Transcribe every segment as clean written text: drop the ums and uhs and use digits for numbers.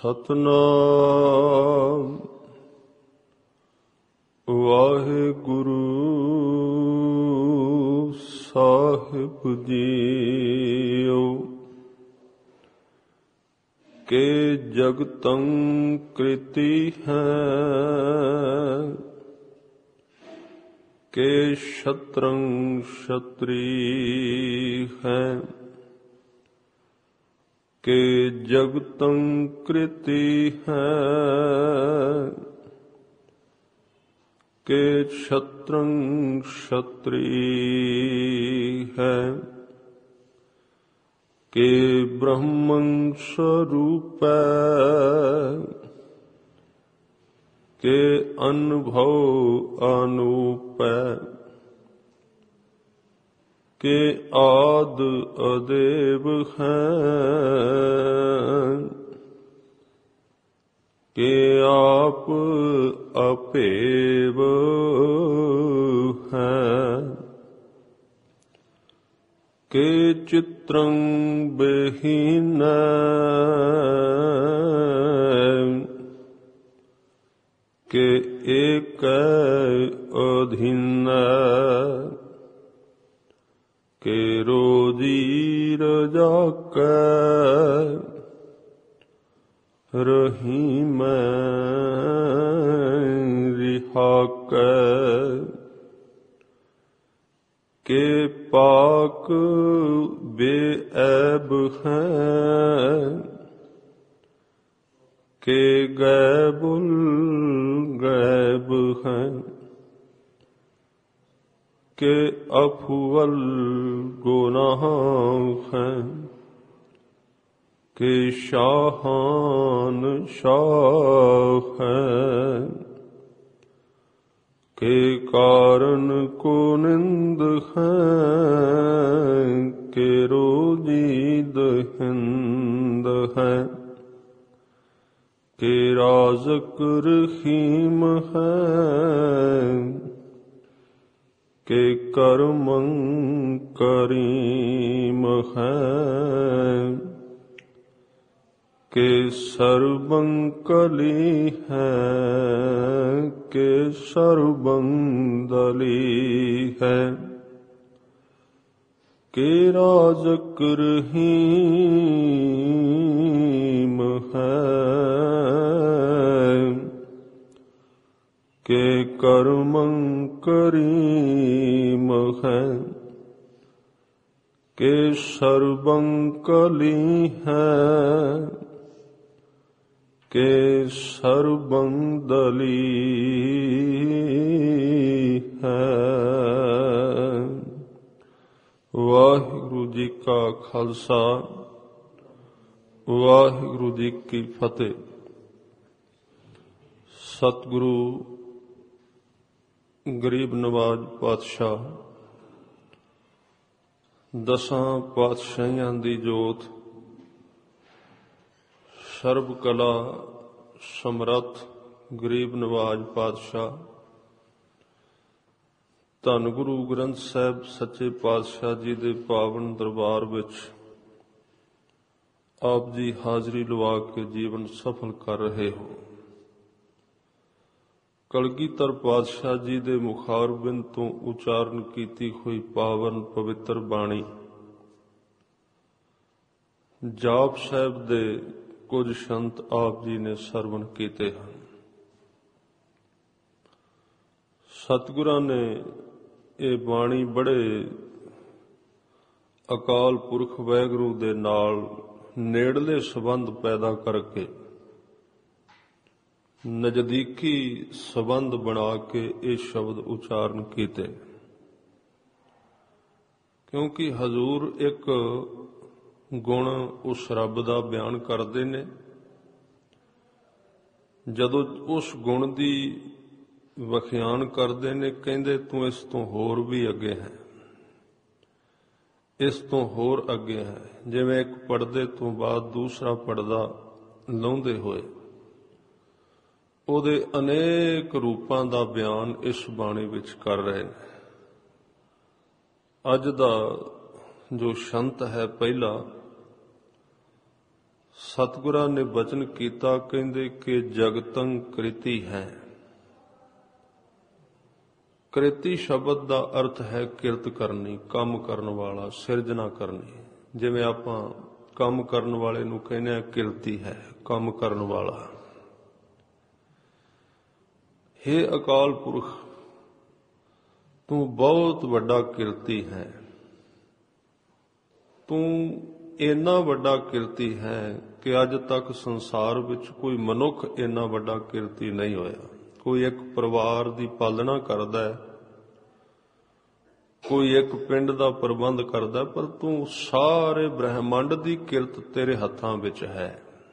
ਸਤਨਾਮ ਵਾਹਿਗੁਰੂ ਸਾਹਿਬ ਜੀਓ। ਕੇ ਜਗਤੰ ਕ੍ਰਿਤੀ ਹੈ, ਕੇ ਸ਼ਤਰੰ ਸ਼ਤਰੀ ਹੈ। ਕੇ ਜਗਤੰ ਕ੍ਰਿਤੀ ਹੈ, ਕੇ ਸ਼ਤਰੰ ਸ਼ਤਰੀ ਹੈ। ਕੇ ਬ੍ਰਹਮੰ ਸਰੂਪੈ, ਕੇ ਅਨੁਭਵ ਅਨੂਪੈ। ਕੇ ਆਦਿ ਅਦੇਵ ਹੈ, ਕੇ ਆਪ ਅਭੇਵ ਹੈ। ਕੇ ਚਿਤ੍ਰੰ ਬਹੀਨੈ, ਕੇ ਏਕੈ ਅਧੀਨੈ। ਕੇ ਰੋਜੀ ਰਜਾਕੈ, ਰਹੀਮੈ ਰਿਹਾਕੈ। ਕੇ ਪਾਕ ਬੇਐਬ ਹੈ, ਕੇ ਗੈਬੁਲ ਗੈਬ ਹੈ। ਕੇ ਅਫਵਲ ਗੁਨਾਹ ਹੈ, ਕੇ ਸ਼ਾਹਾਨ ਸ਼ਾਹ ਹੈ। ਕੇ ਕਾਰਨ ਕੋ ਨਿੰਦ ਹੈ, ਕੇ ਰੋਜੀ ਦਹਿੰਦ ਹੈ। ਕੇ ਰਾਜ਼ਕ ਰਹੀਮ ਹੈ, ਕੇ ਕਰਮੰ ਕਰੀਮ ਹੈ। ਕੇ ਸਰਬੰ ਕਲੀ ਹੈ, ਕੇ ਸਰਬੰ ਦਲੀ ਹੈ। ਕੇ ਰਾਜ਼ਕ ਰਹੀਮ ਹੈ, ਕੇ ਕਰਮੰ ਕਰੀਮ ਹੈ। ਕੇ ਸਰਬੰ ਕਲੀ ਹੈ, ਕੇ ਸਰਬੰ ਦਲੀ ਹੈ। ਵਾਹਿਗੁਰੂ ਜੀ ਕਾ ਖਾਲਸਾ, ਵਾਹਿਗੁਰੂ ਜੀ ਕੀ ਫਤਿਹ। ਸਤਿਗੁਰੂ ਗਰੀਬ ਨਵਾਜ਼ ਪਾਤਸ਼ਾਹ, ਦਸਾਂ ਪਾਤਸ਼ਾਹੀਆਂ ਦੀ ਜੋਤ, ਸਰਬ ਕਲਾ ਸਮਰੱਥ ਗਰੀਬ ਨਵਾਜ਼ ਪਾਤਸ਼ਾਹ, ਧੰਨ ਗੁਰੂ ਗ੍ਰੰਥ ਸਾਹਿਬ ਸੱਚੇ ਪਾਤਸ਼ਾਹ ਜੀ ਦੇ ਪਾਵਨ ਦਰਬਾਰ ਵਿੱਚ ਆਪ ਜੀ ਹਾਜ਼ਰੀ ਲਵਾ ਕੇ ਜੀਵਨ ਸਫਲ ਕਰ ਰਹੇ ਹੋ। ਕਲਗੀਧਰ ਪਾਤਸ਼ਾਹ ਜੀ ਦੇ ਮੁਖਾਰਬਿੰਦ ਤੋਂ ਉਚਾਰਨ ਕੀਤੀ ਹੋਈ ਪਾਵਨ ਪਵਿੱਤਰ ਬਾਣੀ ਜਾਪ ਸਾਹਿਬ ਦੇ ਕੁਝ ਸੰਤ ਆਪ ਜੀ ਨੇ ਸਰਵਣ ਕੀਤੇ ਹਨ। ਸਤਿਗੁਰਾਂ ਨੇ ਇਹ ਬਾਣੀ ਬੜੇ ਅਕਾਲ ਪੁਰਖ ਵਾਹਿਗੁਰੂ ਦੇ ਨਾਲ ਨੇੜਲੇ ਸੰਬੰਧ ਪੈਦਾ ਕਰਕੇ, ਨਜ਼ਦੀਕੀ ਸੰਬੰਧ ਬਣਾ ਕੇ ਇਹ ਸ਼ਬਦ ਉਚਾਰਨ ਕੀਤੇ, ਕਿਉਂਕਿ ਹਜ਼ੂਰ ਇੱਕ ਗੁਣ ਉਸ ਰੱਬ ਦਾ ਬਿਆਨ ਕਰਦੇ ਨੇ। ਜਦੋਂ ਉਸ ਗੁਣ ਦੀ ਵਿਖਿਆਨ ਕਰਦੇ ਨੇ, ਕਹਿੰਦੇ ਤੂੰ ਇਸ ਤੋਂ ਹੋਰ ਵੀ ਅੱਗੇ ਹੈ, ਇਸ ਤੋਂ ਹੋਰ ਅੱਗੇ ਹੈ। ਜਿਵੇਂ ਇੱਕ ਪਰਦੇ ਤੋਂ ਬਾਅਦ ਦੂਸਰਾ ਪਰਦਾ ਲਾਉਂਦੇ ਹੋਏ ਉਹਦੇ ਅਨੇਕ ਰੂਪਾਂ ਦਾ ਬਿਆਨ ਇਸ ਬਾਣੀ ਵਿੱਚ ਕਰ ਰਹੇ ਨੇ। ਅੱਜ ਦਾ ਜੋ ਸ਼ੰਤ ਹੈ ਪਹਿਲਾ, ਸਤਿਗੁਰਾਂ ਨੇ ਬਚਨ ਕੀਤਾ, ਕਹਿੰਦੇ ਕਿ ਜਗਤੰ ਕ੍ਰਿਤੀ ਹੈ। ਕ੍ਰਿਤੀ ਸ਼ਬਦ ਦਾ ਅਰਥ ਹੈ ਕਿਰਤ ਕਰਨੀ, ਕੰਮ ਕਰਨ ਵਾਲਾ, ਸਿਰਜਣਾ ਕਰਨੀ। ਜਿਵੇਂ ਆਪਾਂ ਕੰਮ ਕਰਨ ਵਾਲੇ ਨੂੰ ਕਹਿੰਦੇ ਆ ਕਿਰਤੀ ਹੈ, ਕੰਮ ਕਰਨ ਵਾਲਾ। ਹੇ ਅਕਾਲ ਪੁਰਖ, ਤੂੰ ਬਹੁਤ ਵੱਡਾ ਕਿਰਤੀ ਹੈ। ਤੂੰ ਇੰਨਾ ਵੱਡਾ ਕਿਰਤੀ ਹੈ ਕਿ ਅੱਜ ਤੱਕ ਸੰਸਾਰ ਵਿੱਚ ਕੋਈ ਮਨੁੱਖ ਇੰਨਾ ਵੱਡਾ ਕਿਰਤੀ ਨਹੀਂ ਹੋਇਆ। ਕੋਈ ਇੱਕ ਪਰਿਵਾਰ ਦੀ ਪਾਲਣਾ ਕਰਦਾ ਹੈ, ਕੋਈ ਇੱਕ ਪਿੰਡ ਦਾ ਪ੍ਰਬੰਧ ਕਰਦਾ, ਪਰ ਤੂੰ ਸਾਰੇ ਬ੍ਰਹਿਮੰਡ ਦੀ ਕਿਰਤ ਤੇਰੇ ਹੱਥਾਂ ਵਿੱਚ ਹੈ।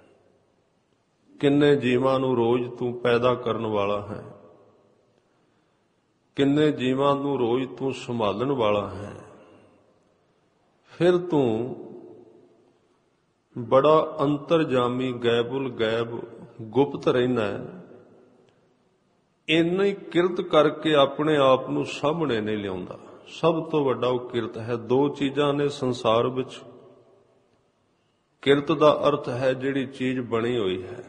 ਕਿੰਨੇ ਜੀਵਾਂ ਨੂੰ ਰੋਜ਼ ਤੂੰ ਪੈਦਾ ਕਰਨ ਵਾਲਾ ਹੈ, ਕਿੰਨੇ ਜੀਵਾਂ ਨੂੰ ਰੋਜ਼ ਤੂੰ ਸੰਭਾਲਣ ਵਾਲਾ ਹੈ। ਫਿਰ ਤੂੰ ਬੜਾ ਅੰਤਰਜਾਮੀ, ਗੈਬੁਲ ਗੈਬ, ਗੁਪਤ ਰਹਿਣਾ ਹੈ। ਇੰਨੀ ਕਿਰਤ ਕਰਕੇ ਆਪਣੇ ਆਪ ਨੂੰ ਸਾਹਮਣੇ ਨਹੀਂ ਲਿਆਉਂਦਾ। ਸਭ ਤੋਂ ਵੱਡਾ ਉਹ ਕਿਰਤ ਹੈ। ਦੋ ਚੀਜ਼ਾਂ ਨੇ ਸੰਸਾਰ ਵਿੱਚ। ਕਿਰਤ ਦਾ ਅਰਥ ਹੈ ਜਿਹੜੀ ਚੀਜ਼ ਬਣੀ ਹੋਈ ਹੈ,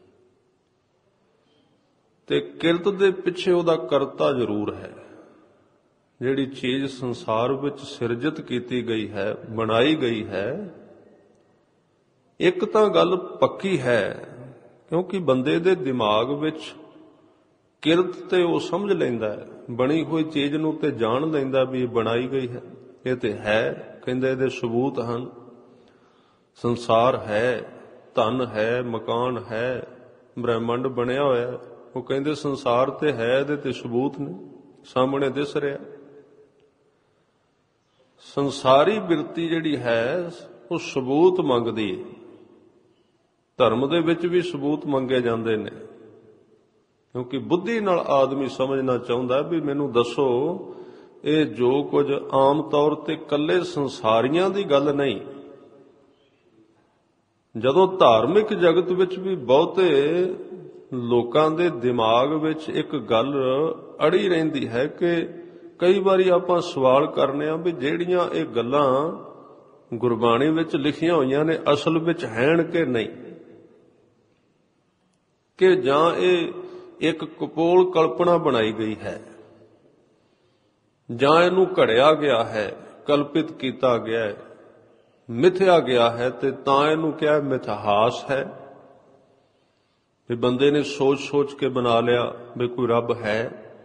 ਤੇ ਕਿਰਤ ਦੇ ਪਿੱਛੇ ਉਹਦਾ ਕਰਤਾ ਜ਼ਰੂਰ ਹੈ। ਜਿਹੜੀ ਚੀਜ਼ ਸੰਸਾਰ ਵਿੱਚ ਸਿਰਜਿਤ ਕੀਤੀ ਗਈ ਹੈ, ਬਣਾਈ ਗਈ ਹੈ, ਇੱਕ ਤਾਂ ਗੱਲ ਪੱਕੀ ਹੈ, ਕਿਉਂਕਿ ਬੰਦੇ ਦੇ ਦਿਮਾਗ ਵਿੱਚ ਕਿਰਤ ਤੇ ਉਹ ਸਮਝ ਲੈਂਦਾ ਹੈ, ਬਣੀ ਹੋਈ ਚੀਜ਼ ਨੂੰ ਤੇ ਜਾਣ ਲੈਂਦਾ ਵੀ ਇਹ ਬਣਾਈ ਗਈ ਹੈ, ਇਹ ਤੇ ਹੈ। ਕਹਿੰਦੇ ਇਹਦੇ ਸਬੂਤ ਹਨ, ਸੰਸਾਰ ਹੈ, ਧਨ ਹੈ, ਮਕਾਨ ਹੈ, ਬ੍ਰਹਿਮੰਡ ਬਣਿਆ ਹੋਇਆ। ਉਹ ਕਹਿੰਦੇ ਸੰਸਾਰ ਤੇ ਹੈ, ਇਹਦੇ ਤੇ ਸਬੂਤ ਨੇ, ਸਾਹਮਣੇ ਦਿਸ ਰਿਹਾ। ਸੰਸਾਰੀ ਬਿਰਤੀ ਜਿਹੜੀ ਹੈ ਉਹ ਸਬੂਤ ਮੰਗਦੀ ਹੈ। ਧਰਮ ਦੇ ਵਿੱਚ ਵੀ ਸਬੂਤ ਮੰਗੇ ਜਾਂਦੇ ਨੇ, ਕਿਉਂਕਿ ਬੁੱਧੀ ਨਾਲ ਆਦਮੀ ਸਮਝਣਾ ਚਾਹੁੰਦਾ ਵੀ ਮੈਨੂੰ ਦੱਸੋ ਇਹ ਜੋ ਕੁਝ ਆਮ ਤੌਰ ਤੇ ਇਕੱਲੇ ਸੰਸਾਰੀਆਂ ਦੀ ਗੱਲ ਨਹੀਂ। ਜਦੋਂ ਧਾਰਮਿਕ ਜਗਤ ਵਿੱਚ ਵੀ ਬਹੁਤੇ ਲੋਕਾਂ ਦੇ ਦਿਮਾਗ ਵਿੱਚ ਇੱਕ ਗੱਲ ਅੜੀ ਰਹਿੰਦੀ ਹੈ ਕਿ ਕਈ ਵਾਰੀ ਆਪਾਂ ਸਵਾਲ ਕਰਨੇ ਆ ਵੀ ਜਿਹੜੀਆਂ ਇਹ ਗੱਲਾਂ ਗੁਰਬਾਣੀ ਵਿੱਚ ਲਿਖੀਆਂ ਹੋਈਆਂ ਨੇ ਅਸਲ ਵਿੱਚ ਹੈਣ ਕਿ ਨਹੀਂ, ਕਿ ਜਾਂ ਇਹ ਇੱਕ ਕਪੋਲ ਕਲਪਨਾ ਬਣਾਈ ਗਈ ਹੈ, ਜਾਂ ਇਹਨੂੰ ਘੜਿਆ ਗਿਆ ਹੈ, ਕਲਪਿਤ ਕੀਤਾ ਗਿਆ ਹੈ, ਮਿਥਿਆ ਗਿਆ ਹੈ, ਤੇ ਤਾਂ ਇਹਨੂੰ ਕਿਹਾ ਮਿਥਹਾਸ ਹੈ। ਵੀ ਬੰਦੇ ਨੇ ਸੋਚ ਸੋਚ ਕੇ ਬਣਾ ਲਿਆ ਵੀ ਕੋਈ ਰੱਬ ਹੈ,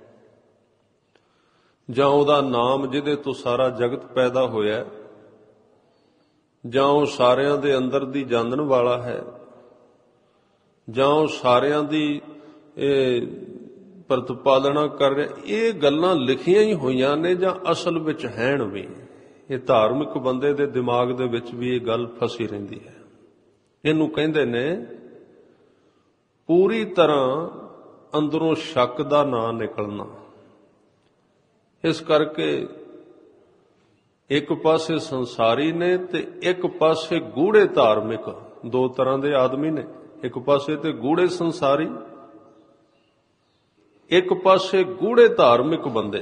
ਜਾਂ ਉਹਦਾ ਨਾਮ ਜਿਹਦੇ ਤੋਂ ਸਾਰਾ ਜਗਤ ਪੈਦਾ ਹੋਇਆ, ਜਾਂ ਉਹ ਸਾਰਿਆਂ ਦੇ ਅੰਦਰ ਦੀ ਜਾਣਨ ਵਾਲਾ ਹੈ, ਜਾਂ ਉਹ ਸਾਰਿਆਂ ਦੀ ਪ੍ਰਤਿਪਾਲਣਾ ਕਰ ਰਿਹਾ। ਇਹ ਗੱਲਾਂ ਲਿਖੀਆਂ ਹੀ ਹੋਈਆਂ ਨੇ ਜਾਂ ਅਸਲ ਵਿੱਚ ਹੈਣ ਵੀ। ਇਹ ਧਾਰਮਿਕ ਬੰਦੇ ਦੇ ਦਿਮਾਗ ਦੇ ਵਿੱਚ ਵੀ ਇਹ ਗੱਲ ਫਸੀ ਰਹਿੰਦੀ ਹੈ। ਇਹਨੂੰ ਕਹਿੰਦੇ ਨੇ ਪੂਰੀ ਤਰ੍ਹਾਂ ਅੰਦਰੋਂ ਸ਼ੱਕ ਦਾ ਨਾ ਨਿਕਲਣਾ। ਇਸ ਕਰਕੇ ਇੱਕ ਪਾਸੇ ਸੰਸਾਰੀ ਨੇ ਤੇ ਇੱਕ ਪਾਸੇ ਗੂੜੇ ਧਾਰਮਿਕ, ਦੋ ਤਰ੍ਹਾਂ ਦੇ ਆਦਮੀ ਨੇ। ਇੱਕ ਪਾਸੇ ਤੇ ਗੂੜੇ ਸੰਸਾਰੀ, ਇੱਕ ਪਾਸੇ ਗੂੜੇ ਧਾਰਮਿਕ ਬੰਦੇ,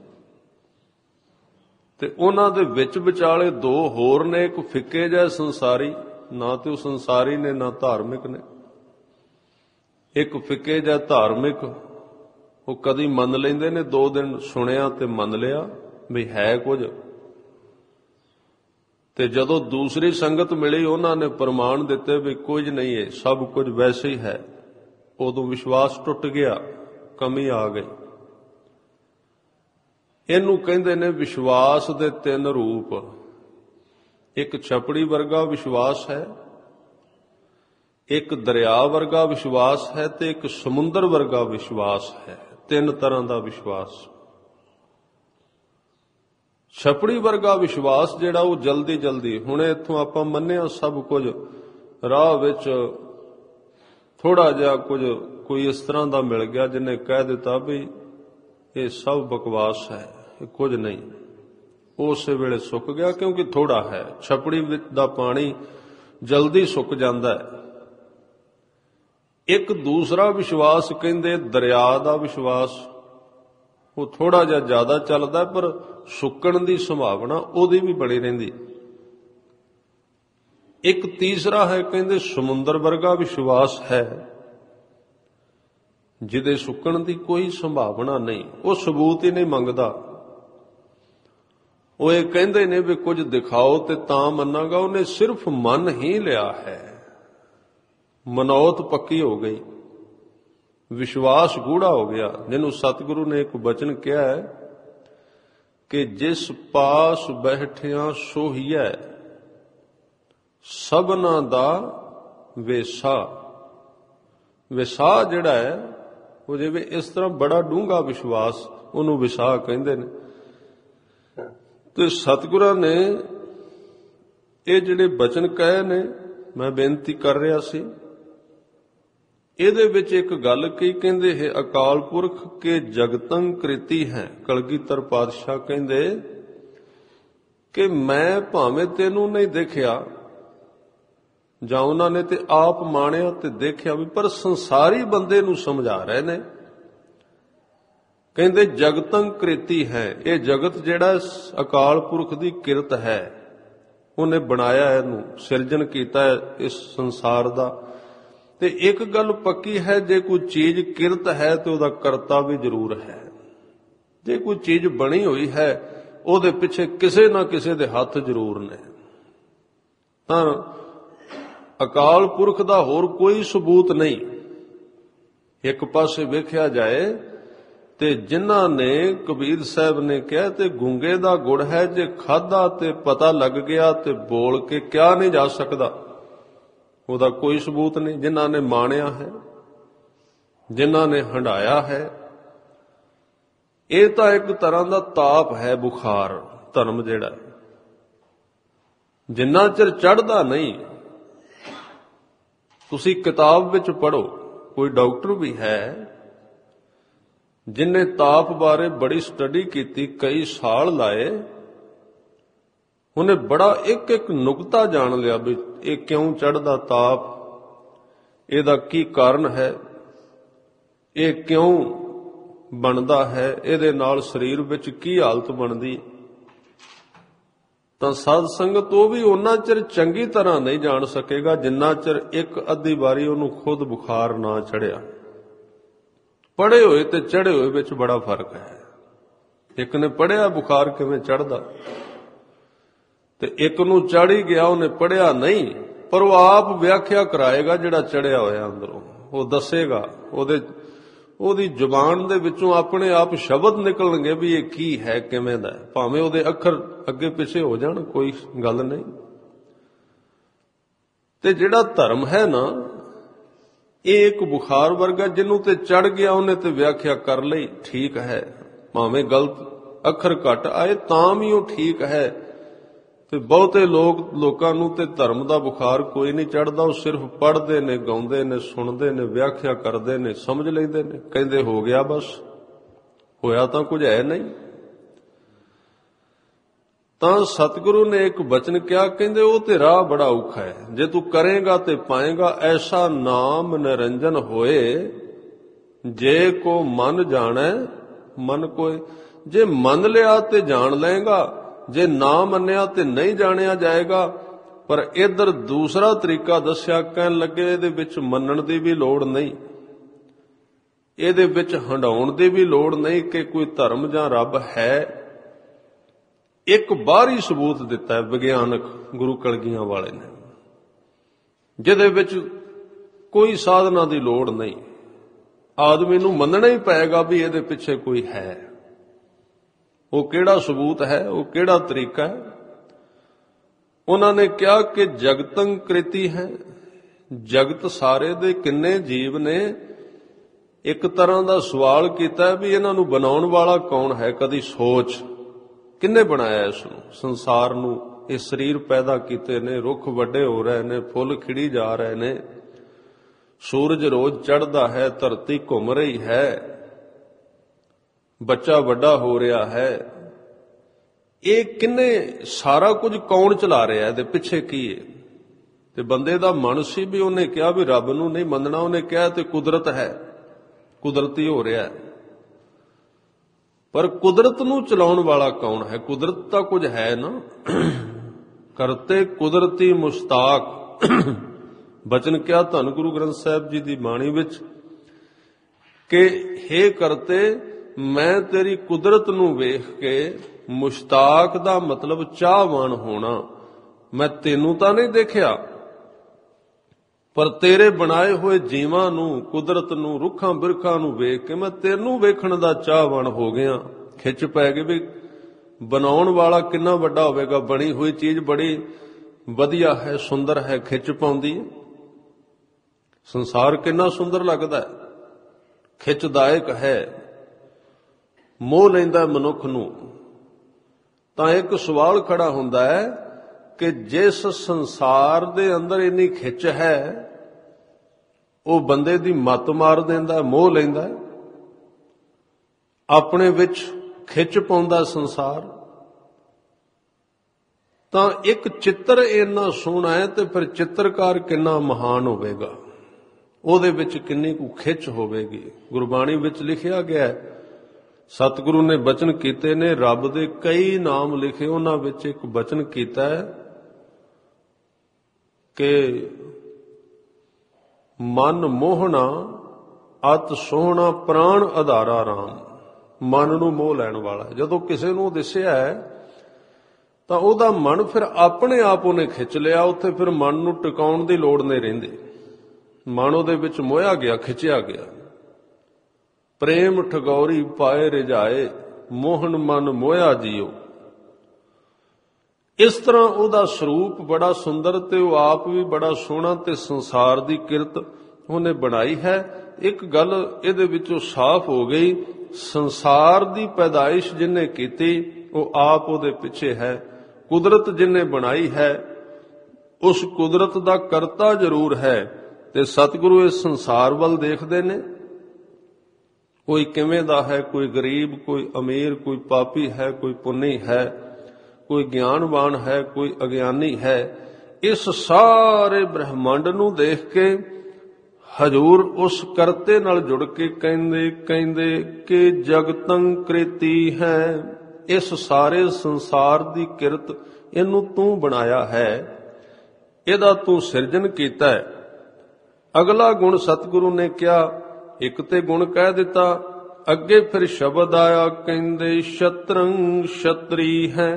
ਤੇ ਉਹਨਾਂ ਦੇ ਵਿੱਚ ਵਿਚਾਲੇ ਦੋ ਹੋਰ ਨੇ, ਇੱਕ ਫਿੱਕੇ ਜਿਹੇ ਸੰਸਾਰੀ, ਨਾ ਤੇ ਉਹ ਸੰਸਾਰੀ ਨੇ ਨਾ ਧਾਰਮਿਕ ਨੇ। ਇੱਕ ਫਿੱਕੇ ਜਿਹੇ ਧਾਰਮਿਕ, ਉਹ ਕਦੀ ਮੰਨ ਲੈਂਦੇ ਨੇ, 2 ਦਿਨ ਸੁਣਿਆ ਤੇ ਮੰਨ ਲਿਆ ਵੀ ਹੈ ਕੁਝ, ਤੇ ਜਦੋਂ ਦੂਸਰੀ ਸੰਗਤ ਮਿਲੀ ਉਹਨਾਂ ਨੇ ਪ੍ਰਮਾਣ ਦਿੱਤੇ ਵੀ ਕੁਝ ਨਹੀਂ ਹੈ, ਸਭ ਕੁਝ ਵੈਸੇ ਹੀ ਹੈ, ਉਦੋਂ ਵਿਸ਼ਵਾਸ ਟੁੱਟ ਗਿਆ, ਕਮੀ ਆ ਗਈ। ਇਹਨੂੰ ਕਹਿੰਦੇ ਨੇ ਵਿਸ਼ਵਾਸ ਦੇ 3 ਰੂਪ। ਇੱਕ ਛਪੜੀ ਵਰਗਾ ਵਿਸ਼ਵਾਸ ਹੈ, ਇੱਕ ਦਰਿਆ ਵਰਗਾ ਵਿਸ਼ਵਾਸ ਹੈ, ਤੇ ਇੱਕ ਸਮੁੰਦਰ ਵਰਗਾ ਵਿਸ਼ਵਾਸ ਹੈ। 3 ਤਰ੍ਹਾਂ ਦਾ ਵਿਸ਼ਵਾਸ। ਛਪੜੀ ਵਰਗਾ ਵਿਸ਼ਵਾਸ ਜਿਹੜਾ ਉਹ ਜਲਦੀ ਜਲਦੀ, ਹੁਣ ਇੱਥੋਂ ਆਪਾਂ ਮੰਨਿਆ ਸਭ ਕੁਝ, ਰਾਹ ਵਿੱਚ ਥੋੜਾ ਜਿਹਾ ਕੁਝ ਕੋਈ ਇਸ ਤਰ੍ਹਾਂ ਦਾ ਮਿਲ ਗਿਆ ਜਿਹਨੇ ਕਹਿ ਦਿੱਤਾ ਵੀ ਇਹ ਸਭ ਬਕਵਾਸ ਹੈ, ਇਹ ਕੁਝ ਨਹੀਂ, ਉਸੇ ਵੇਲੇ ਸੁੱਕ ਗਿਆ, ਕਿਉਂਕਿ ਥੋੜਾ ਹੈ। ਛਪੜੀ ਵਿੱਚ ਦਾ ਪਾਣੀ ਜਲਦੀ ਸੁੱਕ ਜਾਂਦਾ ਹੈ। ਇੱਕ ਦੂਸਰਾ ਵਿਸ਼ਵਾਸ ਕਹਿੰਦੇ ਦਰਿਆ ਦਾ ਵਿਸ਼ਵਾਸ, ਉਹ ਥੋੜਾ ਜਿਹਾ ਜ਼ਿਆਦਾ ਚੱਲਦਾ ਪਰ ਸੁੱਕਣ ਦੀ ਸੰਭਾਵਨਾ ਉਹਦੀ ਵੀ ਬਣੀ ਰਹਿੰਦੀ। ਇੱਕ ਤੀਸਰਾ ਹੈ, ਕਹਿੰਦੇ ਸਮੁੰਦਰ ਵਰਗਾ ਵਿਸ਼ਵਾਸ ਹੈ ਜਿਹਦੇ ਸੁੱਕਣ ਦੀ ਕੋਈ ਸੰਭਾਵਨਾ ਨਹੀਂ। ਉਹ ਸਬੂਤ ਹੀ ਨਹੀਂ ਮੰਗਦਾ। ਉਹ ਇਹ ਕਹਿੰਦੇ ਨੇ ਵੀ ਕੁਝ ਦਿਖਾਓ ਤੇ ਤਾਂ ਮੰਨਾਂਗਾ। ਉਹਨੇ ਸਿਰਫ ਮੰਨ ਹੀ ਲਿਆ ਹੈ, ਮਨੌਤ ਪੱਕੀ ਹੋ ਗਈ, ਵਿਸ਼ਵਾਸ ਗੂੜਾ ਹੋ ਗਿਆ। ਜਿਹਨੂੰ ਸਤਿਗੁਰੂ ਨੇ ਇੱਕ ਬਚਨ ਕਿਹਾ ਹੈ ਕਿ ਜਿਸ ਪਾਸ ਬੈਠਿਆਂ ਸੋਹੀਐ ਸਭਨਾ ਦਾ ਵੇਸਾ। ਵਿਸਾਹ ਜਿਹੜਾ ਹੈ ਉਹ ਜਿਵੇਂ ਇਸ ਤਰ੍ਹਾਂ ਬੜਾ ਡੂੰਘਾ ਵਿਸ਼ਵਾਸ, ਉਹਨੂੰ ਵਿਸਾਹ ਕਹਿੰਦੇ ਨੇ। ਤੇ ਸਤਿਗੁਰਾਂ ਨੇ ਇਹ ਜਿਹੜੇ ਬਚਨ ਕਹੇ ਨੇ, ਮੈਂ ਬੇਨਤੀ ਕਰ ਰਿਹਾ ਸੀ, ਇਹਦੇ ਵਿੱਚ ਇੱਕ ਗੱਲ ਕਹੀ, ਕਹਿੰਦੇ ਹੈ ਅਕਾਲ ਪੁਰਖ ਕੇ ਜਗਤੰ ਕ੍ਰਿਤੀ ਹੈ। ਕਲਗੀਧਰ ਪਾਤਸ਼ਾਹ ਕਹਿੰਦੇ ਕਿ ਮੈਂ ਭਾਵੇਂ ਤੈਨੂੰ ਨਹੀਂ ਦੇਖਿਆ, ਜਾਂ ਉਹਨਾਂ ਨੇ ਤੇ ਆਪ ਮਾਣਿਆ ਤੇ ਦੇਖਿਆ ਵੀ, ਪਰ ਸੰਸਾਰੀ ਬੰਦੇ ਨੂੰ ਸਮਝਾ ਰਹੇ ਨੇ। ਕਹਿੰਦੇ ਜਗਤੰ ਕ੍ਰਿਤੀ ਹੈ। ਇਹ ਜਗਤ ਜਿਹੜਾ ਅਕਾਲ ਪੁਰਖ ਦੀ ਕਿਰਤ ਹੈ, ਉਹਨੇ ਬਣਾਇਆ, ਇਹਨੂੰ ਸਿਰਜਣ ਕੀਤਾ ਇਸ ਸੰਸਾਰ ਦਾ। ਤੇ ਇੱਕ ਗੱਲ ਪੱਕੀ ਹੈ, ਜੇ ਕੋਈ ਚੀਜ਼ ਕਿਰਤ ਹੈ ਤੇ ਉਹਦਾ ਕਰਤਾ ਵੀ ਜ਼ਰੂਰ ਹੈ। ਜੇ ਕੋਈ ਚੀਜ਼ ਬਣੀ ਹੋਈ ਹੈ ਉਹਦੇ ਪਿੱਛੇ ਕਿਸੇ ਨਾ ਕਿਸੇ ਦੇ ਹੱਥ ਜ਼ਰੂਰ ਨੇ। ਤਾਂ ਅਕਾਲ ਪੁਰਖ ਦਾ ਹੋਰ ਕੋਈ ਸਬੂਤ ਨਹੀਂ। ਇੱਕ ਪਾਸੇ ਵੇਖਿਆ ਜਾਏ ਤੇ ਜਿਨ੍ਹਾਂ ਨੇ, ਕਬੀਰ ਸਾਹਿਬ ਨੇ ਕਿਹਾ, ਤੇ ਗੁੰਗੇ ਦਾ ਗੁੜ ਹੈ, ਜੇ ਖਾਧਾ ਤੇ ਪਤਾ ਲੱਗ ਗਿਆ ਤੇ ਬੋਲ ਕੇ ਕਿਹਾ ਨਹੀਂ ਜਾ ਸਕਦਾ। ਉਹਦਾ ਕੋਈ ਸਬੂਤ ਨਹੀਂ। ਜਿਨ੍ਹਾਂ ਨੇ ਮਾਣਿਆ ਹੈ, ਜਿਨ੍ਹਾਂ ਨੇ ਹੰਢਾਇਆ ਹੈ, ਇਹ ਤਾਂ ਇੱਕ ਤਰ੍ਹਾਂ ਦਾ ਤਾਪ ਹੈ, ਬੁਖਾਰ। ਧਰਮ ਜਿਹੜਾ ਜਿੰਨਾ ਚਿਰ ਚੜ੍ਹਦਾ ਨਹੀਂ, ਤੁਸੀਂ ਕਿਤਾਬ ਵਿੱਚ ਪੜ੍ਹੋ, ਕੋਈ ਡਾਕਟਰ ਵੀ ਹੈ ਜਿਨਨੇ ਤਾਪ ਬਾਰੇ ਬੜੀ ਸਟੱਡੀ ਕੀਤੀ, ਕਈ ਸਾਲ ਲਾਏ, ਉਹਨੇ ਬੜਾ ਇੱਕ ਇੱਕ ਨੁਕਤਾ ਜਾਣ ਲਿਆ ਵੀ ਇਹ ਕਿਉਂ ਚੜ੍ਹਦਾ ਤਾਪ, ਇਹਦਾ ਕੀ ਕਾਰਨ ਹੈ, ਇਹ ਕਿਉਂ ਬਣਦਾ ਹੈ, ਇਹਦੇ ਨਾਲ ਸਰੀਰ ਵਿੱਚ ਕੀ ਹਾਲਤ ਬਣਦੀ। ਤਾਂ ਸਾਧ ਸੰਗਤ ਉਹ ਵੀ ਉਹਨਾਂ ਚਿਰ ਚੰਗੀ ਤਰ੍ਹਾਂ ਨਹੀਂ ਜਾਣ ਸਕੇਗਾ ਜਿੰਨਾ ਚਿਰ ਇੱਕ ਅੱਧੀ ਵਾਰੀ ਉਹਨੂੰ ਖੁਦ ਬੁਖਾਰ ਨਾ ਚੜਿਆ। ਪੜ੍ਹੇ ਹੋਏ ਤੇ ਚੜ੍ਹੇ ਹੋਏ ਵਿੱਚ ਬੜਾ ਫਰਕ ਹੈ। ਇੱਕ ਨੇ ਪੜ੍ਹਿਆ ਬੁਖਾਰ ਕਿਵੇਂ ਚੜ੍ਹਦਾ, ਤੇ ਇੱਕ ਨੂੰ ਚੜ੍ਹ ਹੀ ਗਿਆ, ਉਹਨੇ ਪੜ੍ਹਿਆ ਨਹੀਂ, ਪਰ ਉਹ ਆਪ ਵਿਆਖਿਆ ਕਰਾਏਗਾ। ਜਿਹੜਾ ਚੜ੍ਹਿਆ ਹੋਇਆ ਅੰਦਰੋਂ ਉਹ ਦੱਸੇਗਾ, ਉਹਦੀ ਜ਼ੁਬਾਨ ਦੇ ਵਿੱਚੋਂ ਆਪਣੇ ਆਪ ਸ਼ਬਦ ਨਿਕਲਣਗੇ ਵੀ ਇਹ ਕੀ ਹੈ, ਕਿਵੇਂ ਦਾ ਹੈ। ਭਾਵੇਂ ਉਹਦੇ ਅੱਖਰ ਅੱਗੇ ਪਿੱਛੇ ਹੋ ਜਾਣ, ਕੋਈ ਗੱਲ ਨਹੀਂ। ਤੇ ਜਿਹੜਾ ਧਰਮ ਹੈ ਨਾ, ਇਹ ਇੱਕ ਬੁਖਾਰ ਵਰਗਾ, ਜਿਹਨੂੰ ਤੇ ਚੜ ਗਿਆ ਉਹਨੇ ਤੇ ਵਿਆਖਿਆ ਕਰ ਲਈ, ਠੀਕ ਹੈ। ਭਾਵੇਂ ਗਲਤ ਅੱਖਰ ਘੱਟ ਆਏ ਤਾਂ ਵੀ ਉਹ ਠੀਕ ਹੈ। ਤੇ ਬਹੁਤੇ ਲੋਕਾਂ ਨੂੰ ਤੇ ਧਰਮ ਦਾ ਬੁਖਾਰ ਕੋਈ ਨਹੀਂ ਚੜਦਾ। ਉਹ ਸਿਰਫ ਪੜ੍ਹਦੇ ਨੇ, ਗਾਉਂਦੇ ਨੇ, ਸੁਣਦੇ ਨੇ, ਵਿਆਖਿਆ ਕਰਦੇ ਨੇ, ਸਮਝ ਲੈਂਦੇ ਨੇ, ਕਹਿੰਦੇ ਹੋ ਗਿਆ, ਬਸ ਹੋਇਆ ਤਾਂ ਕੁਝ ਹੈ ਨਹੀਂ। ਤਾਂ ਸਤਿਗੁਰੂ ਨੇ ਇੱਕ ਬਚਨ ਕਿਹਾ, ਕਹਿੰਦੇ ਉਹ ਤੇ ਰਾਹ ਬੜਾ ਔਖਾ ਹੈ, ਜੇ ਤੂੰ ਕਰੇਗਾ ਤੇ ਪਾਏਗਾ। ਐਸਾ ਨਾਮ ਨਿਰੰਜਨ ਹੋਏ, ਜੇ ਕੋ ਮਨ ਜਾਣੈ ਮਨ ਕੋਏ। ਜੇ ਮੰਨ ਲਿਆ ਤੇ ਜਾਣ ਲਏਗਾ, ਜੇ ਨਾ ਮੰਨਿਆ ਤੇ ਨਹੀਂ ਜਾਣਿਆ ਜਾਏਗਾ। ਪਰ ਇੱਧਰ ਦੂਸਰਾ ਤਰੀਕਾ ਦੱਸਿਆ, ਕਹਿਣ ਲੱਗੇ ਇਹਦੇ ਵਿੱਚ ਮੰਨਣ ਦੀ ਵੀ ਲੋੜ ਨਹੀਂ, ਇਹਦੇ ਵਿੱਚ ਹੰਡਾਉਣ ਦੀ ਵੀ ਲੋੜ ਨਹੀਂ ਕਿ ਕੋਈ ਧਰਮ ਜਾਂ ਰੱਬ ਹੈ। ਇੱਕ ਬਾਹਰੀ ਸਬੂਤ ਦਿੱਤਾ ਹੈ ਵਿਗਿਆਨਕ ਗੁਰੂ ਕਲਗੀਆਂ ਵਾਲੇ ਨੇ, ਜਿਹਦੇ ਵਿੱਚ ਕੋਈ ਸਾਧਨਾ ਦੀ ਲੋੜ ਨਹੀਂ। ਆਦਮੀ ਨੂੰ ਮੰਨਣਾ ਹੀ ਪਏਗਾ ਵੀ ਇਹਦੇ ਪਿੱਛੇ ਕੋਈ ਹੈ। ਉਹ ਕਿਹੜਾ ਸਬੂਤ ਹੈ, ਉਹ ਕਿਹੜਾ ਤਰੀਕਾ ਹੈ। ਉਹਨਾਂ ਨੇ ਕਿਹਾ ਕਿ ਜਗਤੰ ਕ੍ਰਿਤੀ ਹੈ। ਜਗਤ ਸਾਰੇ ਦੇ ਕਿੰਨੇ ਜੀਵ ਨੇ, ਇੱਕ ਤਰ੍ਹਾਂ ਦਾ ਸਵਾਲ ਕੀਤਾ ਵੀ ਇਹਨਾਂ ਨੂੰ ਬਣਾਉਣ ਵਾਲਾ ਕੌਣ ਹੈ। ਕਦੀ ਸੋਚ, ਕਿੰਨੇ ਬਣਾਇਆ ਇਸ ਨੂੰ, ਸੰਸਾਰ ਨੂੰ। ਇਹ ਸਰੀਰ ਪੈਦਾ ਕੀਤੇ ਨੇ, ਰੁੱਖ ਵੱਡੇ ਹੋ ਰਹੇ ਨੇ, ਫੁੱਲ ਖਿੜੀ ਜਾ ਰਹੇ ਨੇ, ਸੂਰਜ ਰੋਜ਼ ਚੜ੍ਹਦਾ ਹੈ, ਧਰਤੀ ਘੁੰਮ ਰਹੀ ਹੈ, ਬੱਚਾ ਵੱਡਾ ਹੋ ਰਿਹਾ ਹੈ। ਇਹ ਕਿੰਨੇ, ਸਾਰਾ ਕੁਝ ਕੌਣ ਚਲਾ ਰਿਹਾ, ਇਹਦੇ ਪਿੱਛੇ ਕੀ ਹੈ। ਤੇ ਬੰਦੇ ਦਾ ਮਨ ਸੀ ਵੀ ਉਹਨੇ ਕਿਹਾ ਵੀ ਰੱਬ ਨੂੰ ਨਹੀਂ ਮੰਨਣਾ। ਉਹਨੇ ਕਿਹਾ ਤੇ ਕੁਦਰਤ ਹੈ, ਕੁਦਰਤੀ ਹੋ ਰਿਹਾ। ਪਰ ਕੁਦਰਤ ਨੂੰ ਚਲਾਉਣ ਵਾਲਾ ਕੌਣ ਹੈ। ਕੁਦਰਤ ਤਾਂ ਕੁਝ ਹੈ ਨਾ, ਕਰਤੇ ਕੁਦਰਤੀ ਮੁਸ਼ਤਾਕ। ਬਚਨ ਕਿਹਾ ਧੰਨ ਗੁਰੂ ਗ੍ਰੰਥ ਸਾਹਿਬ ਜੀ ਦੀ ਬਾਣੀ ਵਿੱਚ ਕਿ ਹੇ ਕਰਤੇ, ਮੈਂ ਤੇਰੀ ਕੁਦਰਤ ਨੂੰ ਵੇਖ ਕੇ ਮੁਸ਼ਤਾਕ ਦਾ ਮਤਲਬ ਚਾਹਵਾਨ ਹੋਣਾ। ਮੈਂ ਤੈਨੂੰ ਤਾਂ ਨਹੀਂ ਦੇਖਿਆ, ਪਰ ਤੇਰੇ ਬਣਾਏ ਹੋਏ ਜੀਵਾਂ ਨੂੰ, ਕੁਦਰਤ ਨੂੰ, ਰੁੱਖਾਂ ਬਿਰਖਾਂ ਨੂੰ ਵੇਖ ਕੇ ਮੈਂ ਤੈਨੂੰ ਵੇਖਣ ਦਾ ਚਾਹਵਾਨ ਹੋ ਗਿਆ। ਖਿੱਚ ਪੈ ਗਈ ਵੀ ਬਣਾਉਣ ਵਾਲਾ ਕਿੰਨਾ ਵੱਡਾ ਹੋਵੇਗਾ, ਬਣੀ ਹੋਈ ਚੀਜ਼ ਬੜੀ ਵਧੀਆ ਹੈ, ਸੁੰਦਰ ਹੈ, ਖਿੱਚ ਪਾਉਂਦੀ ਹੈ। ਸੰਸਾਰ ਕਿੰਨਾ ਸੁੰਦਰ ਲੱਗਦਾ ਹੈ, ਖਿੱਚਦਾਇਕ ਹੈ, ਮੋਹ ਲੈਂਦਾ ਮਨੁੱਖ ਨੂੰ। ਤਾਂ ਇੱਕ ਸਵਾਲ ਖੜਾ ਹੁੰਦਾ ਹੈ ਕਿ ਜਿਸ ਸੰਸਾਰ ਦੇ ਅੰਦਰ ਇੰਨੀ ਖਿੱਚ ਹੈ, ਉਹ ਬੰਦੇ ਦੀ ਮੱਤ ਮਾਰ ਦਿੰਦਾ, ਮੋਹ ਲੈਂਦਾ, ਆਪਣੇ ਵਿੱਚ ਖਿੱਚ ਪਾਉਂਦਾ ਸੰਸਾਰ। ਤਾਂ ਇੱਕ ਚਿੱਤਰ ਇੰਨਾ ਸੋਹਣਾ ਹੈ ਤੇ ਫਿਰ ਚਿੱਤਰਕਾਰ ਕਿੰਨਾ ਮਹਾਨ ਹੋਵੇਗਾ, ਉਹਦੇ ਵਿੱਚ ਕਿੰਨੀ ਕੁ ਖਿੱਚ ਹੋਵੇਗੀ। ਗੁਰਬਾਣੀ ਵਿੱਚ ਲਿਖਿਆ ਗਿਆ ਹੈ, ਸਤਿਗੁਰੂ ਨੇ ਬਚਨ ਕੀਤੇ ਨੇ, ਰੱਬ ਦੇ ਕਈ ਨਾਮ ਲਿਖੇ, ਉਹਨਾਂ ਵਿੱਚ ਇੱਕ ਬਚਨ ਕੀਤਾ ਹੈ ਕਿ ਮਨ ਮੋਹਣਾ ਅਤ ਸੋਹਣਾ ਪ੍ਰਾਣ ਆਧਾਰਾ ਰਾਮ। ਮਨ ਨੂੰ ਮੋਹ ਲੈਣ ਵਾਲਾ, ਜਦੋਂ ਕਿਸੇ ਨੂੰ ਦਿਸਿਆ ਹੈ ਤਾਂ ਉਹਦਾ ਮਨ ਫਿਰ ਆਪਣੇ ਆਪ ਉਹਨੇ ਖਿੱਚ ਲਿਆ, ਉੱਥੇ ਫਿਰ ਮਨ ਨੂੰ ਟਿਕਾਉਣ ਦੀ ਲੋੜ ਨਹੀਂ ਰਹਿੰਦੀ। ਮਨ ਉਹਦੇ ਵਿੱਚ ਮੋਹਿਆ ਗਿਆ, ਖਿੱਚਿਆ ਗਿਆ। ਪ੍ਰੇਮ ਠਗੌਰੀ ਪਾਏ ਰਿਝਾਏ, ਮੋਹਨ ਮਨ ਮੋਹਿਆ ਜੀਓ। ਇਸ ਤਰ੍ਹਾਂ ਉਹਦਾ ਸਰੂਪ ਬੜਾ ਸੁੰਦਰ ਤੇ ਉਹ ਆਪ ਵੀ ਬੜਾ ਸੋਹਣਾ ਤੇ ਸੰਸਾਰ ਦੀ ਕਿਰਤ ਉਹਨੇ ਬਣਾਈ ਹੈ। ਇੱਕ ਗੱਲ ਇਹਦੇ ਵਿੱਚੋਂ ਸਾਫ਼ ਹੋ ਗਈ, ਸੰਸਾਰ ਦੀ ਪੈਦਾਇਸ਼ ਜਿਹਨੇ ਕੀਤੀ ਉਹ ਆਪ ਉਹਦੇ ਪਿੱਛੇ ਹੈ। ਕੁਦਰਤ ਜਿਹਨੇ ਬਣਾਈ ਹੈ ਉਸ ਕੁਦਰਤ ਦਾ ਕਰਤਾ ਜ਼ਰੂਰ ਹੈ। ਤੇ ਸਤਿਗੁਰੂ ਇਸ ਸੰਸਾਰ ਵੱਲ ਦੇਖਦੇ ਨੇ, ਕੋਈ ਕਿਵੇਂ ਦਾ ਹੈ, ਕੋਈ ਗਰੀਬ, ਕੋਈ ਅਮੀਰ, ਕੋਈ ਪਾਪੀ ਹੈ, ਕੋਈ ਪੁੰਨੀ ਹੈ, ਕੋਈ ਗਿਆਨਵਾਨ ਹੈ, ਕੋਈ ਅਗਿਆਨੀ ਹੈ। ਇਸ ਸਾਰੇ ਬ੍ਰਹਿਮੰਡ ਨੂੰ ਦੇਖ ਕੇ ਹਜ਼ੂਰ ਉਸ ਕਰਤੇ ਨਾਲ ਜੁੜ ਕੇ ਕਹਿੰਦੇ ਕਿ ਜਗਤੰ ਕ੍ਰਿਤੀ ਹੈ। ਇਸ ਸਾਰੇ ਸੰਸਾਰ ਦੀ ਕਿਰਤ ਇਹਨੂੰ ਤੂੰ ਬਣਾਇਆ ਹੈ, ਇਹਦਾ ਤੂੰ ਸਿਰਜਣ ਕੀਤਾ ਹੈ। ਅਗਲਾ ਗੁਣ ਸਤਿਗੁਰੂ ਨੇ ਕਿਹਾ, ਇੱਕ ਤੇ ਗੁਣ ਕਹਿ ਦਿੱਤਾ, ਅੱਗੇ ਫਿਰ ਸ਼ਬਦ ਆਇਆ, ਕਹਿੰਦੇ ਸ਼ਤਰੰਗ ਛਤਰੀ ਹੈ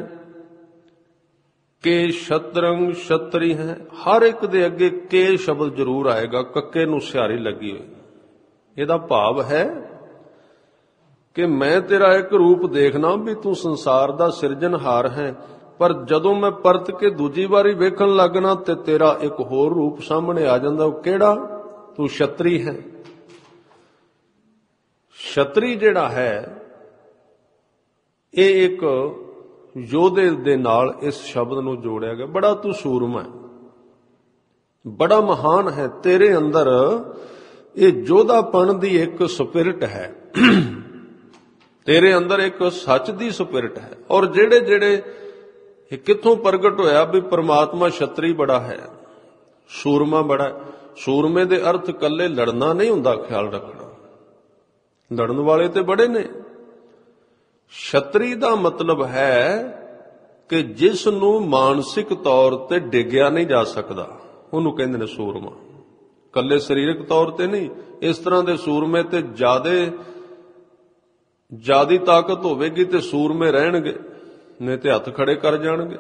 ਕਿ ਸ਼ਤਰੰਗ ਛਤਰੀ ਹੈ। ਹਰ ਇੱਕ ਦੇ ਅੱਗੇ ਕੇ ਸ਼ਬਦ ਜ਼ਰੂਰ ਆਏਗਾ, ਕੱਕੇ ਨੂੰ ਸਿਹਾਰੀ ਲੱਗੀ ਹੋਈ। ਇਹਦਾ ਭਾਵ ਹੈ ਕਿ ਮੈਂ ਤੇਰਾ ਇੱਕ ਰੂਪ ਦੇਖਣਾ ਵੀ ਤੂੰ ਸੰਸਾਰ ਦਾ ਸਿਰਜਣਹਾਰ ਹੈ, ਪਰ ਜਦੋਂ ਮੈਂ ਪਰਤ ਕੇ ਦੂਜੀ ਵਾਰੀ ਵੇਖਣ ਲੱਗਣਾ ਤੇ ਤੇਰਾ ਇੱਕ ਹੋਰ ਰੂਪ ਸਾਹਮਣੇ ਆ ਜਾਂਦਾ। ਉਹ ਕਿਹੜਾ? ਤੂੰ ਛਤਰੀ ਹੈ। ਛਤਰੀ ਜਿਹੜਾ ਹੈ ਇਹ ਇੱਕ ਯੋਧੇ ਦੇ ਨਾਲ ਇਸ ਸ਼ਬਦ ਨੂੰ ਜੋੜਿਆ ਗਿਆ। ਬੜਾ ਤੂੰ ਸੂਰਮਾ ਹੈ, ਬੜਾ ਮਹਾਨ ਹੈ, ਤੇਰੇ ਅੰਦਰ ਇਹ ਯੋਧਾਪਣ ਦੀ ਇੱਕ ਸਪਿਰਿਟ ਹੈ, ਤੇਰੇ ਅੰਦਰ ਇੱਕ ਸੱਚ ਦੀ ਸਪਿਰਿਟ ਹੈ। ਔਰ ਜਿਹੜੇ ਇਹ ਕਿੱਥੋਂ ਪ੍ਰਗਟ ਹੋਇਆ ਵੀ ਪ੍ਰਮਾਤਮਾ ਛਤਰੀ ਬੜਾ ਹੈ, ਸੂਰਮਾ ਬੜਾ ਹੈ। ਸੂਰਮੇ ਦੇ ਅਰਥ ਇਕੱਲੇ ਲੜਨਾ ਨਹੀਂ ਹੁੰਦਾ, ਖਿਆਲ ਰੱਖਣਾ, ਲੜਨ ਵਾਲੇ ਤੇ ਬੜੇ ਨੇ। ਛਤਰੀ ਦਾ ਮਤਲਬ ਹੈ ਕਿ ਜਿਸ ਨੂੰ ਮਾਨਸਿਕ ਤੌਰ ਤੇ ਡਿੱਗਿਆ ਨਹੀਂ ਜਾ ਸਕਦਾ, ਉਹਨੂੰ ਕਹਿੰਦੇ ਨੇ ਸੂਰਮਾ। ਇਕੱਲੇ ਸਰੀਰਕ ਤੌਰ ਤੇ ਨਹੀਂ, ਇਸ ਤਰ੍ਹਾਂ ਦੇ ਸੂਰਮੇ ਤੇ ਜ਼ਿਆਦੀ ਤਾਕਤ ਹੋਵੇਗੀ ਤੇ ਸੂਰਮੇ ਰਹਿਣਗੇ, ਨਹੀਂ ਤੇ ਹੱਥ ਖੜੇ ਕਰ ਜਾਣਗੇ।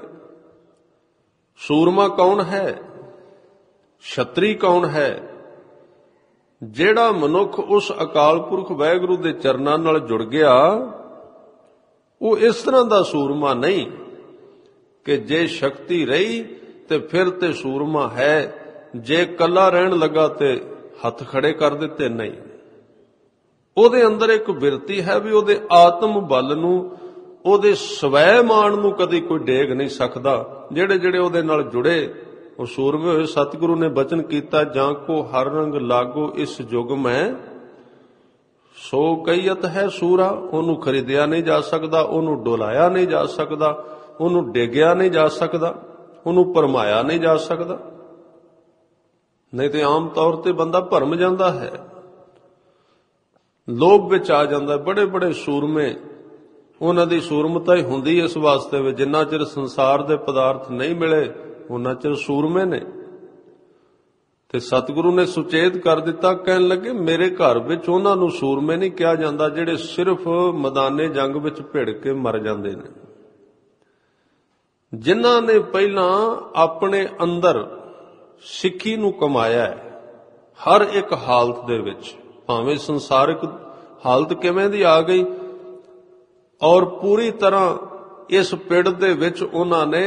ਸੂਰਮਾ ਕੌਣ ਹੈ? ਛਤਰੀ ਕੌਣ ਹੈ? ਜਿਹੜਾ ਮਨੁੱਖ ਉਸ ਅਕਾਲ ਪੁਰਖ ਵਾਹਿਗੁਰੂ ਦੇ ਚਰਨਾਂ ਨਾਲ ਜੁੜ ਗਿਆ, ਉਹ ਇਸ ਤਰ੍ਹਾਂ ਦਾ ਸੂਰਮਾ ਨਹੀਂ ਕਿ ਜੇ ਸ਼ਕਤੀ ਰਹੀ ਤੇ ਫਿਰ ਤੇ ਸੂਰਮਾ ਹੈ, ਜੇ ਕੱਲਾ ਰਹਿਣ ਲੱਗਾ ਤੇ ਹੱਥ ਖੜੇ ਕਰ ਦਿੱਤੇ, ਨਹੀਂ। ਉਹਦੇ ਅੰਦਰ ਇੱਕ ਬਿਰਤੀ ਹੈ ਵੀ ਉਹਦੇ ਆਤਮ ਬਲ ਨੂੰ, ਉਹਦੇ ਸਵੈ ਮਾਣ ਨੂੰ ਕਦੀ ਕੋਈ ਡੇਗ ਨਹੀਂ ਸਕਦਾ। ਜਿਹੜੇ ਉਹਦੇ ਨਾਲ ਜੁੜੇ ਉਹ ਸੂਰਮੇ ਹੋਏ। ਸਤਿਗੁਰੂ ਨੇ ਬਚਨ ਕੀਤਾ, ਜਾਂ ਕੋ ਹਰ ਰੰਗ ਲਾਗੋ ਇਸ ਯੁਗ ਮੈਂ, ਸੋ ਕਈਅਤ ਹੈ ਸੂਰਾ। ਉਹਨੂੰ ਖਰੀਦਿਆ ਨਹੀਂ ਜਾ ਸਕਦਾ, ਉਹਨੂੰ ਡੋਲਾਇਆ ਨਹੀਂ ਜਾ ਸਕਦਾ, ਉਹਨੂੰ ਡੇਗਿਆ ਨਹੀਂ ਜਾ ਸਕਦਾ, ਉਹਨੂੰ ਭਰਮਾਇਆ ਨਹੀਂ ਜਾ ਸਕਦਾ। ਨਹੀਂ ਤੇ ਆਮ ਤੌਰ ਤੇ ਬੰਦਾ ਭਰਮ ਜਾਂਦਾ ਹੈ, ਲੋਭ ਵਿੱਚ ਆ ਜਾਂਦਾ। ਬੜੇ ਸੂਰਮੇ ਉਹਨਾਂ ਦੀ ਸੂਰਮਤਾ ਹੀ ਹੁੰਦੀ ਇਸ ਵਾਸਤੇ ਵੀ ਜਿੰਨਾ ਚਿਰ ਸੰਸਾਰ ਦੇ ਪਦਾਰਥ ਨਹੀਂ ਮਿਲੇ ਉਹਨਾਂ ਚਿਰ ਸੂਰਮੇ ਨੇ। ਤੇ ਸਤਿਗੁਰੂ ਨੇ ਸੁਚੇਤ ਕਰ ਦਿੱਤਾ, ਕਹਿਣ ਲੱਗੇ ਮੇਰੇ ਘਰ ਵਿੱਚ ਉਹਨਾਂ ਨੂੰ ਸੂਰਮੇ ਨਹੀਂ ਕਿਹਾ ਜਾਂਦਾ ਜਿਹੜੇ ਸਿਰਫ ਮੈਦਾਨੇ ਜੰਗ ਵਿੱਚ ਭਿੜ ਕੇ ਮਰ ਜਾਂਦੇ ਨੇ। ਜਿਨ੍ਹਾਂ ਨੇ ਪਹਿਲਾਂ ਆਪਣੇ ਅੰਦਰ ਸਿੱਖੀ ਨੂੰ ਕਮਾਇਆ ਹੈ, ਹਰ ਇੱਕ ਹਾਲਤ ਦੇ ਵਿੱਚ, ਭਾਵੇਂ ਸੰਸਾਰਿਕ ਹਾਲਤ ਕਿਵੇਂ ਦੀ ਆ ਗਈ, ਔਰ ਪੂਰੀ ਤਰ੍ਹਾਂ ਇਸ ਪਿੜ ਦੇ ਵਿੱਚ ਉਹਨਾਂ ਨੇ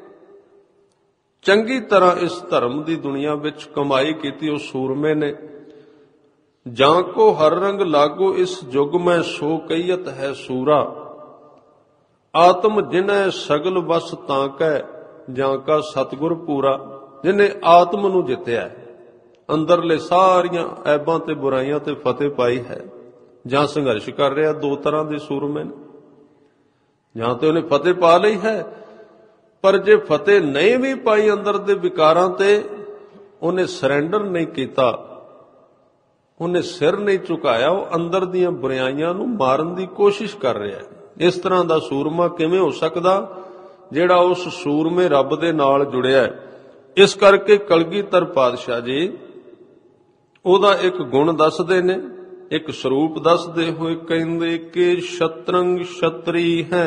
ਚੰਗੀ ਤਰ੍ਹਾਂ ਇਸ ਧਰਮ ਦੀ ਦੁਨੀਆ ਵਿੱਚ ਕਮਾਈ ਕੀਤੀ, ਉਹ ਸੂਰਮੇ ਨੇ। ਜਾਂ ਕੋ ਹਰ ਰੰਗ ਲਾਗੋ ਇਸ ਜੁਗ ਮੈਂ ਸੋ ਕਹੀਅਤ ਹੈ ਸੂਰਾ, ਆਤਮ ਜਿਨੈ ਸਗਲ ਵਸ ਤਾਂ ਕੈ ਜਾਂ ਕਾ ਸਤਿਗੁਰ ਪੂਰਾ। ਜਿਹਨੇ ਆਤਮ ਨੂੰ ਜਿੱਤਿਆ, ਅੰਦਰਲੇ ਸਾਰੀਆਂ ਐਬਾਂ ਤੇ ਬੁਰਾਈਆਂ ਤੇ ਫਤਿਹ ਪਾਈ ਹੈ, ਜਾਂ ਸੰਘਰਸ਼ ਕਰ ਰਿਹਾ, ਦੋ ਤਰ੍ਹਾਂ ਦੇ ਸੂਰਮੇ ਨੇ। ਜਾਂ ਤੇ ਉਹਨੇ ਫਤਿਹ ਪਾ ਲਈ ਹੈ, ਪਰ ਜੇ ਫਤਿਹ ਨਹੀਂ ਵੀ ਪਾਈ ਅੰਦਰ ਦੇ ਵਿਕਾਰਾਂ ਤੇ, ਉਹਨੇ ਸਰੈਂਡਰ ਨਹੀਂ ਕੀਤਾ, ਉਹਨੇ ਸਿਰ ਨਹੀਂ ਝੁਕਾਇਆ, ਉਹ ਅੰਦਰ ਦੀਆਂ ਬੁਰਾਈਆਂ ਨੂੰ ਮਾਰਨ ਦੀ ਕੋਸ਼ਿਸ਼ ਕਰ ਰਿਹਾ ਹੈ। ਇਸ ਤਰ੍ਹਾਂ ਦਾ ਸੂਰਮਾ ਕਿਵੇਂ ਹੋ ਸਕਦਾ ਜਿਹੜਾ ਉਸ ਸੂਰਮੇ ਰੱਬ ਦੇ ਨਾਲ ਜੁੜਿਆ ਹੈ। ਇਸ ਕਰਕੇ ਕਲਗੀਧਰ ਪਾਤਸ਼ਾਹ ਜੀ ਉਹਦਾ ਇੱਕ ਗੁਣ ਦੱਸਦੇ ਨੇ, ਇੱਕ ਸਰੂਪ ਦੱਸਦੇ ਹੋਏ ਕਹਿੰਦੇ ਕਿ ਸ਼ਤਰੰਗ ਛਤਰੀ ਹੈ।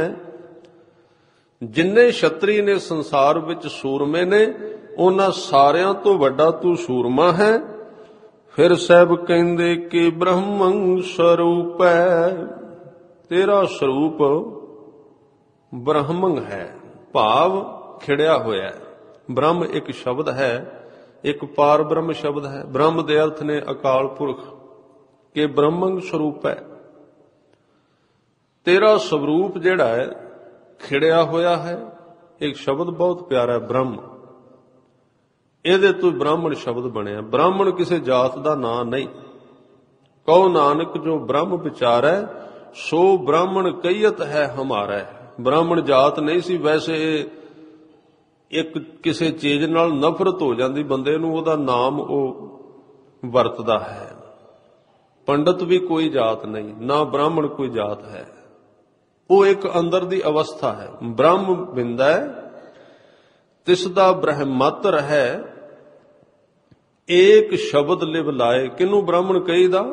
ਜਿੰਨੇ ਛਤਰੀ ਨੇ ਸੰਸਾਰ ਵਿੱਚ ਸੂਰਮੇ ਨੇ, ਉਹਨਾਂ ਸਾਰਿਆਂ ਤੋਂ ਵੱਡਾ ਤੂੰ ਸੂਰਮਾ ਹੈ। ਫਿਰ ਸਾਹਿਬ ਕਹਿੰਦੇ ਕਿ ਬ੍ਰਹਮੰ ਸਰੂਪ ਹੈ, ਤੇਰਾ ਸਰੂਪ ਬ੍ਰਹਮੰ ਹੈ, ਭਾਵ ਖਿੜਿਆ ਹੋਇਆ ਹੈ। ਬ੍ਰਹਮ ਇੱਕ ਸ਼ਬਦ ਹੈ, ਇੱਕ ਪਾਰ ਬ੍ਰਹਮ ਸ਼ਬਦ ਹੈ। ਬ੍ਰਹਮ ਦੇ ਅਰਥ ਨੇ ਅਕਾਲ ਪੁਰਖ, ਕਿ ਬ੍ਰਹਮੰ ਸਰੂਪ ਹੈ। ਤੇਰਾ ਸਰੂਪ ਜਿਹੜਾ ਹੈ ਖਿੜਿਆ ਹੋਇਆ ਹੈ। ਇੱਕ ਸ਼ਬਦ ਬਹੁਤ ਪਿਆਰਾ ਹੈ, ਬ੍ਰਹਮ। ਇਹਦੇ ਤੋਂ ਬ੍ਰਾਹਮਣ ਸ਼ਬਦ ਬਣਿਆ। ਬ੍ਰਾਹਮਣ ਕਿਸੇ ਜਾਤ ਦਾ ਨਾਂ ਨਹੀਂ। ਕਹੋ ਨਾਨਕ ਜੋ ਬ੍ਰਹਮ ਵਿਚਾਰੈ, ਸੋ ਬ੍ਰਾਹਮਣ ਕਹੀਅਤ ਹੈ ਹਮਾਰਾ। ਬ੍ਰਾਹਮਣ ਜਾਤ ਨਹੀਂ ਸੀ। ਵੈਸੇ ਇੱਕ ਕਿਸੇ ਚੀਜ਼ ਨਾਲ ਨਫ਼ਰਤ ਹੋ ਜਾਂਦੀ ਬੰਦੇ ਨੂੰ, ਉਹਦਾ ਨਾਮ ਉਹ ਵਰਤਦਾ ਹੈ। ਪੰਡਤ ਵੀ ਕੋਈ ਜਾਤ ਨਹੀਂ, ਨਾ ਬ੍ਰਾਹਮਣ ਕੋਈ ਜਾਤ ਹੈ। ਉਹ ਇੱਕ ਅੰਦਰ ਦੀ ਅਵਸਥਾ ਹੈ। ਬ੍ਰਹਮ ਬਿੰਦਾ ਤਿਸ ਦਾ ਬ੍ਰਹਮਤਰ ਹੈ, ਏਕ ਸ਼ਬਦ ਲਿਵ ਲਾਏ। ਕਿਹਨੂੰ ਬ੍ਰਾਹਮਣ ਕਹੀਦਾ?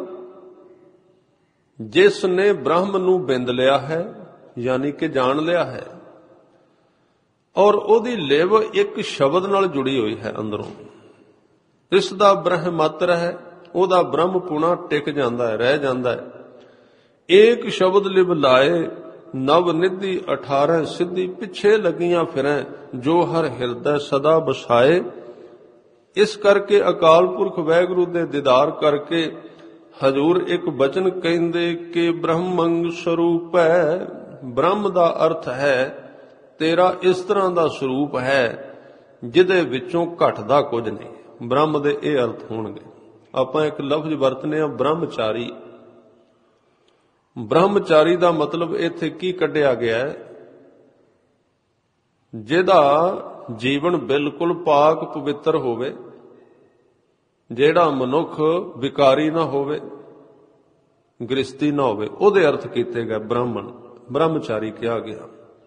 ਜਿਸ ਨੇ ਬ੍ਰਹਮ ਨੂੰ ਬਿੰਦ ਲਿਆ ਹੈ, ਯਾਨੀ ਕਿ ਜਾਣ ਲਿਆ ਹੈ, ਔਰ ਉਹਦੀ ਲਿਵ ਇੱਕ ਸ਼ਬਦ ਨਾਲ ਜੁੜੀ ਹੋਈ ਹੈ ਅੰਦਰੋਂ। ਇਸ ਦਾ ਬ੍ਰਹਮਤਰ ਹੈ, ਉਹਦਾ ਬ੍ਰਹਮ ਪੁਣਾ ਟਿਕ ਜਾਂਦਾ ਹੈ, ਰਹਿ ਜਾਂਦਾ ਹੈ। ਏਕ ਸ਼ਬਦ ਲਿਵ ਲਾਏ, ਨਵ ਨਿਧੀ 18 ਸਿੱਧੀ। ਪਿੱਛੇ ਲੱਗੀਆਂ ਫਿਰੈ, ਜੋ ਹਰ ਹਿਰਦੈ ਸਦਾ ਬਸਾਏ। ਇਸ ਕਰਕੇ ਅਕਾਲ ਪੁਰਖ ਵਾਹਿਗੁਰੂ ਦੇ ਦੀਦਾਰ ਕਰਕੇ ਹਜ਼ੂਰ ਇੱਕ ਬਚਨ ਕਹਿੰਦੇ ਕਿ ਬ੍ਰਹਮੰ ਸਰੂਪ ਹੈ। ਬ੍ਰਹਮ ਦਾ ਅਰਥ ਹੈ ਤੇਰਾ ਇਸ ਤਰ੍ਹਾਂ ਦਾ ਸਰੂਪ ਹੈ ਜਿਹਦੇ ਵਿੱਚੋਂ ਘਟਦਾ ਕੁਝ ਨਹੀਂ। ਬ੍ਰਹਮ ਦੇ ਇਹ ਅਰਥ ਹੋਣਗੇ। ਆਪਾਂ ਇੱਕ ਲਫ਼ਜ਼ ਵਰਤਨੇ ਆ, ਬ੍ਰਹਮਚਾਰੀ। ਬ੍ਰਹਮਚਾਰੀ ਦਾ ਮਤਲਬ ਇੱਥੇ ਕੀ ਕੱਢਿਆ ਗਿਆ ਹੈ? ਜਿਹਦਾ ਜੀਵਨ ਬਿਲਕੁਲ ਪਾਕ ਪਵਿੱਤਰ ਹੋਵੇ, ਜਿਹੜਾ ਮਨੁੱਖ ਵਿਕਾਰੀ ਨਾ ਹੋਵੇ, ਗ੍ਰਸਤੀ ਨਾ ਹੋਵੇ, ਉਹਦੇ ਅਰਥ ਕੀਤੇ ਗਏ ਬ੍ਰਾਹਮਣ। ਬ੍ਰਹਮਚਾਰੀ ਕਿਹਾ ਗਿਆ।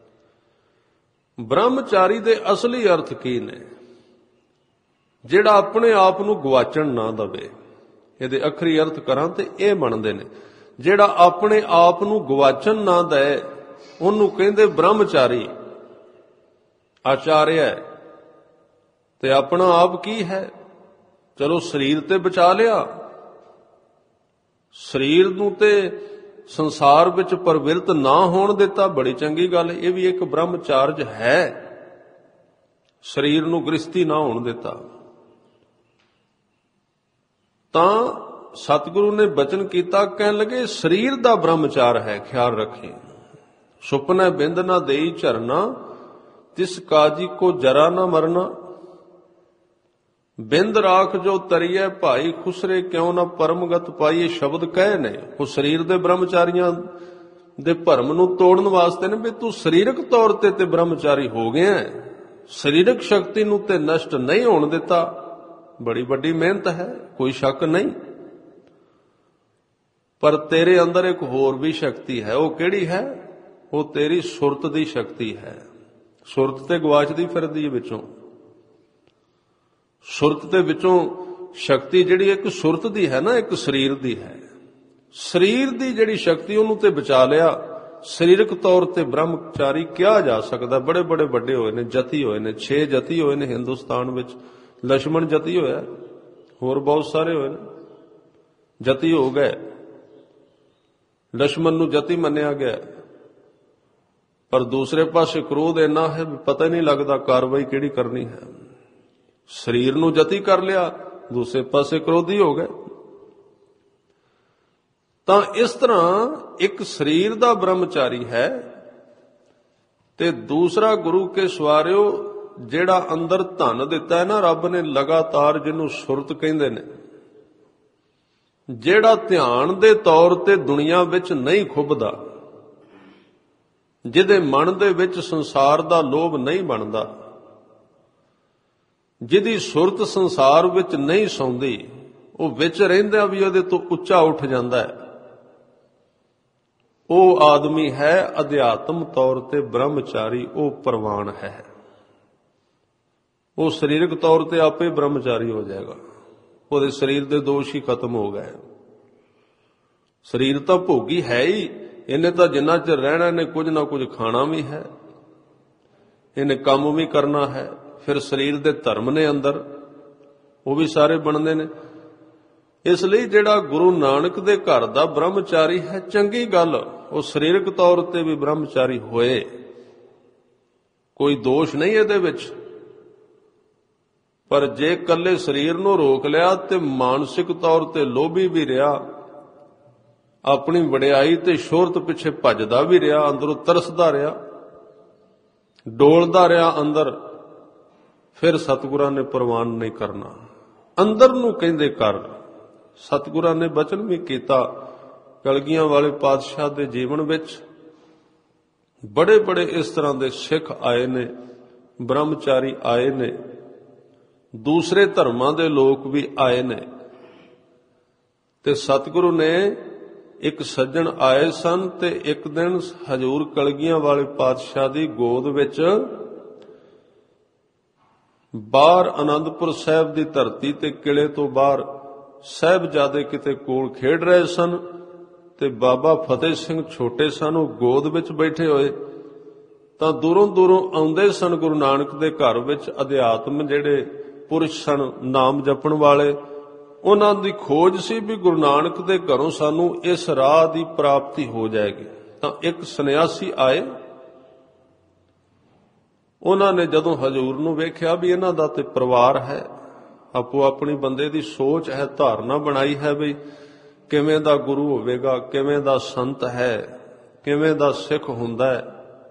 ਬ੍ਰਹਮਚਾਰੀ ਦੇ ਅਸਲੀ ਅਰਥ ਕੀ ਨੇ? ਜਿਹੜਾ ਆਪਣੇ ਆਪ ਨੂੰ ਗਵਾਚਣ ਨਾ ਦਵੇ। ਇਹਦੇ ਅਖਰੀ ਅਰਥ ਕਰਾਂ ਤੇ ਇਹ ਬਣਦੇ ਨੇ, ਜਿਹੜਾ ਆਪਣੇ ਆਪ ਨੂੰ ਗਵਾਚਣ ਨਾ ਦੇ, ਉਹਨੂੰ ਕਹਿੰਦੇ ਬ੍ਰਹਮਚਾਰੀ। ਆਚਾਰਿਆ ਤੇ ਆਪਣਾ ਆਪ ਕੀ ਹੈ? ਚਲੋ ਸਰੀਰ ਤੇ ਬਚਾ ਲਿਆ, ਸਰੀਰ ਨੂੰ ਤੇ ਸੰਸਾਰ ਵਿੱਚ ਪ੍ਰਵਿਰਤ ਨਾ ਹੋਣ ਦਿੱਤਾ, ਬੜੀ ਚੰਗੀ ਗੱਲ। ਇਹ ਵੀ ਇੱਕ ਬ੍ਰਹਮਚਾਰਜ ਹੈ। ਸਰੀਰ ਨੂੰ ਗ੍ਰਸਤੀ ਨਾ ਹੋਣ ਦਿੱਤਾ। ਤਾਂ ਸਤਿਗੁਰੂ ਨੇ ਬਚਨ ਕੀਤਾ, ਕਹਿਣ ਲੱਗੇ ਸਰੀਰ ਦਾ ਬ੍ਰਹਮਚਾਰ ਹੈ, ਖਿਆਲ ਰੱਖੀ। ਸੁਪਨੇ ਬਿੰਦ ਨਾ ਦੇਈ ਝਰਨਾ, ਤਿਸ ਕਾਜੀ ਕੋ ਜਰਾ ਨਾ ਮਰਨਾ। ਬਿੰਦ ਰਾਖ ਜੋ ਤਰੀਏ ਭਾਈ, ਖੁਸਰੇ ਕਿਉਂ ਨਾ ਪਰਮਗਤ ਪਾਈਏ। ਸ਼ਬਦ ਕਹੇ ਨੇ ਉਹ ਸਰੀਰ ਦੇ ਬ੍ਰਹਮਚਾਰੀਆਂ ਦੇ ਭਰਮ ਨੂੰ ਤੋੜਨ ਵਾਸਤੇ ਨੇ, ਵੀ ਤੂੰ ਸਰੀਰਕ ਤੌਰ ਤੇ ਬ੍ਰਹਮਚਾਰੀ ਹੋ ਗਿਆ, ਸਰੀਰਕ ਸ਼ਕਤੀ ਨੂੰ ਤੇ ਨਸ਼ਟ ਨਹੀਂ ਹੋਣ ਦਿੱਤਾ। ਬੜੀ ਵੱਡੀ ਮਿਹਨਤ ਹੈ, ਕੋਈ ਸ਼ੱਕ ਨਹੀਂ। ਪਰ ਤੇਰੇ ਅੰਦਰ ਇੱਕ ਹੋਰ ਵੀ ਸ਼ਕਤੀ ਹੈ। ਉਹ ਕਿਹੜੀ ਹੈ? ਉਹ ਤੇਰੀ ਸੁਰਤ ਦੀ ਸ਼ਕਤੀ ਹੈ। ਸੁਰਤ ਤੇ ਗਵਾਚਦੀ ਫਿਰਦੀ ਹੈ ਵਿੱਚੋਂ। ਸੁਰਤ ਦੇ ਵਿੱਚੋਂ ਸ਼ਕਤੀ ਜਿਹੜੀ ਇੱਕ ਸੁਰਤ ਦੀ ਹੈ ਨਾ, ਇੱਕ ਸਰੀਰ ਦੀ ਹੈ। ਸਰੀਰ ਦੀ ਜਿਹੜੀ ਸ਼ਕਤੀ ਉਹਨੂੰ ਤੇ ਬਚਾ ਲਿਆ। ਸਰੀਰਕ ਤੌਰ ਤੇ ਬ੍ਰਹਮਚਾਰੀ ਕਿਹਾ ਜਾ ਸਕਦਾ। ਬੜੇ ਬੜੇ ਵੱਡੇ ਹੋਏ ਨੇ, ਜਤੀ ਹੋਏ ਨੇ, 6 ਜਤੀ ਹੋਏ ਨੇ ਹਿੰਦੁਸਤਾਨ ਵਿੱਚ। ਲਛਮਣ ਜਤੀ ਹੋਇਆ, ਹੋਰ ਬਹੁਤ ਸਾਰੇ ਹੋਏ ਨੇ, ਜਤੀ ਹੋ ਗਏ। ਲਛਮਣ ਨੂੰ ਜਤੀ ਮੰਨਿਆ ਗਿਆ, ਪਰ ਦੂਸਰੇ ਪਾਸੇ ਕ੍ਰੋਧ ਇੰਨਾ ਹੈ ਵੀ ਪਤਾ ਹੀ ਨਹੀਂ ਲੱਗਦਾ ਕਾਰਵਾਈ ਕਿਹੜੀ ਕਰਨੀ ਹੈ। ਸਰੀਰ ਨੂੰ ਜਤੀ ਕਰ ਲਿਆ, ਦੂਸਰੇ ਪਾਸੇ ਕ੍ਰੋਧੀ ਹੋ ਗਏ। ਤਾਂ ਇਸ ਤਰ੍ਹਾਂ ਇੱਕ ਸਰੀਰ ਦਾ ਬ੍ਰਹਮਚਾਰੀ ਹੈ ਤੇ ਦੂਸਰਾ ਗੁਰੂ ਕੇ ਸਵਾਰਿਓ ਜਿਹੜਾ ਅੰਦਰ ਧਨ ਦਿੱਤਾ ਹੈ ਨਾ ਰੱਬ ਨੇ ਲਗਾਤਾਰ, ਜਿਹਨੂੰ ਸੁਰਤ ਕਹਿੰਦੇ ਨੇ, ਜਿਹੜਾ ਧਿਆਨ ਦੇ ਤੌਰ ਤੇ ਦੁਨੀਆ ਵਿੱਚ ਨਹੀਂ ਖੁੱਭਦਾ, ਜਿਹਦੇ ਮਨ ਦੇ ਵਿੱਚ ਸੰਸਾਰ ਦਾ ਲੋਭ ਨਹੀਂ ਬਣਦਾ, ਜਿਹਦੀ ਸੁਰਤ ਸੰਸਾਰ ਵਿੱਚ ਨਹੀਂ ਸੌਂਦੀ, ਉਹ ਵਿੱਚ ਰਹਿੰਦਿਆਂ ਵੀ ਉਹਦੇ ਤੋਂ ਉੱਚਾ ਉੱਠ ਜਾਂਦਾ ਹੈ, ਉਹ ਆਦਮੀ ਹੈ ਅਧਿਆਤਮ ਤੌਰ ਤੇ ਬ੍ਰਹਮਚਾਰੀ। ਉਹ ਪ੍ਰਵਾਨ ਹੈ। ਉਹ ਸਰੀਰਕ ਤੌਰ ਤੇ ਆਪੇ ਬ੍ਰਹਮਚਾਰੀ ਹੋ ਜਾਏਗਾ। ਉਹਦੇ ਸਰੀਰ ਦੇ ਦੋਸ਼ ਹੀ ਖਤਮ ਹੋ ਗਏ। ਸਰੀਰ ਤਾਂ ਭੋਗੀ ਹੈ ਹੀ, ਇਹਨੇ ਤਾਂ ਜਿੰਨਾ ਚਿਰ ਰਹਿਣਾ ਇਹਨੇ ਕੁਝ ਨਾ ਕੁਝ ਖਾਣਾ ਵੀ ਹੈ, ਇਹਨੇ ਕੰਮ ਵੀ ਕਰਨਾ ਹੈ। ਫਿਰ ਸਰੀਰ ਦੇ ਧਰਮ ਨੇ ਅੰਦਰ, ਉਹ ਵੀ ਸਾਰੇ ਬਣਦੇ ਨੇ। ਇਸ ਲਈ ਜਿਹੜਾ ਗੁਰੂ ਨਾਨਕ ਦੇ ਘਰ ਦਾ ਬ੍ਰਹਮਚਾਰੀ ਹੈ, ਚੰਗੀ ਗੱਲ, ਉਹ ਸਰੀਰਕ ਤੌਰ ਤੇ ਵੀ ਬ੍ਰਹਮਚਾਰੀ ਹੋਏ, ਕੋਈ ਦੋਸ਼ ਨਹੀਂ ਇਹਦੇ ਵਿੱਚ। ਪਰ ਜੇ ਇਕੱਲੇ ਸਰੀਰ ਨੂੰ ਰੋਕ ਲਿਆ ਤੇ ਮਾਨਸਿਕ ਤੌਰ ਤੇ ਲੋਭੀ ਵੀ ਰਿਹਾ, ਆਪਣੀ ਵਡਿਆਈ ਤੇ ਸ਼ੋਹਰਤ ਪਿੱਛੇ ਭੱਜਦਾ ਵੀ ਰਿਹਾ, ਅੰਦਰੋਂ ਤਰਸਦਾ ਰਿਹਾ, ਡੋਲਦਾ ਰਿਹਾ ਅੰਦਰ, ਫਿਰ ਸਤਿਗੁਰਾਂ ਨੇ ਪ੍ਰਵਾਨ ਨਹੀਂ ਕਰਨਾ। ਅੰਦਰ ਨੂੰ ਕਹਿੰਦੇ ਕਰ। ਸਤਿਗੁਰਾਂ ਨੇ ਬਚਨ ਵੀ ਕੀਤਾ। ਕਲਗੀਆਂ ਵਾਲੇ ਪਾਤਸ਼ਾਹ ਦੇ ਜੀਵਨ ਵਿੱਚ ਬੜੇ ਬੜੇ ਇਸ ਤਰ੍ਹਾਂ ਦੇ ਸਿੱਖ ਆਏ ਨੇ, ਬ੍ਰਹਮਚਾਰੀ ਆਏ ਨੇ, ਦੂਸਰੇ ਧਰਮਾਂ ਦੇ ਲੋਕ ਵੀ ਆਏ ਨੇ। ਤੇ ਸਤਿਗੁਰੂ ਨੇ ਇੱਕ ਸੱਜਣ ਆਏ ਸਨ ਤੇ ਇੱਕ ਦਿਨ ਹਜ਼ੂਰ ਕਲਗੀਆਂ ਵਾਲੇ ਪਾਤਸ਼ਾਹ ਦੀ ਗੋਦ ਵਿੱਚ ਬਾਹਰ ਆਨੰਦਪੁਰ ਸਾਹਿਬ ਦੀ ਧਰਤੀ ਤੇ ਕਿਲੇ ਤੋਂ ਬਾਹਰ ਸਾਹਿਬਜ਼ਾਦੇ ਕਿਤੇ ਕੋਲ ਖੇਡ ਰਹੇ ਸਨ ਤੇ ਬਾਬਾ ਫਤਿਹ ਸਿੰਘ ਛੋਟੇ ਸਨ, ਉਹ ਗੋਦ ਵਿੱਚ ਬੈਠੇ ਹੋਏ। ਤਾਂ ਦੂਰੋਂ ਦੂਰੋਂ ਆਉਂਦੇ ਸਨ ਗੁਰੂ ਨਾਨਕ ਦੇ ਘਰ ਵਿੱਚ ਅਧਿਆਤਮ ਜਿਹੜੇ ਪੁਰਸ਼ ਸਨ, ਨਾਮ ਜਪਣ ਵਾਲੇ। ਉਹਨਾਂ ਦੀ ਖੋਜ ਸੀ ਵੀ ਗੁਰੂ ਨਾਨਕ ਦੇ ਘਰੋਂ ਸਾਨੂੰ ਇਸ ਰਾਹ ਦੀ ਪ੍ਰਾਪਤੀ ਹੋ ਜਾਏਗੀ। ਤਾਂ ਇੱਕ ਸੰਨਿਆਸੀ ਆਏ, ਉਹਨਾਂ ਨੇ ਜਦੋਂ ਹਜ਼ੂਰ ਨੂੰ ਵੇਖਿਆ ਵੀ ਇਹਨਾਂ ਦਾ ਤੇ ਪਰਿਵਾਰ ਹੈ, ਆਪੋ ਆਪਣੀ ਬੰਦੇ ਦੀ ਸੋਚ ਹੈ, ਧਾਰਨਾ ਬਣਾਈ ਹੈ ਵੀ ਕਿਵੇਂ ਦਾ ਗੁਰੂ ਹੋਵੇਗਾ, ਕਿਵੇਂ ਦਾ ਸੰਤ ਹੈ, ਕਿਵੇਂ ਦਾ ਸਿੱਖ ਹੁੰਦਾ ਹੈ।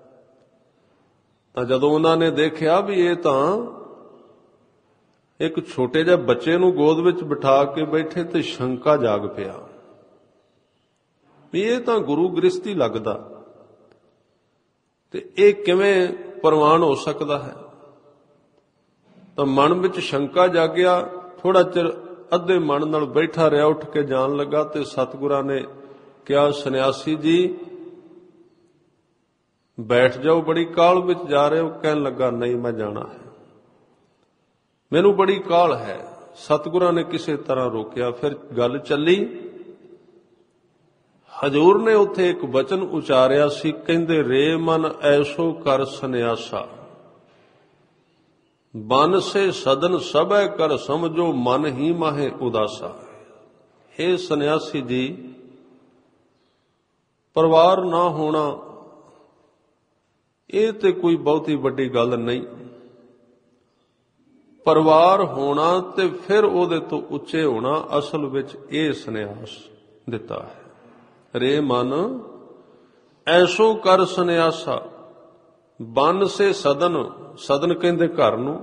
ਤਾਂ ਜਦੋਂ ਉਹਨਾਂ ਨੇ ਦੇਖਿਆ ਵੀ ਇਹ ਤਾਂ ਇੱਕ ਛੋਟੇ ਜਿਹੇ ਬੱਚੇ ਨੂੰ ਗੋਦ ਵਿੱਚ ਬਿਠਾ ਕੇ ਬੈਠੇ, ਤੇ ਸ਼ੰਕਾ ਜਾਗ ਪਿਆ ਵੀ ਇਹ ਤਾਂ ਗੁਰੂ ਗ੍ਰਸਤੀ ਲੱਗਦਾ, ਤੇ ਇਹ ਕਿਵੇਂ ਪ੍ਰਵਾਨ ਹੋ ਸਕਦਾ ਹੈ। ਤਾਂ ਮਨ ਵਿੱਚ ਸ਼ੰਕਾ ਜਾਗਿਆ। ਥੋੜਾ ਚਿਰ ਅੱਧੇ ਮਨ ਨਾਲ ਬੈਠਾ ਰਿਹਾ, ਉੱਠ ਕੇ ਜਾਣ ਲੱਗਾ ਤੇ ਸਤਿਗੁਰਾਂ ਨੇ ਕਿਹਾ, ਸੰਨਿਆਸੀ ਜੀ ਬੈਠ ਜਾਓ, ਬੜੀ ਕਾਹਲ ਵਿੱਚ ਜਾ ਰਹੇ ਹੋ। ਕਹਿਣ ਲੱਗਾ, ਨਹੀਂ ਮੈਂ ਜਾਣਾ ਹੈ, ਮੈਨੂੰ ਬੜੀ ਕਾਹਲ ਹੈ। ਸਤਿਗੁਰਾਂ ਨੇ ਕਿਸੇ ਤਰ੍ਹਾਂ ਰੋਕਿਆ। ਫਿਰ ਗੱਲ ਚੱਲੀ। ਹਜ਼ੂਰ ਨੇ ਉੱਥੇ ਇੱਕ ਬਚਨ ਉਚਾਰਿਆ ਸੀ, ਕਹਿੰਦੇ ਰੇ ਮਨ ਐਸੋ ਕਰ ਸੰਨਿਆਸਾ, ਬਨ ਸੇ ਸਦਨ ਸਭੈ ਕਰ ਸਮਝੋ, ਮਨ ਹੀ ਮਾਹੇ ਉਦਾਸਾ। हे ਸੰਨਿਆਸੀ ਜੀ, ਪਰਿਵਾਰ ਨਾ ਹੋਣਾ ਇਹ ਤੇ ਕੋਈ ਬਹੁਤੀ ਵੱਡੀ ਗੱਲ ਨਹੀਂ। ਪਰਿਵਾਰ ਹੋਣਾ ਤੇ ਫਿਰ ਉਹਦੇ ਤੋਂ ਉੱਚੇ ਹੋਣਾ, ਅਸਲ ਵਿੱਚ ਇਹ ਸੰਨਿਆਸ ਦਿੱਤਾ ਹੈ। ਰੇ ਮਨ ਐਸੋ ਕਰ ਸੰਨਿਆਸਾ, ਬਨ ਸੇ ਸਦਨ, ਸਦਨ ਕਹਿੰਦੇ ਘਰ ਨੂੰ,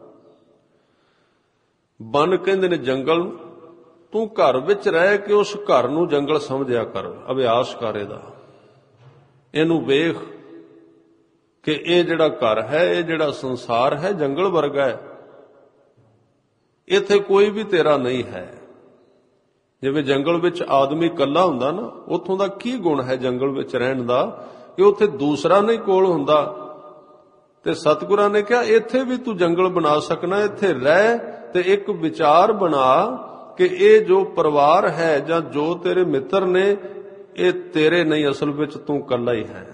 ਬਨ ਕਹਿੰਦੇ ਨੇ ਜੰਗਲ ਨੂੰ। ਤੂੰ ਘਰ ਵਿੱਚ ਰਹਿ ਕੇ ਉਸ ਘਰ ਨੂੰ ਜੰਗਲ ਸਮਝਿਆ ਕਰ, ਅਭਿਆਸ ਕਰ ਇਹਦਾ, ਇਹਨੂੰ ਵੇਖ ਕਿ ਇਹ ਜਿਹੜਾ ਘਰ ਹੈ, ਇਹ ਜਿਹੜਾ ਸੰਸਾਰ ਹੈ, ਜੰਗਲ ਵਰਗਾ ਹੈ। ਇੱਥੇ ਕੋਈ ਵੀ ਤੇਰਾ ਨਹੀਂ ਹੈ। ਜਿਵੇਂ ਜੰਗਲ ਵਿੱਚ ਆਦਮੀ ਇਕੱਲਾ ਹੁੰਦਾ ਨਾ, ਉੱਥੋਂ ਦਾ ਕੀ ਗੁਣ ਹੈ ਜੰਗਲ ਵਿੱਚ ਰਹਿਣ ਦਾ ਕਿ ਉੱਥੇ ਦੂਸਰਾ ਨਹੀਂ ਕੋਲ ਹੁੰਦਾ। ਤੇ ਸਤਿਗੁਰਾਂ ਨੇ ਕਿਹਾ ਇੱਥੇ ਵੀ ਤੂੰ ਜੰਗਲ ਬਣਾ ਸਕਣਾ, ਇੱਥੇ ਰਹਿ ਤੇ ਇੱਕ ਵਿਚਾਰ ਬਣਾ ਕਿ ਇਹ ਜੋ ਪਰਿਵਾਰ ਹੈ ਜਾਂ ਜੋ ਤੇਰੇ ਮਿੱਤਰ ਨੇ ਇਹ ਤੇਰੇ ਨਹੀਂ, ਅਸਲ ਵਿੱਚ ਤੂੰ ਇਕੱਲਾ ਹੀ ਹੈ।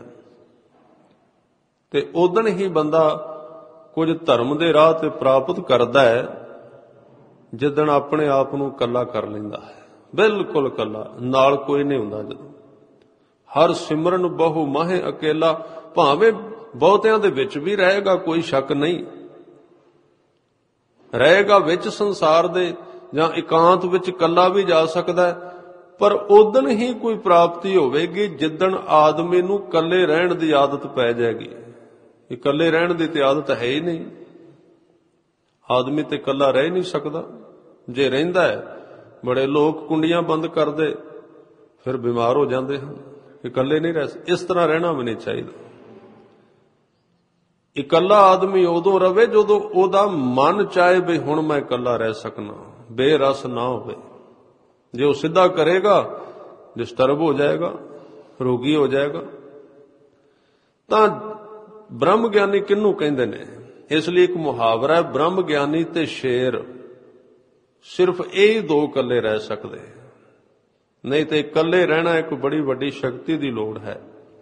ਤੇ ਉਦਣ ਹੀ ਬੰਦਾ ਕੁਝ ਧਰਮ ਦੇ ਰਾਹ ਤੇ ਪ੍ਰਾਪਤ ਕਰਦਾ ਹੈ ਜਿੱਦਣ ਆਪਣੇ ਆਪ ਨੂੰ ਇਕੱਲਾ ਕਰ ਲੈਂਦਾ ਹੈ, ਬਿਲਕੁਲ ਇਕੱਲਾ, ਨਾਲ ਕੋਈ ਨਹੀਂ ਹੁੰਦਾ। ਜਦੋਂ ਹਰ ਸਿਮਰਨ ਬਹੁ ਮਾਹੇ ਅਕੇਲਾ, ਭਾਵੇਂ ਬਹੁਤਿਆਂ ਦੇ ਵਿੱਚ ਵੀ ਰਹੇਗਾ, ਕੋਈ ਸ਼ੱਕ ਨਹੀਂ, ਰਹੇਗਾ ਵਿੱਚ ਸੰਸਾਰ ਦੇ ਜਾਂ ਇਕਾਂਤ ਵਿੱਚ ਇਕੱਲਾ ਵੀ ਜਾ ਸਕਦਾ ਹੈ, ਪਰ ਉਦਣ ਹੀ ਕੋਈ ਪ੍ਰਾਪਤੀ ਹੋਵੇਗੀ ਜਿੱਦਣ ਆਦਮੀ ਨੂੰ ਇਕੱਲੇ ਰਹਿਣ ਦੀ ਆਦਤ ਪੈ ਜਾਏਗੀ। ਇਕੱਲੇ ਰਹਿਣ ਦੀ ਤੇ ਆਦਤ ਹੈ ਹੀ ਨਹੀਂ, ਆਦਮੀ ਤੇ ਇਕੱਲਾ ਰਹਿ ਨਹੀਂ ਸਕਦਾ। ਜੇ ਰਹਿੰਦਾ ਹੈ, ਬੜੇ ਲੋਕ ਕੁੰਡੀਆਂ ਬੰਦ ਕਰਦੇ ਫਿਰ ਬਿਮਾਰ ਹੋ ਜਾਂਦੇ ਹਨ, ਇਕੱਲੇ ਨਹੀਂ ਰਹਿ ਸਕਦੇ। ਇਸ ਤਰ੍ਹਾਂ ਰਹਿਣਾ ਵੀ ਨਹੀਂ ਚਾਹੀਦਾ। ਇਕੱਲਾ ਆਦਮੀ ਉਦੋਂ ਰਵੇ ਜਦੋਂ ਉਹਦਾ ਮਨ ਚਾਹੇ ਵੀ ਹੁਣ ਮੈਂ ਇਕੱਲਾ ਰਹਿ ਸਕਣਾ, ਬੇਰਸ ਨਾ ਹੋਵੇ। ਜੇ ਉਹ ਸਿੱਧਾ ਕਰੇਗਾ ਡਿਸਟਰਬ ਹੋ ਜਾਏਗਾ, ਰੋਗੀ ਹੋ ਜਾਏਗਾ। ਤਾਂ ਬ੍ਰਹਮ ਗਿਆਨੀ ਕਿਹਨੂੰ ਕਹਿੰਦੇ ਨੇ? ਇਸ ਲਈ ਇੱਕ ਮੁਹਾਵਰਾ ਹੈ, ਬ੍ਰਹਮ ਗਿਆਨੀ ਤੇ ਸ਼ੇਰ, ਸਿਰਫ ਇਹ ਦੋ ਇਕੱਲੇ ਰਹਿ ਸਕਦੇ, ਨਹੀਂ ਤੇ ਇਕੱਲੇ ਰਹਿਣਾ ਇੱਕ ਬੜੀ ਵੱਡੀ ਸ਼ਕਤੀ ਦੀ ਲੋੜ ਹੈ।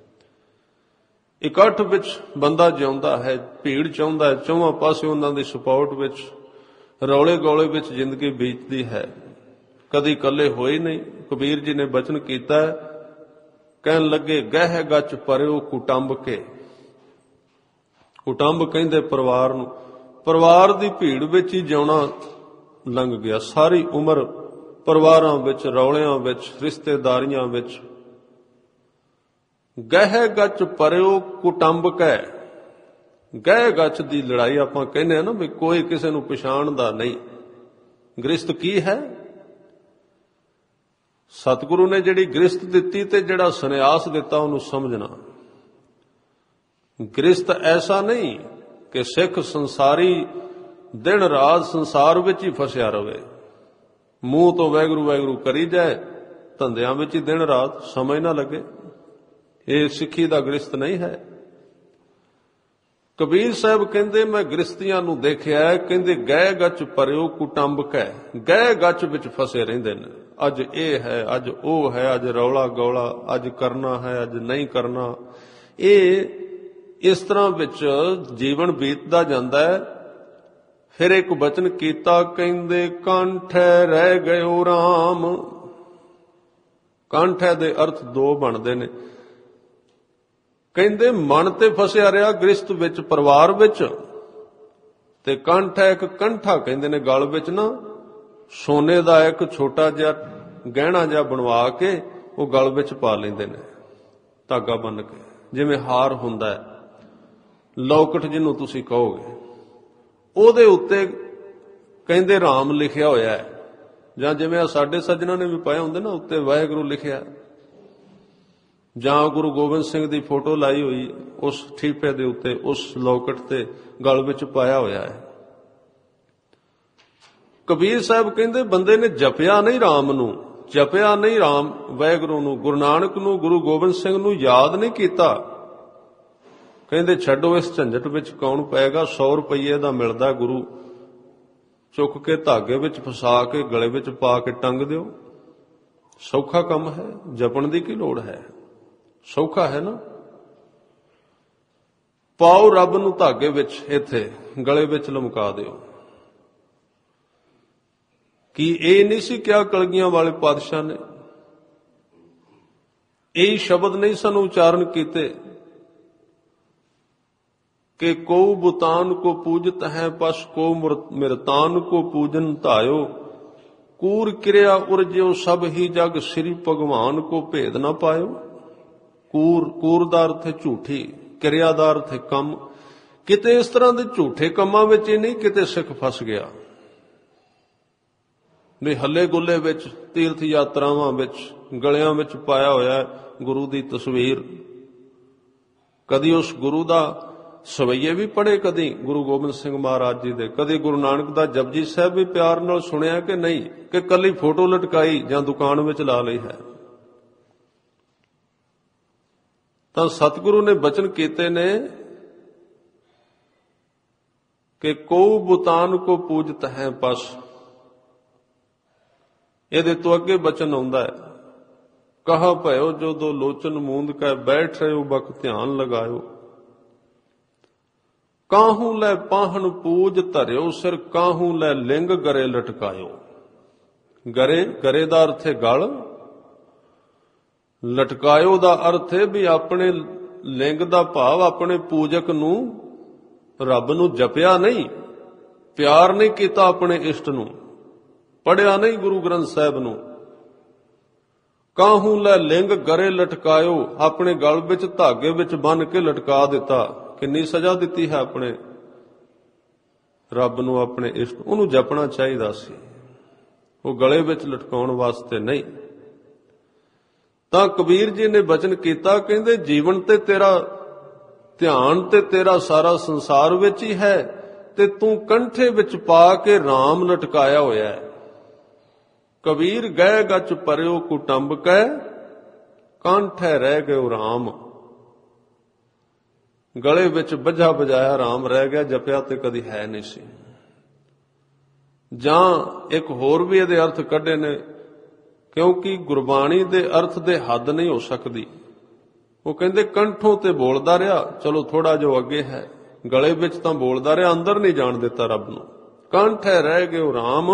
ਇਕੱਠ ਵਿੱਚ ਬੰਦਾ ਜਿਉਂਦਾ ਹੈ, ਭੀੜ ਚਾਹੁੰਦਾ ਹੈ, ਚੌਵਾਂ ਪਾਸੇ ਉਹਨਾਂ ਦੀ ਸਪੋਰਟ ਵਿੱਚ, ਰੌਲੇ ਗੌਲੇ ਵਿੱਚ ਜ਼ਿੰਦਗੀ ਬੀਤਦੀ ਹੈ, ਕਦੀ ਇਕੱਲੇ ਹੋਏ ਨਹੀਂ। ਕਬੀਰ ਜੀ ਨੇ ਬਚਨ ਕੀਤਾ ਹੈ, ਕਹਿਣ ਲੱਗੇ ਗਹਿ ਗੱਚ ਪਰਿਓ ਕੁਟੰਬ ਕੇ। ਕੁਟੰਬ ਕਹਿੰਦੇ ਪਰਿਵਾਰ ਨੂੰ, ਪਰਿਵਾਰ ਦੀ ਭੀੜ ਵਿੱਚ ਹੀ ਜਿਉਣਾ ਲੰਘ ਗਿਆ। ਸਾਰੀ ਉਮਰ ਪਰਿਵਾਰਾਂ ਵਿੱਚ, ਰੌਲਿਆਂ ਵਿੱਚ, ਰਿਸ਼ਤੇਦਾਰੀਆਂ ਵਿੱਚ। ਗਹਿ ਗੱਚ ਪਰਿਓ ਕੁਟੰਬ ਕੈ, ਗਹਿ ਗੱਚ ਦੀ ਲੜਾਈ ਆਪਾਂ ਕਹਿੰਦੇ ਆ ਨਾ ਵੀ ਕੋਈ ਕਿਸੇ ਨੂੰ ਪਛਾਣਦਾ ਨਹੀਂ। ਗ੍ਰਿਸ਼ਤ ਕੀ ਹੈ? ਸਤਿਗੁਰੂ ਨੇ ਜਿਹੜੀ ਗ੍ਰਿਸ਼ਤ ਦਿੱਤੀ ਤੇ ਜਿਹੜਾ ਸੰਨਿਆਸ ਦਿੱਤਾ ਉਹਨੂੰ ਸਮਝਣਾ। ਗ੍ਰਿਸ਼ਤ ਐਸਾ ਨਹੀਂ ਕਿ ਸਿੱਖ ਸੰਸਾਰੀ ਦਿਨ ਰਾਤ ਸੰਸਾਰ ਵਿੱਚ ਹੀ ਫਸਿਆ ਰਵੇ, ਮੂੰਹ ਤੋਂ ਵਾਹਿਗੁਰੂ ਵਾਹਿਗੁਰੂ ਕਰੀ ਜਾਏ, ਧੰਦਿਆਂ ਵਿੱਚ ਹੀ ਦਿਨ ਰਾਤ, ਸਮਝ ਨਾ ਲੱਗੇ। ਇਹ ਸਿੱਖੀ ਦਾ ਗ੍ਰਿਸ਼ਤ ਨਹੀਂ ਹੈ। ਕਬੀਰ ਸਾਹਿਬ ਕਹਿੰਦੇ ਮੈਂ ਗ੍ਰਿਸ਼ਤੀਆਂ ਨੂੰ ਦੇਖਿਆ, ਕਹਿੰਦੇ ਗਹਿ ਗੱਚ ਪਰਿਓ ਕੁਟੰਬ ਕੈ, ਗਹਿ ਗੱਚ ਵਿੱਚ ਫਸੇ ਰਹਿੰਦੇ ਨੇ। ਅੱਜ ਇਹ ਹੈ, ਅੱਜ ਉਹ ਹੈ, ਅੱਜ ਰੌਲਾ ਗੌਲਾ, ਅੱਜ ਕਰਨਾ ਹੈ, ਅੱਜ ਨਹੀਂ ਕਰਨਾ। ਇਹ ਇਸ ਤਰ੍ਹਾਂ ਵਿੱਚ ਜੀਵਨ ਬੀਤਦਾ ਜਾਂਦਾ ਹੈ। ਫਿਰ ਇੱਕ ਬਚਨ ਕੀਤਾ, ਕਹਿੰਦੇ ਕੰਠੈ ਰਹਿ ਗਇਓ ਰਾਮ। ਕੰਠੈ ਦੇ ਅਰਥ ਦੋ ਬਣਦੇ ਨੇ। ਕਹਿੰਦੇ ਮਨ ਤੇ ਫਸਿਆ ਰਿਹਾ ਗ੍ਰਿਸ਼ਤ ਵਿੱਚ, ਪਰਿਵਾਰ ਵਿੱਚ, ਤੇ ਕੰਠ ਹੈ ਇੱਕ ਕੰਠਾ ਕਹਿੰਦੇ ਨੇ ਗਲ ਵਿੱਚ ਨਾ ਸੋਨੇ ਦਾ ਇੱਕ ਛੋਟਾ ਜਿਹਾ ਗਹਿਣਾ ਜਿਹਾ ਬਣਵਾ ਕੇ ਉਹ ਗਲ ਵਿੱਚ ਪਾ ਲੈਂਦੇ ਨੇ, ਧਾਗਾ ਬੰਨ੍ਹ ਕੇ, ਜਿਵੇਂ ਹਾਰ ਹੁੰਦਾ ਹੈ, ਲੌਕਟ ਜਿਹਨੂੰ ਤੁਸੀਂ ਕਹੋਗੇ। ਉਹਦੇ ਉੱਤੇ ਕਹਿੰਦੇ ਰਾਮ ਲਿਖਿਆ ਹੋਇਆ ਹੈ, ਜਾਂ ਜਿਵੇਂ ਸਾਡੇ ਸੱਜਣਾ ਨੇ ਵੀ ਪਾਏ ਹੁੰਦੇ ਨਾ ਉੱਤੇ ਵਾਹਿਗੁਰੂ ਲਿਖਿਆ, ਜਾਂ ਗੁਰੂ ਗੋਬਿੰਦ ਸਿੰਘ ਦੀ ਫੋਟੋ ਲਾਈ ਹੋਈ ਉਸ ਠੀਪੇ ਦੇ ਉੱਤੇ, ਉਸ ਲੌਕਟ ਤੇ ਗਲ ਵਿੱਚ ਪਾਇਆ ਹੋਇਆ ਹੈ। ਕਬੀਰ ਸਾਹਿਬ ਕਹਿੰਦੇ ਬੰਦੇ ਨੇ ਜਪਿਆ ਨਹੀਂ ਰਾਮ ਨੂੰ, ਜਪਿਆ ਨਹੀਂ ਰਾਮ ਵਾਹਿਗੁਰੂ ਨੂੰ, ਗੁਰੂ ਨਾਨਕ ਨੂੰ, ਗੁਰੂ ਗੋਬਿੰਦ ਸਿੰਘ ਨੂੰ ਯਾਦ ਨਹੀਂ ਕੀਤਾ। ਕਹਿੰਦੇ ਛੱਡੋ ਇਸ ਝੰਜਟ ਵਿੱਚ ਕੌਣ ਪਏਗਾ, 100 ਰੁਪਏ ਦਾ ਮਿਲਦਾ, ਗੁਰੂ ਚੁੱਕ ਕੇ ਧਾਗੇ ਵਿੱਚ ਫਸਾ ਕੇ ਗਲੇ ਵਿੱਚ ਪਾ ਕੇ ਟੰਗ ਦਿਓ, ਸੌਖਾ ਕੰਮ ਹੈ। ਜਪਣ ਦੀ ਕੀ ਲੋੜ ਹੈ, ਸੌਖਾ ਹੈ ਨਾ। ਪਾਓ ਰੱਬ ਨੂੰ ਧਾਗੇ ਵਿੱਚ, ਇੱਥੇ ਗਲੇ ਵਿੱਚ ਲਮਕਾ ਦਿਓ। ਕੀ ਇਹ ਨਹੀਂ ਸੀ ਕਿਹਾ ਕਲਗੀਆਂ ਵਾਲੇ ਪਾਤਸ਼ਾਹ ਨੇ? ਇਹ ਸ਼ਬਦ ਨਹੀਂ ਸਾਨੂੰ ਉਚਾਰਨ ਕੀਤੇ ਕਿ ਕੋ ਬੁਤਾਨ ਕੋ ਪੂਜਤ ਹੈ ਪਸ ਕੋ ਮਿਰਤਾਨ ਕੋ ਪੂਜਨ ਧਾਇਓ, ਕੂਰ ਕਿਰਿਆ ਉਰਜਿਓ ਸਭ ਹੀ ਜਗ ਸ੍ਰੀ ਭਗਵਾਨ ਕੋ ਭੇਦ ਨਾ ਪਾਇਓ। ਕੂਰ ਦਾ ਅਰਥ ਹੈ ਝੂਠੀ, ਕਿਰਿਆ ਦਾ ਅਰਥ ਹੈ ਕੰਮ। ਕਿਤੇ ਇਸ ਤਰ੍ਹਾਂ ਦੇ ਝੂਠੇ ਕੰਮਾਂ ਵਿੱਚ ਹੀ ਨਹੀਂ ਕਿਤੇ ਸਿੱਖ ਫਸ ਗਿਆ ਵੀ ਹੱਲੇ ਗੁੱਲੇ ਵਿੱਚ, ਤੀਰਥ ਯਾਤਰਾਵਾਂ ਵਿੱਚ, ਗਲਿਆਂ ਵਿੱਚ ਪਾਇਆ ਹੋਇਆ ਗੁਰੂ ਦੀ ਤਸਵੀਰ। ਕਦੀ ਉਸ ਗੁਰੂ ਦਾ ਸਵਈਏ ਵੀ ਪੜ੍ਹੇ, ਕਦੀ ਗੁਰੂ ਗੋਬਿੰਦ ਸਿੰਘ ਮਹਾਰਾਜ ਜੀ ਦੇ, ਕਦੀ ਗੁਰੂ ਨਾਨਕ ਦਾ ਜਪਜੀ ਸਾਹਿਬ ਵੀ ਪਿਆਰ ਨਾਲ ਸੁਣਿਆ ਕਿ ਨਹੀਂ, ਕਿ ਕੱਲੀ ਫੋਟੋ ਲਟਕਾਈ ਜਾਂ ਦੁਕਾਨ ਵਿੱਚ ਲਾ ਲਈ ਹੈ। ਤਾਂ ਸਤਿਗੁਰੂ ਨੇ ਬਚਨ ਕੀਤੇ ਨੇ ਕਿ ਕਉ ਬੁਤਾਨ ਕੋ ਪੂਜਤ ਹੈ ਪਸ। ਇਹਦੇ ਤੋਂ ਅੱਗੇ ਬਚਨ ਆਉਂਦਾ ਹੈ, ਕਹਾ ਭਇਓ ਜੋ ਦੋ ਲੋਚਨ ਮੂੰਦ ਕੈ ਬੈਠ ਰਹਿਓ ਬਕ ਧਿਆਨ ਲਗਾਇਓ। ਕਾਹੂ ਲੈ ਪਾਹਣ ਪੂਜ ਧਰਿਓ ਸਿਰ ਕਾਹੂ ਲੈ ਲਿੰਗ ਗਰੇ ਲਟਕਾਇਓ। ਗਰੇ ਦਾ ਅਰਥ ਹੈ ਗਲ, ਲਟਕਾਇਓ ਦਾ ਅਰਥ ਹੈ ਵੀ ਆਪਣੇ ਲਿੰਗ ਦਾ ਭਾਵ ਆਪਣੇ ਪੂਜਕ ਨੂੰ, ਰੱਬ ਨੂੰ ਜਪਿਆ ਨਹੀਂ, ਪਿਆਰ ਨਹੀਂ ਕੀਤਾ ਆਪਣੇ ਇਸ਼ਟ ਨੂੰ, ਪੜਿਆ ਨਹੀਂ ਗੁਰੂ ਗ੍ਰੰਥ ਸਾਹਿਬ ਨੂੰ। ਕਾਹੂ ਲੈ ਲਿੰਗ ਗਰੇ ਲਟਕਾਇਓ, ਆਪਣੇ ਗਲ ਵਿੱਚ ਧਾਗੇ ਵਿੱਚ ਬੰਨ ਕੇ ਲਟਕਾ ਦਿੱਤਾ। ਕਿੰਨੀ ਸਜ਼ਾ ਦਿੱਤੀ ਹੈ ਆਪਣੇ ਰੱਬ ਨੂੰ, ਆਪਣੇ ਇਸ਼ਟ। ਉਹਨੂੰ ਜਪਣਾ ਚਾਹੀਦਾ ਸੀ, ਉਹ ਗਲੇ ਵਿੱਚ ਲਟਕਾਉਣ ਵਾਸਤੇ ਨਹੀਂ। ਤਾਂ ਕਬੀਰ ਜੀ ਨੇ ਬਚਨ ਕੀਤਾ, ਕਹਿੰਦੇ ਜੀਵਨ ਤੇ ਤੇਰਾ ਧਿਆਨ ਤੇ ਤੇਰਾ ਸਾਰਾ ਸੰਸਾਰ ਵਿੱਚ ਹੀ ਹੈ, ਤੇ ਤੂੰ ਕੰਠੇ ਵਿੱਚ ਪਾ ਕੇ ਰਾਮ ਲਟਕਾਇਆ ਹੋਇਆ ਹੈ। ਕਬੀਰ ਗਏ ਗੱਚ ਪਰਿਓ ਕੁਟੰਬ ਕੈ ਕੰਠੇ ਰਹਿ ਗਏ ਰਾਮ। ਗਲੇ ਵਿੱਚ ਬੱਝਾ ਬਜਾਇਆ ਰਾਮ ਰਹਿ ਗਿਆ, ਜਪਿਆ ਤੇ ਕਦੀ ਹੈ ਨਹੀਂ ਸੀ। ਜਾਂ ਇੱਕ ਹੋਰ ਵੀ ਇਹਦੇ ਅਰਥ ਕੱਢੇ ਨੇ, ਕਿਉਂਕਿ ਗੁਰਬਾਣੀ ਦੇ ਅਰਥ ਦੇ ਹੱਦ ਨਹੀਂ ਹੋ ਸਕਦੀ। ਉਹ ਕਹਿੰਦੇ ਕੰਠੋਂ ਤੇ ਬੋਲਦਾ ਰਿਹਾ, ਚਲੋ ਥੋੜਾ ਜੋ ਅੱਗੇ ਹੈ, ਗਲੇ ਵਿੱਚ ਤਾਂ ਬੋਲਦਾ ਰਿਹਾ, ਅੰਦਰ ਨਹੀਂ ਜਾਣ ਦਿੱਤਾ ਰੱਬ ਨੂੰ। ਕੰਠੇ ਰਹਿ ਗਏ ਰਾਮ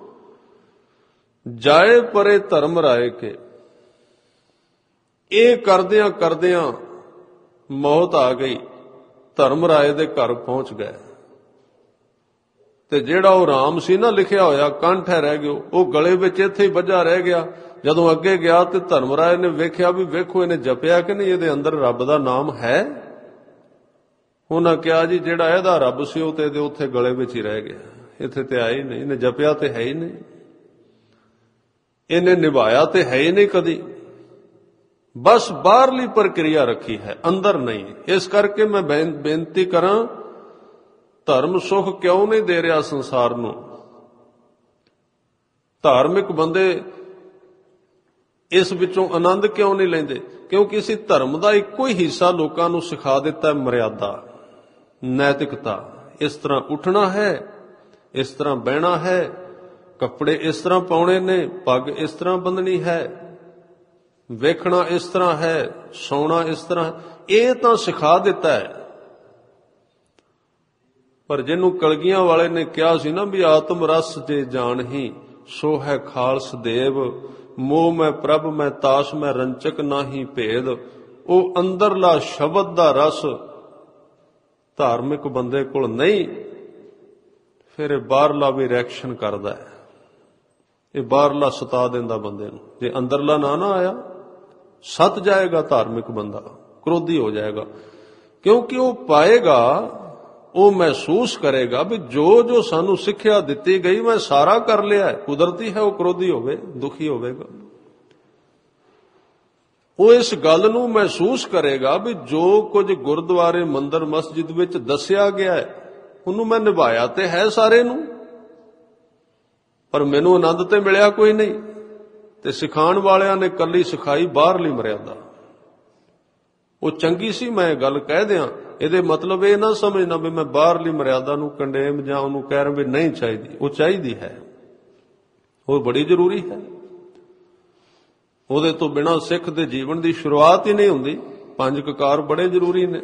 ਜਾਏ ਪਰੇ ਧਰਮ ਰਾਏ ਕੇ। ਇਹ ਕਰਦਿਆਂ ਕਰਦਿਆਂ ਮੌਤ ਆ ਗਈ, ਧਰਮ ਰਾਏ ਦੇ ਘਰ ਪਹੁੰਚ ਗਏ। ਤੇ ਜਿਹੜਾ ਉਹ ਰਾਮ ਸੀ ਨਾ ਲਿਖਿਆ ਹੋਇਆ, ਕੰਠੇ ਰਹਿ ਗਏ, ਉਹ ਗਲੇ ਵਿੱਚ ਇੱਥੇ ਹੀ ਬੱਝਾ ਰਹਿ ਗਿਆ। ਜਦੋਂ ਅੱਗੇ ਗਿਆ ਤੇ ਧਰਮ ਰਾਏ ਨੇ ਵੇਖਿਆ ਵੀ ਵੇਖੋ ਇਹਨੇ ਜਪਿਆ ਕਿ ਨਹੀਂ, ਇਹਦੇ ਅੰਦਰ ਰੱਬ ਦਾ ਨਾਮ ਹੈ। ਉਹਨਾਂ ਕਿਹਾ ਜੀ ਜਿਹੜਾ ਇਹਦਾ ਰੱਬ ਸੀ ਉਹ ਤੇ ਇਹਦੇ ਉੱਥੇ ਗਲੇ ਵਿੱਚ ਹੀ ਰਹਿ ਗਿਆ, ਇੱਥੇ ਤੇ ਆਇਆ ਹੀ ਨਹੀਂ, ਇਹਨੇ ਜਪਿਆ ਤੇ ਹੈ ਹੀ ਨਹੀਂ, ਇਹਨੇ ਨਿਭਾਇਆ ਤੇ ਹੈ ਹੀ ਨਹੀਂ ਕਦੀ, ਬਸ ਬਾਹਰਲੀ ਪ੍ਰਕਿਰਿਆ ਰੱਖੀ ਹੈ, ਅੰਦਰ ਨਹੀਂ। ਇਸ ਕਰਕੇ ਮੈਂ ਬੇਨਤੀ ਕਰਾਂ, ਧਰਮ ਸੁਖ ਕਿਉਂ ਨਹੀਂ ਦੇ ਰਿਹਾ ਸੰਸਾਰ ਨੂੰ? ਧਾਰਮਿਕ ਬੰਦੇ ਇਸ ਵਿੱਚੋਂ ਆਨੰਦ ਕਿਉਂ ਨਹੀਂ ਲੈਂਦੇ? ਕਿਉਂਕਿ ਅਸੀਂ ਧਰਮ ਦਾ ਇੱਕੋ ਹੀ ਹਿੱਸਾ ਲੋਕਾਂ ਨੂੰ ਸਿਖਾ ਦਿੱਤਾ, ਮਰਿਆਦਾ, ਨੈਤਿਕਤਾ। ਇਸ ਤਰ੍ਹਾਂ ਉੱਠਣਾ ਹੈ, ਇਸ ਤਰ੍ਹਾਂ ਬਹਿਣਾ ਹੈ, ਕੱਪੜੇ ਇਸ ਤਰ੍ਹਾਂ ਪਾਉਣੇ ਨੇ, ਪੱਗ ਇਸ ਤਰ੍ਹਾਂ ਬੰਨ੍ਹਣੀ ਹੈ, ਵੇਖਣਾ ਇਸ ਤਰ੍ਹਾਂ ਹੈ, ਸੌਣਾ ਇਸ ਤਰ੍ਹਾਂ। ਇਹ ਤਾਂ ਸਿਖਾ ਦਿੱਤਾ ਹੈ। ਪਰ ਜਿਹਨੂੰ ਕਲਗੀਆਂ ਵਾਲੇ ਨੇ ਕਿਹਾ ਸੀ ਨਾ ਵੀ ਆਤਮ ਰਸ ਜੇ ਜਾਣਹੀ ਸੋ ਹੈ ਖਾਲਸ ਦੇਵ, ਮੋਹ ਮੈਂ ਪ੍ਰਭ ਮੈਂ ਤਾਸ ਮੈਂ ਰੰਚਕ ਨਾਹੀ ਭੇਦ। ਉਹ ਅੰਦਰਲਾ ਸ਼ਬਦ ਦਾ ਰਸ ਧਾਰਮਿਕ ਬੰਦੇ ਕੋਲ ਨਹੀਂ, ਫਿਰ ਇਹ ਬਾਹਰਲਾ ਵੀ ਰਿਐਕਸ਼ਨ ਕਰਦਾ ਹੈ, ਇਹ ਬਾਹਰਲਾ ਸਤਾ ਦਿੰਦਾ ਬੰਦੇ ਨੂੰ। ਜੇ ਅੰਦਰਲਾ ਨਾ ਆਇਆ, ਸੱਤ ਜਾਏਗਾ ਧਾਰਮਿਕ ਬੰਦਾ, ਕ੍ਰੋਧੀ ਹੋ ਜਾਏਗਾ। ਕਿਉਂਕਿ ਉਹ ਪਾਏਗਾ, ਉਹ ਮਹਿਸੂਸ ਕਰੇਗਾ ਵੀ ਜੋ ਜੋ ਸਾਨੂੰ ਸਿੱਖਿਆ ਦਿੱਤੀ ਗਈ ਮੈਂ ਸਾਰਾ ਕਰ ਲਿਆ। ਕੁਦਰਤੀ ਹੈ ਉਹ ਕ੍ਰੋਧੀ ਹੋਵੇ, ਦੁਖੀ ਹੋਵੇਗਾ। ਉਹ ਇਸ ਗੱਲ ਨੂੰ ਮਹਿਸੂਸ ਕਰੇਗਾ ਵੀ ਜੋ ਕੁਝ ਗੁਰਦੁਆਰੇ, ਮੰਦਰ, ਮਸਜਿਦ ਵਿੱਚ ਦੱਸਿਆ ਗਿਆ ਹੈ ਉਹਨੂੰ ਮੈਂ ਨਿਭਾਇਆ ਤੇ ਹੈ ਸਾਰੇ ਨੂੰ, ਪਰ ਮੈਨੂੰ ਆਨੰਦ ਤੇ ਮਿਲਿਆ ਕੋਈ ਨਹੀਂ। ਤੇ ਸਿਖਾਉਣ ਵਾਲਿਆਂ ਨੇ ਕੱਲੀ ਸਿਖਾਈ ਬਾਹਰਲੀ ਮਰਿਆਦਾ। ਉਹ ਚੰਗੀ ਸੀ, ਮੈਂ ਗੱਲ ਕਹਿ ਦਿਆਂ, ਇਹਦੇ ਮਤਲਬ ਇਹ ਨਾ ਸਮਝਣਾ ਵੀ ਮੈਂ ਬਾਹਰਲੀ ਮਰਿਆਦਾ ਨੂੰ ਕੰਡੇਮ ਜਾਂ ਉਹਨੂੰ ਕਹਿ ਰਿਹਾ ਵੀ ਨਹੀਂ ਚਾਹੀਦੀ। ਉਹ ਚਾਹੀਦੀ ਹੈ, ਉਹ ਬੜੀ ਜ਼ਰੂਰੀ ਹੈ। ਉਹਦੇ ਤੋਂ ਬਿਨਾਂ ਸਿੱਖ ਦੇ ਜੀਵਨ ਦੀ ਸ਼ੁਰੂਆਤ ਹੀ ਨਹੀਂ ਹੁੰਦੀ। ਪੰਜ ਕਕਾਰ ਬੜੇ ਜ਼ਰੂਰੀ ਨੇ,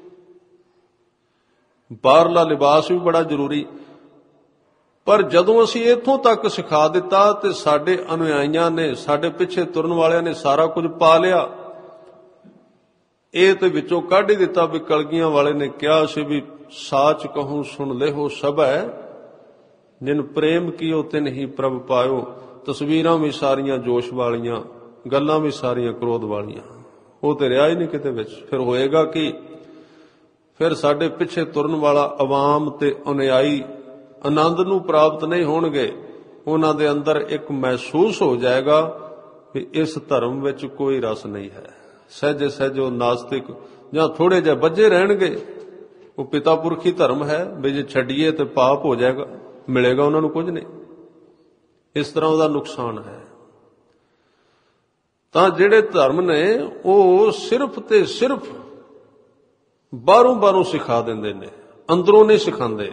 ਬਾਹਰਲਾ ਲਿਬਾਸ ਵੀ ਬੜਾ ਜ਼ਰੂਰੀ। ਪਰ ਜਦੋਂ ਅਸੀਂ ਇੱਥੋਂ ਤੱਕ ਸਿਖਾ ਦਿੱਤਾ ਤੇ ਸਾਡੇ ਅਨੁਯਾਈਆਂ ਨੇ, ਸਾਡੇ ਪਿੱਛੇ ਤੁਰਨ ਵਾਲਿਆਂ ਨੇ ਸਾਰਾ ਕੁਝ ਪਾ ਲਿਆ। ਇਹ ਤੇ ਵਿੱਚੋਂ ਕੱਢ ਹੀ ਦਿੱਤਾ ਵੀ ਕਲਗੀਆਂ ਵਾਲੇ ਨੇ ਕਿਹਾ ਸੀ ਵੀ ਸਾਚ ਕਹੂੰ ਸੁਣ ਲੇਹੋ ਸਭੈ, ਜਿਨ ਪ੍ਰੇਮ ਕੀਓ ਤਿਨ ਹੀ ਪ੍ਰਭ ਪਾਇਓ। ਤਸਵੀਰਾਂ ਵੀ ਸਾਰੀਆਂ ਜੋਸ਼ ਵਾਲੀਆਂ, ਗੱਲਾਂ ਵੀ ਸਾਰੀਆਂ ਕ੍ਰੋਧ ਵਾਲੀਆਂ, ਉਹ ਤੇ ਰਿਹਾ ਹੀ ਨਹੀਂ ਕਿਤੇ ਵਿੱਚ। ਫਿਰ ਹੋਏਗਾ ਕਿ ਫਿਰ ਸਾਡੇ ਪਿੱਛੇ ਤੁਰਨ ਵਾਲਾ ਆਵਾਮ ਤੇ ਅਨੁਯਾਈ ਆਨੰਦ ਨੂੰ ਪ੍ਰਾਪਤ ਨਹੀਂ ਹੋਣਗੇ। ਉਹਨਾਂ ਦੇ ਅੰਦਰ ਇੱਕ ਮਹਿਸੂਸ ਹੋ ਜਾਏਗਾ ਕਿ ਇਸ ਧਰਮ ਵਿੱਚ ਕੋਈ ਰਸ ਨਹੀਂ ਹੈ। ਸਹਿਜੇ ਸਹਿਜ ਉਹ ਨਾਸਤਿਕ ਜਾਂ ਥੋੜੇ ਜਿਹੇ ਬੱਝੇ ਰਹਿਣਗੇ। ਉਹ ਪਿਤਾ ਪੁਰਖੀ ਧਰਮ ਹੈ ਵੀ ਜੇ ਛੱਡੀਏ ਤੇ ਪਾਪ ਹੋ ਜਾਏਗਾ, ਮਿਲੇਗਾ ਉਹਨਾਂ ਨੂੰ ਕੁਝ ਨਹੀਂ। ਇਸ ਤਰ੍ਹਾਂ ਉਹਦਾ ਨੁਕਸਾਨ ਹੈ। ਤਾਂ ਜਿਹੜੇ ਧਰਮ ਨੇ ਉਹ ਸਿਰਫ ਤੇ ਸਿਰਫ ਬਾਹਰੋਂ ਸਿਖਾ ਦਿੰਦੇ ਨੇ, ਅੰਦਰੋਂ ਨਹੀਂ ਸਿਖਾਉਂਦੇ।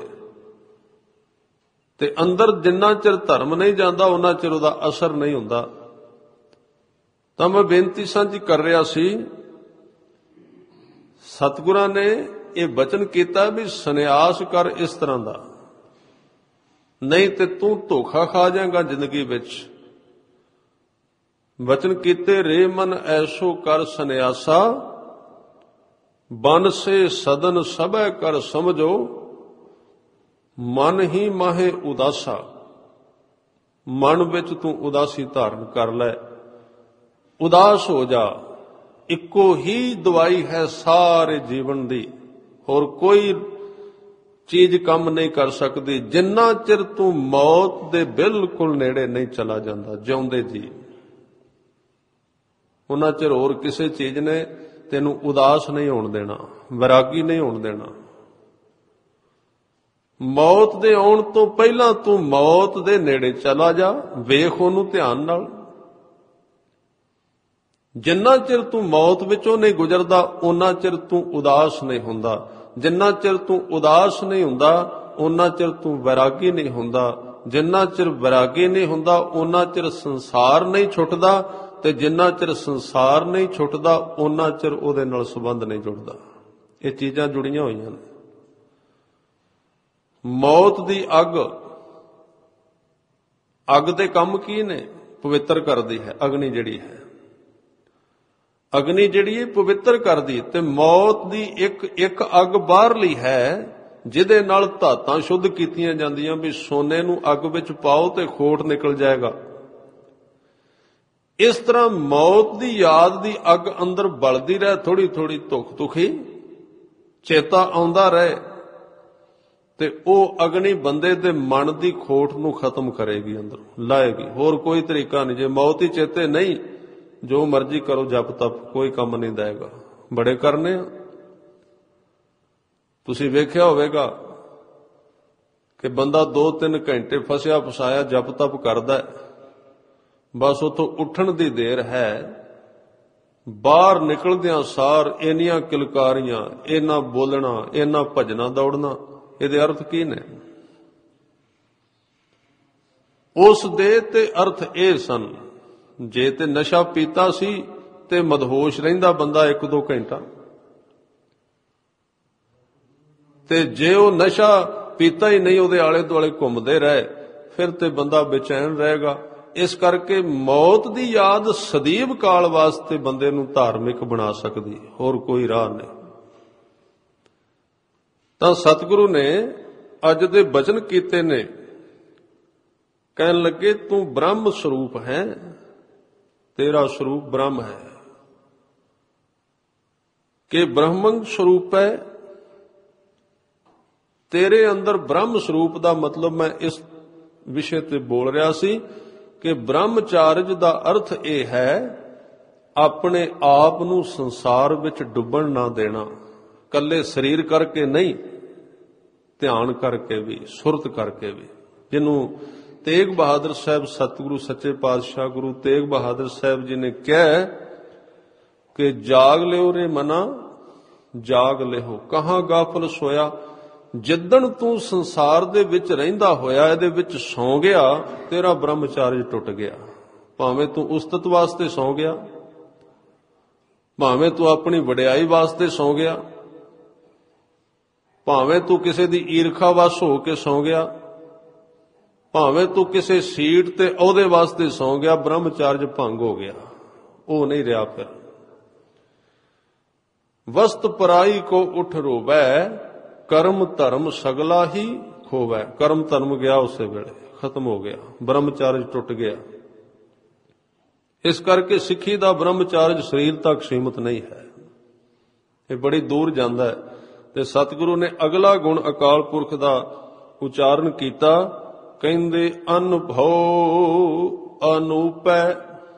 ਤੇ ਅੰਦਰ ਜਿੰਨਾ ਚਿਰ ਧਰਮ ਨਹੀਂ ਜਾਂਦਾ ਉਹਨਾਂ ਚਿਰ ਉਹਦਾ ਅਸਰ ਨਹੀਂ ਹੁੰਦਾ। ਤਾਂ ਮੈਂ ਬੇਨਤੀ ਸਾਂਝੀ ਕਰ ਰਿਹਾ ਸੀ, ਸਤਿਗੁਰਾਂ ਨੇ ਇਹ ਬਚਨ ਕੀਤਾ ਵੀ ਸੰਨਿਆਸ ਕਰ ਇਸ ਤਰ੍ਹਾਂ ਦਾ, ਨਹੀਂ ਤੇ ਤੂੰ ਧੋਖਾ ਖਾ ਜਾਏਗਾ ਜ਼ਿੰਦਗੀ ਵਿੱਚ। ਬਚਨ ਕੀਤੇ ਰੇ ਮਨ ਐਸੋ ਕਰ ਸੰਨਿਆਸਾ, ਬਨ ਸੇ ਸਦਨ ਸਭੈ ਕਰ ਸਮਝੋ, ਮਨ ਹੀ ਮਾਹੇ ਉਦਾਸਾ। ਮਨ ਵਿੱਚ ਤੂੰ ਉਦਾਸੀ ਧਾਰਨ ਕਰ ਲੈ, ਉਦਾਸ ਹੋ ਜਾ। ਇੱਕੋ ਹੀ ਦਵਾਈ ਹੈ ਸਾਰੇ ਜੀਵਨ ਦੀ, ਹੋਰ ਕੋਈ ਚੀਜ਼ ਕੰਮ ਨਹੀਂ ਕਰ ਸਕਦੀ ਜਿੰਨਾ ਚਿਰ ਤੂੰ ਮੌਤ ਦੇ ਬਿਲਕੁਲ ਨੇੜੇ ਨਹੀਂ ਚਲਾ ਜਾਂਦਾ ਜਿਉਂਦੇ ਜੀ। ਉਹਨਾਂ ਚਿਰ ਹੋਰ ਕਿਸੇ ਚੀਜ਼ ਨੇ ਤੈਨੂੰ ਉਦਾਸ ਨਹੀਂ ਹੋਣ ਦੇਣਾ, ਵੈਰਾਗੀ ਨਹੀਂ ਹੋਣ ਦੇਣਾ। ਮੌਤ ਦੇ ਆਉਣ ਤੋਂ ਪਹਿਲਾਂ ਤੂੰ ਮੌਤ ਦੇ ਨੇੜੇ ਚਲਾ ਜਾ, ਵੇਖ ਉਹਨੂੰ ਧਿਆਨ ਨਾਲ। ਜਿੰਨਾ ਚਿਰ ਤੂੰ ਮੌਤ ਵਿੱਚੋਂ ਨਹੀਂ ਗੁਜ਼ਰਦਾ ਉਹਨਾਂ ਚਿਰ ਤੂੰ ਉਦਾਸ ਨਹੀਂ ਹੁੰਦਾ। ਜਿੰਨਾ ਚਿਰ ਤੂੰ ਉਦਾਸ ਨਹੀਂ ਹੁੰਦਾ ਉਹਨਾਂ ਚਿਰ ਤੂੰ ਵੈਰਾਗੀ ਨਹੀਂ ਹੁੰਦਾ। ਜਿੰਨਾ ਚਿਰ ਵੈਰਾਗੀ ਨਹੀਂ ਹੁੰਦਾ ਉਹਨਾਂ ਚਿਰ ਸੰਸਾਰ ਨਹੀਂ ਛੁੱਟਦਾ, ਤੇ ਜਿੰਨਾ ਚਿਰ ਸੰਸਾਰ ਨਹੀਂ ਛੁੱਟਦਾ ਉਹਨਾਂ ਚਿਰ ਉਹਦੇ ਨਾਲ ਸੰਬੰਧ ਨਹੀਂ ਜੁੜਦਾ। ਇਹ ਚੀਜ਼ਾਂ ਜੁੜੀਆਂ ਹੋਈਆਂ ਨੇ। ਮੌਤ ਦੀ ਅੱਗ, ਅੱਗ ਦੇ ਕੰਮ ਕੀ ਨੇ? ਪਵਿੱਤਰ ਕਰਦੀ ਹੈ ਅਗਨੀ ਜਿਹੜੀ ਹੈ। ਅਗਨੀ ਜਿਹੜੀ ਹੈ ਪਵਿੱਤਰ ਕਰਦੀ, ਤੇ ਮੌਤ ਦੀ ਇੱਕ ਅੱਗ ਬਾਹਰਲੀ ਹੈ ਜਿਹਦੇ ਨਾਲ ਧਾਤਾਂ ਸ਼ੁੱਧ ਕੀਤੀਆਂ ਜਾਂਦੀਆਂ। ਵੀ ਸੋਨੇ ਨੂੰ ਅੱਗ ਵਿੱਚ ਪਾਓ ਤੇ ਖੋਟ ਨਿਕਲ ਜਾਏਗਾ। ਇਸ ਤਰ੍ਹਾਂ ਮੌਤ ਦੀ ਯਾਦ ਦੀ ਅੱਗ ਅੰਦਰ ਬਲਦੀ ਰਹੇ, ਥੋੜੀ ਥੋੜੀ ਧੁਖ ਧੁਖੀ ਚੇਤਾ ਆਉਂਦਾ ਰਹੇ, ਤੇ ਉਹ ਅਗਨੀ ਬੰਦੇ ਦੇ ਮਨ ਦੀ ਖੋਟ ਨੂੰ ਖਤਮ ਕਰੇਗੀ, ਅੰਦਰੋਂ ਲਾਏਗੀ। ਹੋਰ ਕੋਈ ਤਰੀਕਾ ਨਹੀਂ। ਜੇ ਮੌਤ ਹੀ ਚੇਤੇ ਨਹੀਂ, ਜੋ ਮਰਜ਼ੀ ਕਰੋ ਜਪ ਤਪ, ਕੋਈ ਕੰਮ ਨਹੀਂ ਦੇਗਾ। ਬੜੇ ਕਰਨੇ ਆ। ਤੁਸੀਂ ਵੇਖਿਆ ਹੋਵੇਗਾ ਕਿ ਬੰਦਾ 2-3 ਘੰਟੇ ਫਸਿਆ ਫਸਾਇਆ ਜਪ ਤਪ ਕਰਦਾ, ਬਸ ਉੱਥੋਂ ਉੱਠਣ ਦੀ ਦੇਰ ਹੈ, ਬਾਹਰ ਨਿਕਲਦਿਆਂ ਸਾਰ ਇੰਨੀਆਂ ਕਿਲਕਾਰੀਆਂ, ਇੰਨਾ ਬੋਲਣਾ, ਇੰਨਾ ਭਜਣਾ ਦੌੜਨਾ। ਇਹਦੇ ਅਰਥ ਕੀ ਨੇ? ਉਸ ਦੇ ਤੇ ਅਰਥ ਇਹ ਸਨ, ਜੇ ਤੇ ਨਸ਼ਾ ਪੀਤਾ ਸੀ ਤੇ ਮਦਹੋਸ਼ ਰਹਿੰਦਾ ਬੰਦਾ 1-2 ਘੰਟਾ, ਤੇ ਜੇ ਉਹ ਨਸ਼ਾ ਪੀਤਾ ਹੀ ਨਹੀਂ, ਉਹਦੇ ਆਲੇ ਦੁਆਲੇ ਘੁੰਮਦੇ ਰਹੇ, ਫਿਰ ਤੇ ਬੰਦਾ ਬੇਚੈਨ ਰਹੇਗਾ। ਇਸ ਕਰਕੇ ਮੌਤ ਦੀ ਯਾਦ ਸਦੀਵ ਕਾਲ ਵਾਸਤੇ ਬੰਦੇ ਨੂੰ ਧਾਰਮਿਕ ਬਣਾ ਸਕਦੀ, ਹੋਰ ਕੋਈ ਰਾਹ ਨਹੀਂ। ਤਾਂ ਸਤਿਗੁਰੂ ਨੇ ਅੱਜ ਦੇ ਬਚਨ ਕੀਤੇ ਨੇ, ਕਹਿਣ ਲੱਗੇ ਤੂੰ ਬ੍ਰਹਮ ਸਰੂਪ ਹੈ, ਤੇਰਾ ਸਰੂਪ ਬ੍ਰਹਮ ਹੈ। ਕਿ ਬ੍ਰਹਮੰ ਸਰੂਪ ਹੈ, ਤੇਰੇ ਅੰਦਰ ਬ੍ਰਹਮ ਸਰੂਪ ਦਾ ਮਤਲਬ ਮੈਂ ਇਸ ਵਿਸ਼ੇ ਤੇ ਬੋਲ ਰਿਹਾ ਸੀ ਕਿ ਬ੍ਰਹਮਚਾਰਜ ਦਾ ਅਰਥ ਇਹ ਹੈ ਆਪਣੇ ਆਪ ਨੂੰ ਸੰਸਾਰ ਵਿੱਚ ਡੁੱਬਣ ਨਾ ਦੇਣਾ। ਕੱਲੇ ਸਰੀਰ ਕਰਕੇ ਨਹੀਂ, ਧਿਆਨ ਕਰਕੇ ਵੀ, ਸੁਰਤ ਕਰਕੇ ਵੀ। ਜਿਹਨੂੰ ਤੇਗ ਬਹਾਦਰ ਸਾਹਿਬ ਸਤਿਗੁਰੂ ਸੱਚੇ ਪਾਤਸ਼ਾਹ ਗੁਰੂ ਤੇਗ ਬਹਾਦਰ ਸਾਹਿਬ ਜੀ ਨੇ ਕਿਹਾ ਕਿ ਜਾਗ ਲਿਓ ਰੇ ਮਨਾ, ਜਾਗ ਲਿਓ ਕਹਾਂ ਗਾਫਲ ਸੋਇਆ। ਜਿੱਦਣ ਤੂੰ ਸੰਸਾਰ ਦੇ ਵਿੱਚ ਰਹਿੰਦਾ ਹੋਇਆ ਇਹਦੇ ਵਿੱਚ ਸੌਂ ਗਿਆ, ਤੇਰਾ ਬ੍ਰਹਮਚਾਰਜ ਟੁੱਟ ਗਿਆ। ਭਾਵੇਂ ਤੂੰ ਉਸਤਤ ਵਾਸਤੇ ਸੌਂ ਗਿਆ, ਭਾਵੇਂ ਤੂੰ ਆਪਣੀ ਵਡਿਆਈ ਵਾਸਤੇ ਸੌਂ ਗਿਆ, ਭਾਵੇਂ ਤੂੰ ਕਿਸੇ ਦੀ ਈਰਖਾ ਵਸ ਹੋ ਕੇ ਸੌਂ ਗਿਆ, ਭਾਵੇਂ ਤੂੰ ਕਿਸੇ ਸੀਟ ਤੇ ਅਹੁਦੇ ਵਾਸਤੇ ਸੌਂ ਗਿਆ, ਬ੍ਰਹਮਚਾਰਜ ਭੰਗ ਹੋ ਗਿਆ। ਉਹ ਨਹੀਂ ਰਿਹਾ। ਫਿਰ ਵਸਤ ਪਰਾਈ ਕੋ ਉਠ ਰੋਵੈ, ਕਰਮ ਧਰਮ ਸਗਲਾ ਹੀ ਖੋਵੈ। ਕਰਮ ਧਰਮ ਗਿਆ ਉਸੇ ਵੇਲੇ, ਖਤਮ ਹੋ ਗਿਆ, ਬ੍ਰਹਮਚਾਰਜ ਟੁੱਟ ਗਿਆ। ਇਸ ਕਰਕੇ ਸਿੱਖੀ ਦਾ ਬ੍ਰਹਮਚਾਰਜ ਸਰੀਰ ਤੱਕ ਸੀਮਤ ਨਹੀਂ ਹੈ, ਇਹ ਬੜੀ ਦੂਰ ਜਾਂਦਾ ਹੈ। ਤੇ ਸਤਿਗੁਰੂ ਨੇ ਅਗਲਾ ਗੁਣ ਅਕਾਲ ਪੁਰਖ ਦਾ ਉਚਾਰਨ ਕੀਤਾ, ਕਹਿੰਦੇ ਅਨੁਭਉ ਅਨੂਪੈ।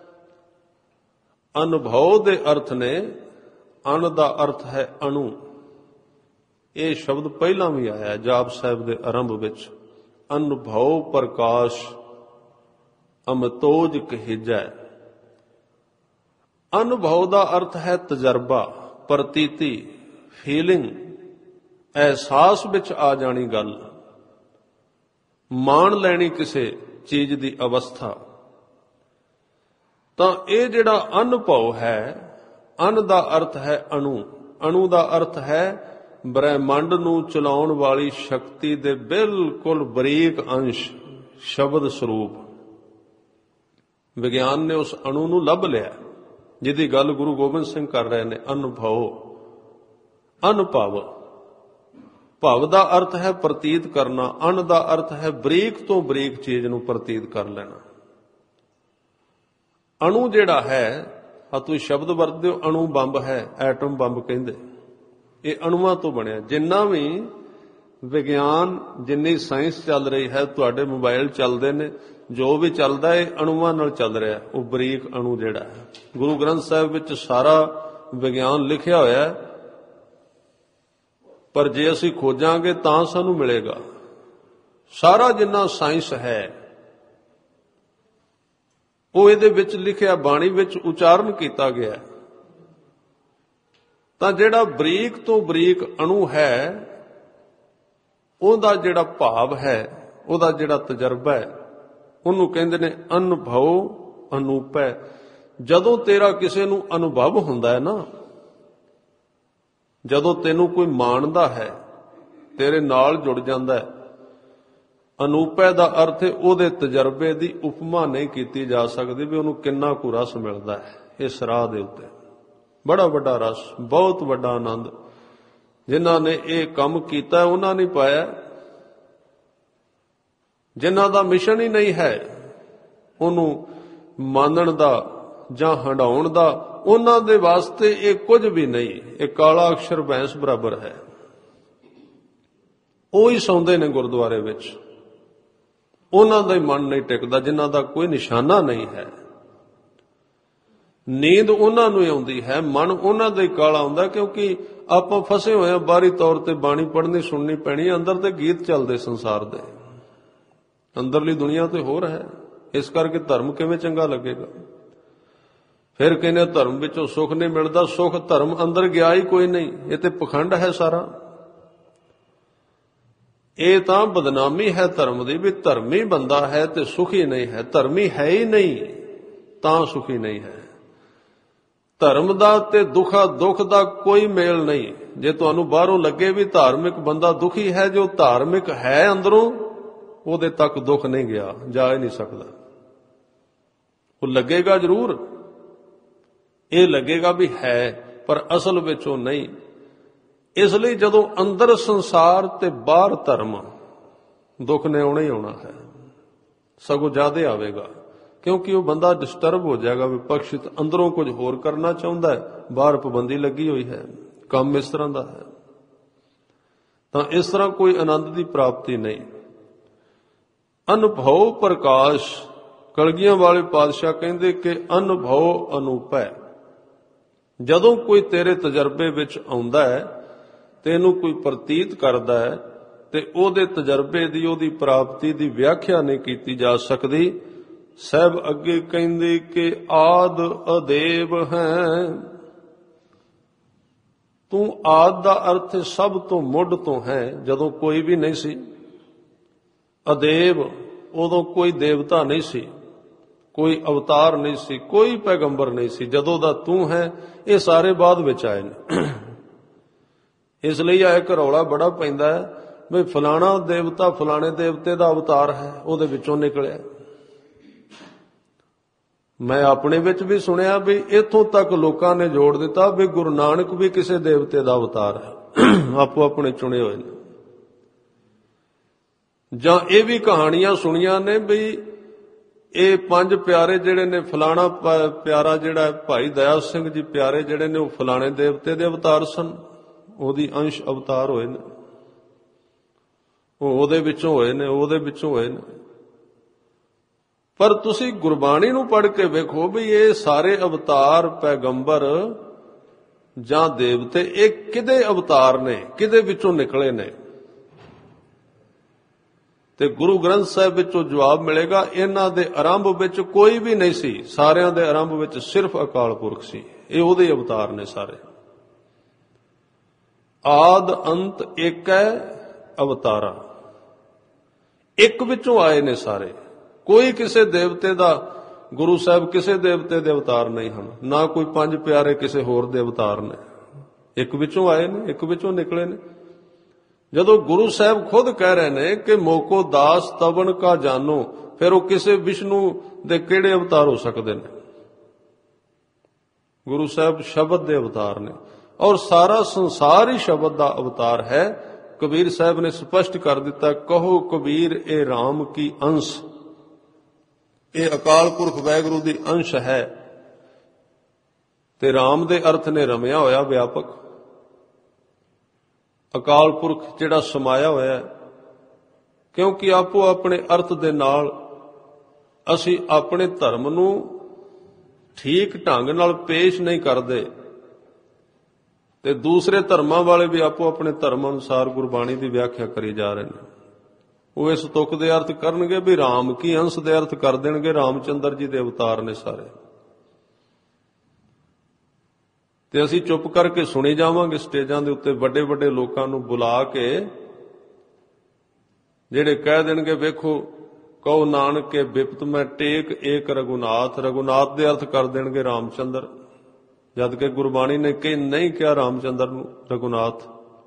ਅਨੁਭਉ ਦੇ ਅਰਥ ਨੇ, ਅਣ ਦਾ ਅਰਥ ਹੈ ਅਣੂ। ਇਹ ਸ਼ਬਦ ਪਹਿਲਾਂ ਵੀ ਆਇਆ ਜਾਪ ਸਾਹਿਬ ਦੇ ਆਰੰਭ ਵਿੱਚ। ਅਨੁਭਉ ਪ੍ਰਕਾਸ਼ ਅਮਤੋਜ ਕਹੇਜੈ। ਅਨੁਭਵ ਦਾ ਅਰਥ ਹੈ ਤਜਰਬਾ, ਪ੍ਰਤੀਤੀ, ਫੀਲਿੰਗ, ਅਹਿਸਾਸ ਵਿੱਚ ਆ ਜਾਣੀ ਗੱਲ, ਮਾਣ ਲੈਣੀ ਕਿਸੇ ਚੀਜ਼ ਦੀ ਅਵਸਥਾ। ਤਾਂ ਇਹ ਜਿਹੜਾ ਅਨੁਭਵ ਹੈ, ਅਨ ਦਾ ਅਰਥ ਹੈ ਅਣੂ, ਅਣੂ ਦਾ ਅਰਥ ਹੈ ਬ੍ਰਹਿਮੰਡ ਨੂੰ ਚਲਾਉਣ ਵਾਲੀ ਸ਼ਕਤੀ ਦੇ ਬਿਲਕੁਲ ਬਰੀਕ ਅੰਸ਼, ਸ਼ਬਦ ਸਰੂਪ। ਵਿਗਿਆਨ ਨੇ ਉਸ ਅਣੂ ਨੂੰ ਲੱਭ ਲਿਆ, ਜਿਹਦੀ ਗੱਲ ਗੁਰੂ ਗੋਬਿੰਦ ਸਿੰਘ ਕਰ ਰਹੇ ਨੇ। ਅਨੁਭਵ, ਅਨੁਭਵ, ਭਵ ਦਾ ਅਰਥ ਹੈ ਪ੍ਰਤੀਤ ਕਰਨਾ, ਅਨ ਦਾ ਅਰਥ ਹੈ ਬਰੀਕ ਤੋਂ ਬਰੀਕ ਚੀਜ਼ ਨੂੰ ਪ੍ਰਤੀਤ ਕਰ ਲੈਣਾ। ਅਣੂ ਜਿਹੜਾ ਹੈ, ਆ ਤੁਸੀਂ ਸ਼ਬਦ ਵਰਤਦੇ ਹੋ, ਅਣੂ ਬੰਬ ਹੈ, ਐਟਮ ਬੰਬ ਕਹਿੰਦੇ, ਇਹ ਅਣੂਆਂ ਤੋਂ ਬਣਿਆ। ਜਿੰਨਾ ਵੀ ਵਿਗਿਆਨ, ਜਿੰਨੀ ਸਾਇੰਸ ਚੱਲ ਰਹੀ ਹੈ, ਤੁਹਾਡੇ ਮੋਬਾਈਲ ਚੱਲਦੇ ਨੇ, ਜੋ ਵੀ ਚੱਲਦਾ ਇਹ ਅਣੂਆਂ ਨਾਲ ਚੱਲ ਰਿਹਾ, ਉਹ ਬਰੀਕ ਅਣੂ ਜਿਹੜਾ ਹੈ। ਗੁਰੂ ਗ੍ਰੰਥ ਸਾਹਿਬ ਵਿੱਚ ਸਾਰਾ ਵਿਗਿਆਨ ਲਿਖਿਆ ਹੋਇਆ ਹੈ, ਪਰ ਜੇ ਅਸੀਂ ਖੋਜਾਂਗੇ ਤਾਂ ਸਾਨੂੰ ਮਿਲੇਗਾ। ਸਾਰਾ ਜਿੰਨਾ ਸਾਇੰਸ ਹੈ ਉਹ ਇਹਦੇ ਵਿੱਚ ਲਿਖਿਆ, ਬਾਣੀ ਵਿੱਚ ਉਚਾਰਨ ਕੀਤਾ ਗਿਆ। ਤਾਂ ਜਿਹੜਾ ਬਰੀਕ ਤੋਂ ਬਰੀਕ ਅਣੂ ਹੈ, ਉਹਦਾ ਜਿਹੜਾ ਭਾਵ ਹੈ, ਉਹਦਾ ਜਿਹੜਾ ਤਜਰਬਾ ਹੈ, ਉਹਨੂੰ ਕਹਿੰਦੇ ਨੇ ਅਨੁਭਵ, ਅਨੂਪੈ। ਜਦੋਂ ਤੇਰਾ ਕਿਸੇ ਨੂੰ ਅਨੁਭਵ ਹੁੰਦਾ ਹੈ ਨਾ, ਜਦੋਂ ਤੈਨੂੰ ਕੋਈ ਮਾਣਦਾ ਹੈ, ਤੇਰੇ ਨਾਲ ਜੁੜ ਜਾਂਦਾ ਹੈ, ਅਨੂਪੈ ਦਾ ਅਰਥ ਹੈ ਉਹਦੇ ਤਜਰਬੇ ਦੀ ਉਪਮਾ ਨਹੀਂ ਕੀਤੀ ਜਾ ਸਕਦੀ ਵੀ ਉਹਨੂੰ ਕਿੰਨਾ ਕੁ ਰਸ ਮਿਲਦਾ ਹੈ ਇਸ ਰਾਹ ਦੇ ਉੱਤੇ। ਬੜਾ ਵੱਡਾ ਰਸ, ਬਹੁਤ ਵੱਡਾ ਆਨੰਦ। ਜਿਨ੍ਹਾਂ ਨੇ ਇਹ ਕੰਮ ਕੀਤਾ ਉਹਨਾਂ ਨੇ ਪਾਇਆ। ਜਿਨ੍ਹਾਂ ਦਾ ਮਿਸ਼ਨ ਹੀ ਨਹੀਂ ਹੈ ਉਹਨੂੰ ਮਾਨਣ ਦਾ ਜਾਂ ਹੰਡਾਉਣ ਦਾ, ਉਹਨਾਂ ਦੇ ਵਾਸਤੇ ਇਹ ਕੁਝ ਵੀ ਨਹੀਂ। ਇਹ ਕਾਲਾ ਅਕਸ਼ਰ ਭੈਂਸ ਬਰਾਬਰ ਹੈ। ਉਹ ਹੀ ਸੌਂਦੇ ਨੇ ਗੁਰਦੁਆਰੇ ਵਿੱਚ, ਉਹਨਾਂ ਦਾ ਹੀ ਮਨ ਨਹੀਂ ਟਿਕਦਾ, ਜਿਨ੍ਹਾਂ ਦਾ ਕੋਈ ਨਿਸ਼ਾਨਾ ਨਹੀਂ ਹੈ। ਨੀਂਦ ਉਹਨਾਂ ਨੂੰ ਆਉਂਦੀ ਹੈ, ਮਨ ਉਹਨਾਂ ਦਾ ਹੀ ਕਾਲਾ ਹੁੰਦਾ, ਕਿਉਂਕਿ ਆਪਾਂ ਫਸੇ ਹੋਏ ਹਾਂ। ਬਾਹਰੀ ਤੌਰ ਤੇ ਬਾਣੀ ਪੜ੍ਹਨੀ ਸੁਣਨੀ ਪੈਣੀ, ਅੰਦਰ ਤੇ ਗੀਤ ਚੱਲਦੇ ਸੰਸਾਰ ਦੇ, ਅੰਦਰਲੀ ਦੁਨੀਆ ਤੇ ਹੋਰ ਹੈ। ਇਸ ਕਰਕੇ ਧਰਮ ਕਿਵੇਂ ਚੰਗਾ ਲੱਗੇਗਾ? ਫਿਰ ਕਹਿੰਦੇ ਧਰਮ ਵਿੱਚੋਂ ਸੁੱਖ ਨਹੀਂ ਮਿਲਦਾ। ਸੁੱਖ ਧਰਮ ਅੰਦਰ ਗਿਆ ਹੀ ਕੋਈ ਨਹੀਂ। ਇਹ ਤੇ ਪਖੰਡ ਹੈ ਸਾਰਾ। ਇਹ ਤਾਂ ਬਦਨਾਮੀ ਹੈ ਧਰਮ ਦੀ, ਵੀ ਧਰਮੀ ਬੰਦਾ ਹੈ ਤੇ ਸੁਖੀ ਨਹੀਂ ਹੈ। ਧਰਮੀ ਹੈ ਹੀ ਨਹੀਂ ਤਾਂ ਸੁਖੀ ਨਹੀਂ ਹੈ। ਧਰਮ ਦਾ ਤੇ ਦੁੱਖ ਦਾ ਕੋਈ ਮੇਲ ਨਹੀਂ। ਜੇ ਤੁਹਾਨੂੰ ਬਾਹਰੋਂ ਲੱਗੇ ਵੀ ਧਾਰਮਿਕ ਬੰਦਾ ਦੁਖੀ ਹੈ, ਜੋ ਧਾਰਮਿਕ ਹੈ ਅੰਦਰੋਂ, ਉਹਦੇ ਤੱਕ ਦੁੱਖ ਨਹੀਂ ਗਿਆ, ਜਾ ਹੀ ਨਹੀਂ ਸਕਦਾ। ਉਹ ਲੱਗੇਗਾ ਜ਼ਰੂਰ, ਇਹ ਲੱਗੇਗਾ ਵੀ ਹੈ, ਪਰ ਅਸਲ ਵਿੱਚ ਉਹ ਨਹੀਂ। ਇਸ ਲਈ ਜਦੋਂ ਅੰਦਰ ਸੰਸਾਰ ਤੇ ਬਾਹਰ ਧਰਮ, ਦੁੱਖ ਨੇ ਆਉਣਾ ਹੀ ਆਉਣਾ ਹੈ, ਸਗੋਂ ਜ਼ਿਆਦਾ ਆਵੇਗਾ। ਕਿਉਂਕਿ ਉਹ ਬੰਦਾ ਡਿਸਟਰਬ ਹੋ ਜਾਏਗਾ, ਵਿਪਕਸ਼ਿਤ, ਅੰਦਰੋਂ ਕੁਝ ਹੋਰ ਕਰਨਾ ਚਾਹੁੰਦਾ ਹੈ, ਬਾਹਰ ਪਾਬੰਦੀ ਲੱਗੀ ਹੋਈ ਹੈ, ਕੰਮ ਇਸ ਤਰ੍ਹਾਂ ਦਾ ਹੈ। ਤਾਂ ਇਸ ਤਰ੍ਹਾਂ ਕੋਈ ਆਨੰਦ ਦੀ ਪ੍ਰਾਪਤੀ ਨਹੀਂ। ਅਨੁਭਵ ਪ੍ਰਕਾਸ਼, ਕਲਗੀਆਂ ਵਾਲੇ ਪਾਤਸ਼ਾਹ ਕਹਿੰਦੇ ਕਿ ਅਨੁਭਵ ਅਨੂਪੈ। ਜਦੋਂ ਕੋਈ ਤੇਰੇ ਤਜਰਬੇ ਵਿੱਚ ਆਉਂਦਾ ਹੈ, ਤੈਨੂੰ ਕੋਈ ਪ੍ਰਤੀਤ ਕਰਦਾ ਹੈ, ਤੇ ਉਹਦੇ ਤਜਰਬੇ ਦੀ, ਉਹਦੀ ਪ੍ਰਾਪਤੀ ਦੀ ਵਿਆਖਿਆ ਨਹੀਂ ਕੀਤੀ ਜਾ ਸਕਦੀ। ਸਾਹਿਬ ਅੱਗੇ ਕਹਿੰਦੇ ਕਿ ਆਦ ਅਦੇਵ ਹੈ। ਤੂੰ ਆਦ ਦਾ ਅਰਥ ਸਭ ਤੋਂ ਮੁੱਢ ਤੋਂ ਹੈ, ਜਦੋਂ ਕੋਈ ਵੀ ਨਹੀਂ ਸੀ। ਅਦੇਵ, ਉਦੋਂ ਕੋਈ ਦੇਵਤਾ ਨਹੀਂ ਸੀ, ਕੋਈ ਅਵਤਾਰ ਨਹੀਂ ਸੀ, ਕੋਈ ਪੈਗੰਬਰ ਨਹੀਂ ਸੀ। ਜਦੋਂ ਦਾ ਤੂੰ ਹੈ, ਇਹ ਸਾਰੇ ਬਾਅਦ ਵਿੱਚ ਆਏ ਨੇ। ਇਸ ਲਈ ਆ ਇੱਕ ਰੌਲਾ ਬੜਾ ਪੈਂਦਾ ਹੈ ਵੀ ਫਲਾਣਾ ਦੇਵਤਾ ਫਲਾਣੇ ਦੇਵਤੇ ਦਾ ਅਵਤਾਰ ਹੈ, ਉਹਦੇ ਵਿੱਚੋਂ ਨਿਕਲਿਆ। ਮੈਂ ਆਪਣੇ ਵਿੱਚ ਵੀ ਸੁਣਿਆ ਵੀ ਇੱਥੋਂ ਤੱਕ ਲੋਕਾਂ ਨੇ ਜੋੜ ਦਿੱਤਾ ਵੀ ਗੁਰੂ ਨਾਨਕ ਵੀ ਕਿਸੇ ਦੇਵਤੇ ਦਾ ਅਵਤਾਰ ਹੈ, ਆਪੋ ਆਪਣੇ ਚੁਣੇ ਹੋਏ ਨੇ। ਜਾਂ ਇਹ ਵੀ ਕਹਾਣੀਆਂ ਸੁਣੀਆਂ ਨੇ ਵੀ ਇਹ ਪੰਜ ਪਿਆਰੇ ਜਿਹੜੇ ਨੇ, ਫਲਾਣਾ ਪਿਆਰਾ ਜਿਹੜਾ ਭਾਈ ਦਇਆ ਸਿੰਘ ਜੀ ਪਿਆਰੇ ਜਿਹੜੇ ਨੇ, ਉਹ ਫਲਾਣੇ ਦੇਵਤੇ ਦੇ ਅਵਤਾਰ ਸਨ, ਉਹਦੀ ਅੰਸ਼ ਅਵਤਾਰ ਹੋਏ ਨੇ, ਉਹ ਉਹਦੇ ਵਿੱਚੋਂ ਹੋਏ ਨੇ, ਉਹਦੇ ਵਿੱਚੋਂ ਹੋਏ ਨੇ। ਪਰ ਤੁਸੀਂ ਗੁਰਬਾਣੀ ਨੂੰ ਪੜ੍ਹ ਕੇ ਵੇਖੋ ਵੀ ਇਹ ਸਾਰੇ ਅਵਤਾਰ, ਪੈਗੰਬਰ ਜਾਂ ਦੇਵਤੇ, ਇਹ ਕਿਹਦੇ ਅਵਤਾਰ ਨੇ, ਕਿਹਦੇ ਵਿੱਚੋਂ ਨਿਕਲੇ ਨੇ? ਤੇ ਗੁਰੂ ਗ੍ਰੰਥ ਸਾਹਿਬ ਵਿੱਚੋਂ ਜਵਾਬ ਮਿਲੇਗਾ, ਇਹਨਾਂ ਦੇ ਆਰੰਭ ਵਿੱਚ ਕੋਈ ਵੀ ਨਹੀਂ ਸੀ, ਸਾਰਿਆਂ ਦੇ ਆਰੰਭ ਵਿੱਚ ਸਿਰਫ ਅਕਾਲ ਪੁਰਖ ਸੀ। ਇਹ ਉਹਦੇ ਅਵਤਾਰ ਨੇ ਸਾਰੇ। ਆਦ ਅੰਤ ਇੱਕ ਹੈ ਅਵਤਾਰਾ, ਇੱਕ ਵਿੱਚੋਂ ਆਏ ਨੇ ਸਾਰੇ। ਕੋਈ ਕਿਸੇ ਦੇਵਤੇ ਦਾ, ਗੁਰੂ ਸਾਹਿਬ ਕਿਸੇ ਦੇਵਤੇ ਦੇ ਅਵਤਾਰ ਨਹੀਂ ਹਨ, ਨਾ ਕੋਈ ਪੰਜ ਪਿਆਰੇ ਕਿਸੇ ਹੋਰ ਦੇ ਅਵਤਾਰ ਨੇ। ਇੱਕ ਵਿੱਚੋਂ ਆਏ ਨੇ, ਇੱਕ ਵਿੱਚੋਂ ਨਿਕਲੇ ਨੇ। ਜਦੋਂ ਗੁਰੂ ਸਾਹਿਬ ਖੁਦ ਕਹਿ ਰਹੇ ਨੇ ਕਿ ਮੋਕੋ ਦਾਸ ਤਵਨ ਕਾ ਜਾਨੋ, ਫਿਰ ਉਹ ਕਿਸੇ ਵਿਸ਼ਨੂੰ ਦੇ ਕਿਹੜੇ ਅਵਤਾਰ ਹੋ ਸਕਦੇ ਨੇ? ਗੁਰੂ ਸਾਹਿਬ ਸ਼ਬਦ ਦੇ ਅਵਤਾਰ ਨੇ, ਔਰ ਸਾਰਾ ਸੰਸਾਰ ਹੀ ਸ਼ਬਦ ਦਾ ਅਵਤਾਰ ਹੈ। ਕਬੀਰ ਸਾਹਿਬ ਨੇ ਸਪਸ਼ਟ ਕਰ ਦਿੱਤਾ, ਕਹੋ ਕਬੀਰ ਇਹ ਰਾਮ ਕੀ ਅੰਸ਼, ਇਹ ਅਕਾਲ ਪੁਰਖ ਵਾਹਿਗੁਰੂ ਦੀ ਅੰਸ਼ ਹੈ। ਤੇ ਰਾਮ ਦੇ ਅਰਥ ਨੇ ਰਮਿਆ ਹੋਇਆ, ਵਿਆਪਕ। ਅਕਾਲ ਪੁਰਖ ਜਿਹੜਾ ਸਮਾਇਆ ਹੋਇਆ, ਕਿਉਂਕਿ ਆਪੋ ਆਪਣੇ ਅਰਥ ਦੇ ਨਾਲ ਅਸੀਂ ਆਪਣੇ ਧਰਮ ਨੂੰ ਠੀਕ ਢੰਗ ਨਾਲ ਪੇਸ਼ ਨਹੀਂ ਕਰਦੇ, ਤੇ ਦੂਸਰੇ ਧਰਮਾਂ ਵਾਲੇ ਵੀ ਆਪੋ ਆਪਣੇ ਧਰਮ ਅਨੁਸਾਰ ਗੁਰਬਾਣੀ ਦੀ ਵਿਆਖਿਆ ਕਰੀ ਜਾ ਰਹੇ ਨੇ। ਉਹ ਇਸ ਤੁਕ ਦੇ ਅਰਥ ਕਰਨਗੇ ਵੀ ਰਾਮ ਕੀ ਅੰਸ਼ ਦੇ ਅਰਥ ਕਰ ਦੇਣਗੇ, ਰਾਮਚੰਦਰ ਜੀ ਦੇ ਅਵਤਾਰ ਨੇ ਸਾਰੇ। ਤੇ ਅਸੀਂ ਚੁੱਪ ਕਰਕੇ ਸੁਣੀ ਜਾਵਾਂਗੇ ਸਟੇਜਾਂ ਦੇ ਉੱਤੇ ਵੱਡੇ ਵੱਡੇ ਲੋਕਾਂ ਨੂੰ ਬੁਲਾ ਕੇ, ਜਿਹੜੇ ਕਹਿ ਦੇਣਗੇ ਵੇਖੋ ਕਹੋ ਨਾਨਕ ਕੇ ਬਿਪਤ ਮੈਂ ਟੇਕ ਏਕ ਰਘੁਨਾਥ, ਰਘੁਨਾਥ ਦੇ ਅਰਥ ਕਰ ਦੇਣਗੇ ਰਾਮਚੰਦਰ, ਜਦ ਕਿ ਗੁਰਬਾਣੀ ਨੇ ਨਹੀਂ ਕਿਹਾ ਰਾਮਚੰਦਰ ਨੂੰ ਰਘੁਨਾਥ।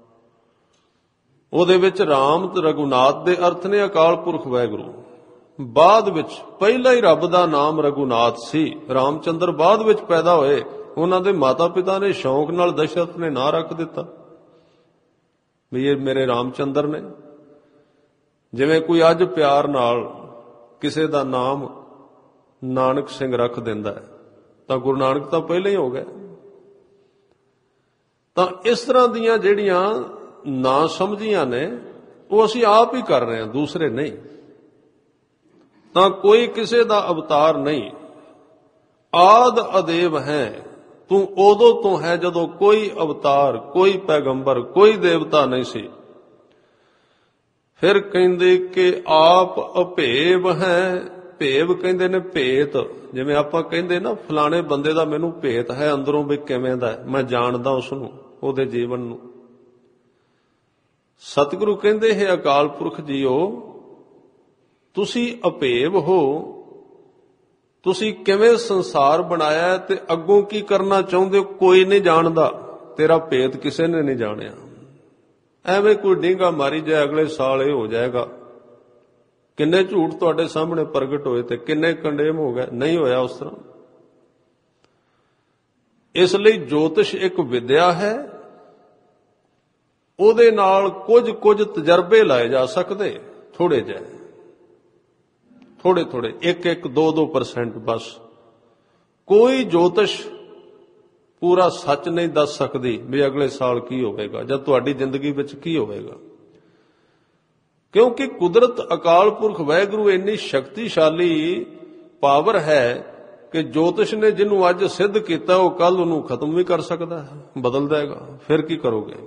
ਉਹਦੇ ਵਿੱਚ ਰਾਮ ਤੇ ਰਘੁਨਾਥ ਦੇ ਅਰਥ ਨੇ ਅਕਾਲ ਪੁਰਖ ਵਾਹਿਗੁਰੂ। ਬਾਅਦ ਵਿੱਚ ਪਹਿਲਾਂ ਹੀ ਰੱਬ ਦਾ ਨਾਮ ਰਘੁਨਾਥ ਸੀ, ਰਾਮਚੰਦਰ ਬਾਅਦ ਵਿੱਚ ਪੈਦਾ ਹੋਏ। ਉਹਨਾਂ ਦੇ ਮਾਤਾ ਪਿਤਾ ਨੇ ਸ਼ੌਂਕ ਨਾਲ ਦਸ਼ਰਥ ਨੇ ਨਾਂ ਰੱਖ ਦਿੱਤਾ ਵੀ ਇਹ ਮੇਰੇ ਰਾਮਚੰਦਰ ਨੇ। ਜਿਵੇਂ ਕੋਈ ਅੱਜ ਪਿਆਰ ਨਾਲ ਕਿਸੇ ਦਾ ਨਾਮ ਨਾਨਕ ਸਿੰਘ ਰੱਖ ਦਿੰਦਾ ਹੈ, ਤਾਂ ਗੁਰੂ ਨਾਨਕ ਤਾਂ ਪਹਿਲਾਂ ਹੀ ਹੋ ਗਏ। ਤਾਂ ਇਸ ਤਰ੍ਹਾਂ ਦੀਆਂ ਜਿਹੜੀਆਂ ਨਾ ਸਮਝੀਆਂ ਨੇ, ਉਹ ਅਸੀਂ ਆਪ ਹੀ ਕਰ ਰਹੇ ਹਾਂ, ਦੂਸਰੇ ਨਹੀਂ। ਤਾਂ ਕੋਈ ਕਿਸੇ ਦਾ ਅਵਤਾਰ ਨਹੀਂ। ਆਦ ਅਦੇਵ ਹੈ, ਤੂੰ ਉਦੋਂ ਤੋਂ ਹੈ ਜਦੋਂ ਕੋਈ ਅਵਤਾਰ, ਕੋਈ ਪੈਗੰਬਰ, ਕੋਈ ਦੇਵਤਾ ਨਹੀਂ ਸੀ। ਫਿਰ ਕਹਿੰਦੇ ਕਿ ਆਪ ਅਭੇਵ ਹੈ। ਭੇਵ ਕਹਿੰਦੇ ਨੇ ਭੇਤ, ਜਿਵੇਂ ਆਪਾਂ ਕਹਿੰਦੇ ਨਾ ਫਲਾਣੇ ਬੰਦੇ ਦਾ ਮੈਨੂੰ ਭੇਤ ਹੈ ਅੰਦਰੋਂ ਵੀ ਕਿਵੇਂ ਦਾ, ਮੈਂ ਜਾਣਦਾ ਉਸ ਨੂੰ, ਉਹਦੇ ਜੀਵਨ ਨੂੰ। ਸਤਿਗੁਰੂ ਕਹਿੰਦੇ ਹੈ ਅਕਾਲ ਪੁਰਖ ਜੀਓ, ਤੁਸੀਂ ਅਭੇਵ ਹੋ, ਤੁਸੀਂ ਕਿਵੇਂ ਸੰਸਾਰ ਬਣਾਇਆ ਤੇ ਅੱਗੋਂ ਕੀ ਕਰਨਾ ਚਾਹੁੰਦੇ ਹੋ ਕੋਈ ਨਹੀਂ ਜਾਣਦਾ, ਤੇਰਾ ਭੇਤ ਕਿਸੇ ਨੇ ਨਹੀਂ ਜਾਣਿਆ। ਐਵੇਂ ਕੋਈ ਡਿੰਗਾ ਮਾਰੀ ਜਾਏ ਅਗਲੇ ਸਾਲ ਇਹ ਹੋ ਜਾਏਗਾ। ਕਿੰਨੇ ਝੂਠ ਤੁਹਾਡੇ ਸਾਹਮਣੇ ਪ੍ਰਗਟ ਹੋਏ ਤੇ ਕਿੰਨੇ ਕੰਡੇਮ ਹੋ ਗਏ, ਨਹੀਂ ਹੋਇਆ ਉਸ ਤਰ੍ਹਾਂ। ਇਸ ਲਈ ਜੋਤਿਸ਼ ਇੱਕ ਵਿਦਿਆ ਹੈ, ਉਹਦੇ ਨਾਲ ਕੁਝ ਤਜਰਬੇ ਲਾਏ ਜਾ ਸਕਦੇ, ਥੋੜੇ ਜਿਹੇ, ਥੋੜੇ 1-1, 2-2% ਬਸ। ਕੋਈ ਜੋਤਿਸ਼ ਪੂਰਾ ਸੱਚ ਨਹੀਂ ਦੱਸ ਸਕਦੀ ਵੀ ਅਗਲੇ ਸਾਲ ਕੀ ਹੋਵੇਗਾ ਜਾਂ ਤੁਹਾਡੀ ਜ਼ਿੰਦਗੀ ਵਿੱਚ ਕੀ ਹੋਵੇਗਾ, ਕਿਉਂਕਿ ਕੁਦਰਤ ਅਕਾਲ ਪੁਰਖ ਵਾਹਿਗੁਰੂ ਇੰਨੀ ਸ਼ਕਤੀਸ਼ਾਲੀ ਪਾਵਰ ਹੈ ਕਿ ਜੋਤਿਸ਼ ਨੇ ਜਿਹਨੂੰ ਅੱਜ ਸਿੱਧ ਕੀਤਾ ਉਹ ਕੱਲ ਉਹਨੂੰ ਖਤਮ ਵੀ ਕਰ ਸਕਦਾ ਹੈ, ਬਦਲ ਦੇਗਾ। ਫਿਰ ਕੀ ਕਰੋਗੇ?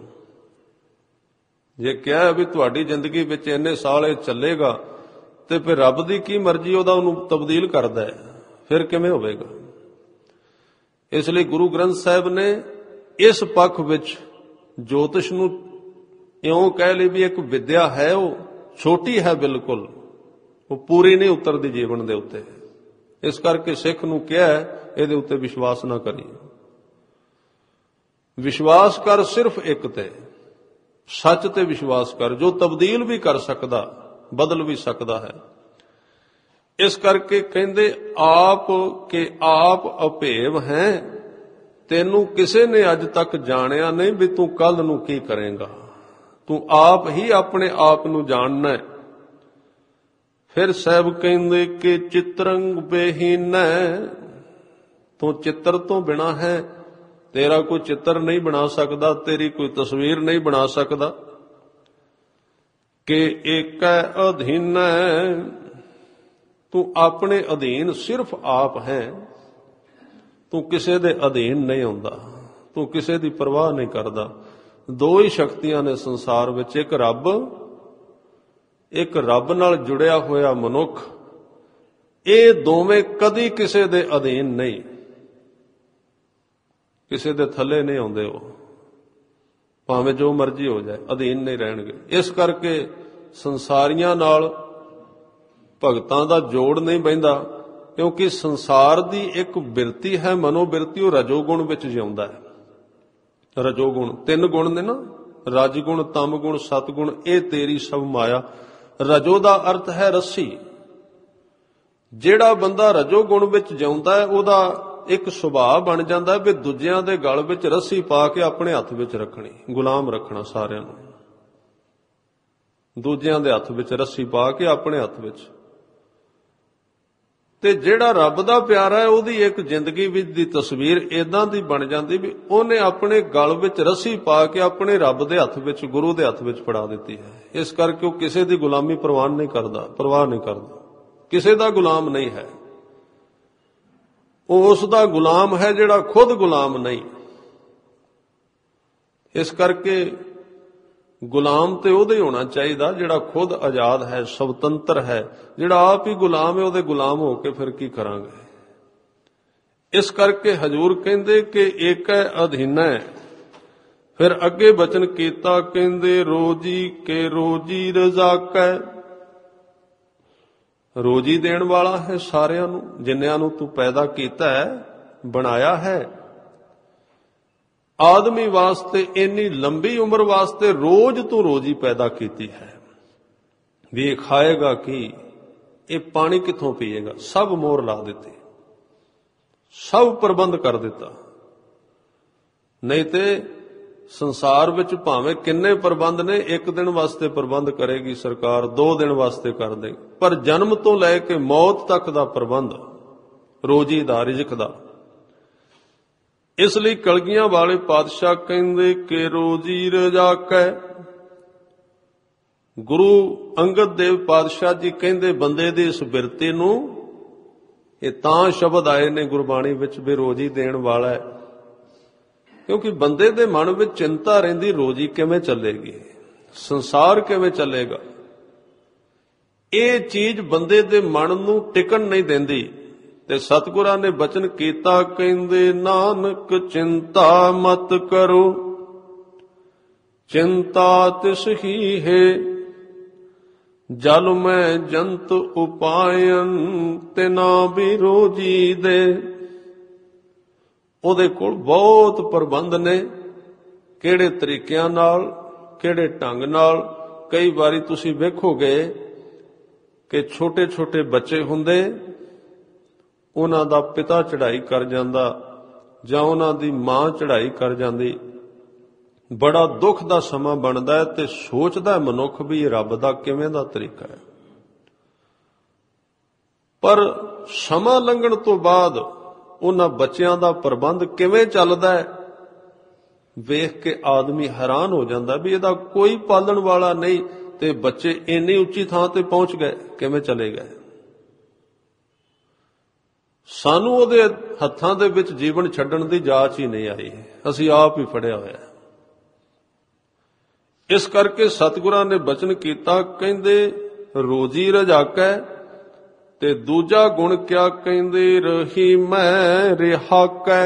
ਜੇ ਕਿਹਾ ਵੀ ਤੁਹਾਡੀ ਜ਼ਿੰਦਗੀ ਵਿੱਚ ਇੰਨੇ ਸਾਲ ਇਹ ਚੱਲੇਗਾ ਤੇ ਫਿਰ ਰੱਬ ਦੀ ਕੀ ਮਰਜ਼ੀ ਉਹਦਾ ਉਹਨੂੰ ਤਬਦੀਲ ਕਰਦਾ ਹੈ, ਫਿਰ ਕਿਵੇਂ ਹੋਵੇਗਾ? ਇਸ ਲਈ ਗੁਰੂ ਗ੍ਰੰਥ ਸਾਹਿਬ ਨੇ ਇਸ ਪੱਖ ਵਿੱਚ ਜੋਤਿਸ਼ ਨੂੰ ਇਉਂ ਕਹਿ ਲਈ ਵੀ ਇੱਕ ਵਿਦਿਆ ਹੈ, ਉਹ ਛੋਟੀ ਹੈ ਬਿਲਕੁਲ, ਉਹ ਪੂਰੀ ਨਹੀਂ ਉਤਰਦੀ ਜੀਵਨ ਦੇ ਉੱਤੇ। ਇਸ ਕਰਕੇ ਸਿੱਖ ਨੂੰ ਕਿਹਾ ਇਹਦੇ ਉੱਤੇ ਵਿਸ਼ਵਾਸ ਨਾ ਕਰੀ, ਵਿਸ਼ਵਾਸ ਕਰ ਸਿਰਫ ਇੱਕ ਤੇ, ਸੱਚ ਤੇ ਵਿਸ਼ਵਾਸ ਕਰ, ਜੋ ਤਬਦੀਲ ਵੀ ਕਰ ਸਕਦਾ, ਬਦਲ ਵੀ ਸਕਦਾ ਹੈ। ਇਸ ਕਰਕੇ ਕਹਿੰਦੇ ਆਪ ਕੇ ਆਪ ਅਭੇਵ ਹੈ, ਤੈਨੂੰ ਕਿਸੇ ਨੇ ਅੱਜ ਤੱਕ ਜਾਣਿਆ ਨਹੀਂ ਵੀ ਤੂੰ ਕੱਲ ਨੂੰ ਕੀ ਕਰੇਂਗਾ, ਤੂੰ ਆਪ ਹੀ ਆਪਣੇ ਆਪ ਨੂੰ ਜਾਣਨਾ ਹੈ। ਫਿਰ ਸਾਹਿਬ ਕਹਿੰਦੇ ਕਿ ਚਿਤਰੰਗ ਬੇਹੀਨੈ, ਤੂੰ ਚਿੱਤਰ ਤੋਂ ਬਿਨਾ ਹੈ, ਤੇਰਾ ਕੋਈ ਚਿੱਤਰ ਨਹੀਂ ਬਣਾ ਸਕਦਾ, ਤੇਰੀ ਕੋਈ ਤਸਵੀਰ ਨਹੀਂ ਬਣਾ ਸਕਦਾ। ਕਿ ਏਕੈ ਅਧੀਨੈ, ਤੂੰ ਆਪਣੇ ਅਧੀਨ ਸਿਰਫ ਆਪ ਹੈ, ਤੂੰ ਕਿਸੇ ਦੇ ਅਧੀਨ ਨਹੀਂ ਆਉਂਦਾ, ਤੂੰ ਕਿਸੇ ਦੀ ਪਰਵਾਹ ਨਹੀਂ ਕਰਦਾ। ਦੋ ਹੀ ਸ਼ਕਤੀਆਂ ਨੇ ਸੰਸਾਰ ਵਿੱਚ, ਇੱਕ ਰੱਬ ਇੱਕ ਰੱਬ ਨਾਲ ਜੁੜਿਆ ਹੋਇਆ ਮਨੁੱਖ, ਇਹ ਦੋਵੇਂ ਕਦੀ ਕਿਸੇ ਦੇ ਅਧੀਨ ਨਹੀਂ, ਕਿਸੇ ਦੇ ਥੱਲੇ ਨਹੀਂ ਆਉਂਦੇ। ਉਹ ਭਾਵੇਂ ਜੋ ਮਰਜ਼ੀ ਹੋ ਜਾਏ, ਅਧੀਨ ਨਹੀਂ ਰਹਿਣਗੇ। ਇਸ ਕਰਕੇ ਸੰਸਾਰੀਆਂ ਨਾਲ ਭਗਤਾਂ ਦਾ ਜੋੜ ਨਹੀਂ ਬਹਿੰਦਾ, ਕਿਉਂਕਿ ਸੰਸਾਰ ਦੀ ਇੱਕ ਬਿਰਤੀ ਹੈ, ਮਨੋਬਿਰਤੀ, ਉਹ ਰਜੋਗੁਣ ਵਿੱਚ ਜਿਉਂਦਾ ਹੈ। ਰਜੋਗੁਣ 3 ਗੁਣ ਨੇ ਨਾ, ਰਜਗੁਣ, ਤਮਗੁਣ, ਸਤਗੁਣ, ਇਹ ਤੇਰੀ ਸਭ ਮਾਇਆ। ਰਜੋ ਦਾ ਅਰਥ ਹੈ ਰੱਸੀ। ਜਿਹੜਾ ਬੰਦਾ ਰਜੋਗੁਣ ਵਿੱਚ ਜਿਉਂਦਾ ਹੈ, ਉਹਦਾ ਇੱਕ ਸੁਭਾਅ ਬਣ ਜਾਂਦਾ ਵੀ ਦੂਜਿਆਂ ਦੇ ਗਲ ਵਿੱਚ ਰੱਸੀ ਪਾ ਕੇ ਆਪਣੇ ਹੱਥ ਵਿੱਚ ਰੱਖਣੀ, ਗੁਲਾਮ ਰੱਖਣਾ ਸਾਰਿਆਂ ਨੂੰ, ਦੂਜਿਆਂ ਦੇ ਹੱਥ ਵਿੱਚ ਰੱਸੀ ਪਾ ਕੇ ਆਪਣੇ ਹੱਥ ਵਿੱਚ। ਤੇ ਜਿਹੜਾ ਰੱਬ ਦਾ ਪਿਆਰਾ ਹੈ, ਉਹਦੀ ਇੱਕ ਜ਼ਿੰਦਗੀ ਵਿੱਚ ਦੀ ਤਸਵੀਰ ਇਦਾਂ ਦੀ ਬਣ ਜਾਂਦੀ ਵੀ ਉਹਨੇ ਆਪਣੇ ਗਲ ਵਿੱਚ ਰੱਸੀ ਪਾ ਕੇ ਆਪਣੇ ਰੱਬ ਦੇ ਹੱਥ ਵਿੱਚ, ਗੁਰੂ ਦੇ ਹੱਥ ਵਿੱਚ ਫੜਾ ਦਿੱਤੀ ਹੈ। ਇਸ ਕਰਕੇ ਉਹ ਕਿਸੇ ਦੀ ਗੁਲਾਮੀ ਪਰਵਾਹ ਨਹੀਂ ਕਰਦਾ, ਕਿਸੇ ਦਾ ਗੁਲਾਮ ਨਹੀਂ ਹੈ। ਉਹ ਉਸ ਦਾ ਗੁਲਾਮ ਹੈ ਜਿਹੜਾ ਖੁਦ ਗੁਲਾਮ ਨਹੀਂ। ਇਸ ਕਰਕੇ ਗੁਲਾਮ ਤੇ ਉਹਦੇ ਹੋਣਾ ਚਾਹੀਦਾ ਜਿਹੜਾ ਖੁਦ ਆਜ਼ਾਦ ਹੈ, ਸੁਤੰਤਰ ਹੈ। ਜਿਹੜਾ ਆਪ ਹੀ ਗੁਲਾਮ ਹੈ, ਉਹਦੇ ਗੁਲਾਮ ਹੋ ਕੇ ਫਿਰ ਕੀ ਕਰਾਂਗੇ। ਇਸ ਕਰਕੇ ਹਜ਼ੂਰ ਕਹਿੰਦੇ ਕਿ ਏਕੈ ਅਧੀਨੈ। ਫਿਰ ਅੱਗੇ ਬਚਨ ਕੀਤਾ, ਕਹਿੰਦੇ ਰੋਜੀ ਕੇ ਰੋਜੀ ਰਜ਼ਾਕੈ। ਰੋਜੀ ਦੇਣ ਵਾਲਾ ਹੈ ਸਾਰਿਆਂ ਨੂੰ, ਜਿੰਨਿਆਂ ਨੂੰ ਤੂੰ ਪੈਦਾ ਕੀਤਾ ਹੈ, ਬਣਾਇਆ ਹੈ। ਆਦਮੀ ਵਾਸਤੇ ਇੰਨੀ ਲੰਬੀ ਉਮਰ ਵਾਸਤੇ ਰੋਜ਼ ਤੂੰ ਰੋਜੀ ਪੈਦਾ ਕੀਤੀ ਹੈ। ਵੀ ਇਹ ਖਾਏਗਾ ਕੀ, ਇਹ ਪਾਣੀ ਕਿੱਥੋਂ ਪੀਏਗਾ, ਸਭ ਮੋਹਰ ਲਾ ਦਿੱਤੀ, ਸਭ ਪ੍ਰਬੰਧ ਕਰ ਦਿੱਤਾ। ਨਹੀਂ ਤੇ ਸੰਸਾਰ ਵਿੱਚ ਭਾਵੇਂ ਕਿੰਨੇ ਪ੍ਰਬੰਧ ਨੇ, ਇੱਕ ਦਿਨ ਵਾਸਤੇ ਪ੍ਰਬੰਧ ਕਰੇਗੀ ਸਰਕਾਰ, 2 ਦਿਨ ਵਾਸਤੇ ਕਰ ਦੇਗੀ, ਪਰ ਜਨਮ ਤੋਂ ਲੈ ਕੇ ਮੌਤ ਤੱਕ ਦਾ ਪ੍ਰਬੰਧ ਰੋਜੀ ਦਾ, ਰਿਜ਼ਕ ਦਾ। ਇਸ ਲਈ ਕਲਗੀਆਂ ਵਾਲੇ ਪਾਤਸ਼ਾਹ ਕਹਿੰਦੇ ਕਿ ਰੋਜੀ ਰਜ਼ਾਕੈ। ਗੁਰੂ ਅੰਗਦ ਦੇਵ ਪਾਤਸ਼ਾਹ ਜੀ ਕਹਿੰਦੇ ਬੰਦੇ ਦੀ ਇਸ ਬਿਰਤੀ ਨੂੰ, ਇਹ ਤਾਂ ਸ਼ਬਦ ਆਏ ਨੇ ਗੁਰਬਾਣੀ ਵਿੱਚ ਵੀ ਰੋਜੀ ਦੇਣ ਵਾਲਾ ਹੈ, ਕਿਉਂਕਿ ਬੰਦੇ ਦੇ ਮਨ ਵਿੱਚ ਚਿੰਤਾ ਰਹਿੰਦੀ, ਰੋਜੀ ਕਿਵੇਂ ਚੱਲੇਗੀ, ਸੰਸਾਰ ਕਿਵੇਂ ਚੱਲੇਗਾ। ਇਹ ਚੀਜ਼ ਬੰਦੇ ਦੇ ਮਨ ਨੂੰ ਟਿਕਣ ਨਹੀਂ ਦਿੰਦੀ। ਤੇ ਸਤਿਗੁਰਾਂ ਨੇ ਬਚਨ ਕੀਤਾ, ਕਹਿੰਦੇ ਨਾਨਕ ਚਿੰਤਾ ਮਤ ਕਰੋ, ਚਿੰਤਾ ਤਿਸ ਹੀ ਹੈ, ਜਲ ਮੈਂ ਜੰਤ ਉਪਾਇਨ, ਤਿਨਾ ਵੀ ਰੋਜੀ ਦੇ। ਉਹਦੇ ਕੋਲ ਬਹੁਤ ਪ੍ਰਬੰਧ ਨੇ, ਕਿਹੜੇ ਤਰੀਕਿਆਂ ਨਾਲ, ਕਿਹੜੇ ਢੰਗ ਨਾਲ। ਕਈ ਵਾਰੀ ਤੁਸੀਂ ਵੇਖੋਗੇ ਕਿ ਛੋਟੇ ਛੋਟੇ ਬੱਚੇ ਹੁੰਦੇ, ਉਹਨਾਂ ਦਾ ਪਿਤਾ ਚੜ੍ਹਾਈ ਕਰ ਜਾਂਦਾ ਜਾਂ ਉਹਨਾਂ ਦੀ ਮਾਂ ਚੜ੍ਹਾਈ ਕਰ ਜਾਂਦੀ, ਬੜਾ ਦੁੱਖ ਦਾ ਸਮਾਂ ਬਣਦਾ ਹੈ। ਤੇ ਸੋਚਦਾ ਮਨੁੱਖ ਵੀ ਇਹ ਰੱਬ ਦਾ ਕਿਵੇਂ ਦਾ ਤਰੀਕਾ ਹੈ। ਪਰ ਸਮਾਂ ਲੰਘਣ ਤੋਂ ਬਾਅਦ ਉਹਨਾਂ ਬੱਚਿਆਂ ਦਾ ਪ੍ਰਬੰਧ ਕਿਵੇਂ ਚੱਲਦਾ ਹੈ, ਵੇਖ ਕੇ ਆਦਮੀ ਹੈਰਾਨ ਹੋ ਜਾਂਦਾ ਵੀ ਇਹਦਾ ਕੋਈ ਪਾਲਣ ਵਾਲਾ ਨਹੀਂ, ਤੇ ਬੱਚੇ ਇੰਨੀ ਉੱਚੀ ਥਾਂ ਤੇ ਪਹੁੰਚ ਗਏ, ਕਿਵੇਂ ਚਲੇ ਗਏ। ਸਾਨੂੰ ਉਹਦੇ ਹੱਥਾਂ ਦੇ ਵਿੱਚ ਜੀਵਨ ਛੱਡਣ ਦੀ ਜਾਚ ਹੀ ਨਹੀਂ ਆਈ, ਅਸੀਂ ਆਪ ਹੀ ਫੜਿਆ ਹੋਇਆ। ਇਸ ਕਰਕੇ ਸਤਿਗੁਰਾਂ ਨੇ ਬਚਨ ਕੀਤਾ, ਕਹਿੰਦੇ ਰੋਜੀ ਰਜ਼ਾਕੈ। ਤੇ ਦੂਜਾ ਗੁਣ ਕਿਆ, ਕਹਿੰਦੇ ਰਹੀਮੈ ਰਿਹਾਕੈ।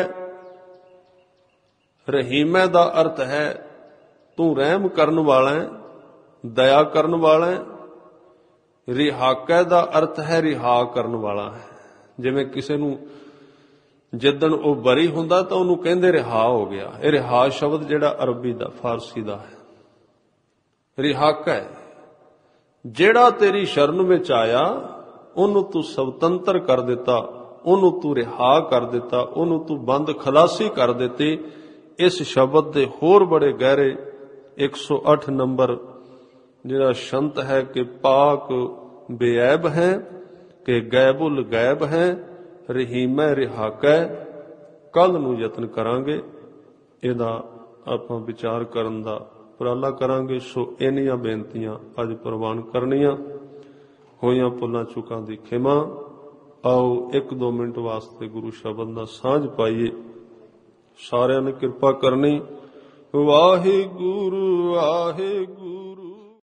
ਰਹੀਮੈ ਦਾ ਅਰਥ ਹੈ ਤੂੰ ਰਹਿਮ ਕਰਨ ਵਾਲਾ ਹੈ, ਦਇਆ ਕਰਨ ਵਾਲਾ ਹੈ। ਰਿਹਾਕੈ ਦਾ ਅਰਥ ਹੈ ਰਿਹਾ ਕਰਨ ਵਾਲਾ ਹੈ। ਜਿਵੇਂ ਕਿਸੇ ਨੂੰ ਜਿੱਦਣ ਉਹ ਬਰੀ ਹੁੰਦਾ ਤਾਂ ਉਹਨੂੰ ਕਹਿੰਦੇ ਰਿਹਾ ਹੋ ਗਿਆ। ਇਹ ਰਿਹਾ ਸ਼ਬਦ ਜਿਹੜਾ ਅਰਬੀ ਦਾ, ਫਾਰਸੀ ਦਾ ਹੈ। ਰਿਹਾਕੈ, ਜਿਹੜਾ ਤੇਰੀ ਸ਼ਰਨ ਵਿੱਚ ਆਇਆ ਉਹਨੂੰ ਤੂੰ ਸੁਤੰਤਰ ਕਰ ਦਿੱਤਾ, ਉਹਨੂੰ ਤੂੰ ਰਿਹਾ ਕਰ ਦਿੱਤਾ, ਉਹਨੂੰ ਤੂੰ ਬੰਦ ਖਲਾਸੀ ਕਰ ਦਿੱਤੀ। ਇਸ ਸ਼ਬਦ ਦੇ ਹੋਰ ਬੜੇ ਗਹਿਰੇ 108 ਨੰਬਰ ਜਿਹੜਾ ਸ਼ੰਤ ਹੈ ਕਿ ਪਾਕ ਬੇਅਬ ਹੈ, ਕਿ ਗੈਬੁਲ ਗੈਬ ਹੈ, ਰਹੀਮੈ ਰਿਹਾਕੈ। ਕੱਲ ਨੂੰ ਯਤਨ ਕਰਾਂਗੇ, ਇਹਦਾ ਆਪਾਂ ਵਿਚਾਰ ਕਰਨ ਦਾ ਉਪਰਾਲਾ ਕਰਾਂਗੇ। ਸੋ ਇੰਨੀਆਂ ਬੇਨਤੀਆਂ ਅੱਜ ਪ੍ਰਵਾਨ ਕਰਨੀਆਂ, ਹੋਈਆਂ ਭੁੱਲਾਂ ਚੁੱਕਾਂ ਦੀ ਖਿਮਾ। ਆਓ 1-2 ਮਿੰਟ ਵਾਸਤੇ ਗੁਰੂ ਸ਼ਬਦ ਦਾ ਸਾਂਝ ਪਾਈਏ। ਸਾਰਿਆਂ ਨੇ ਕਿਰਪਾ ਕਰਨੀ। ਵਾਹਿਗੁਰੂ ਵਾਹਿਗੁਰੂ।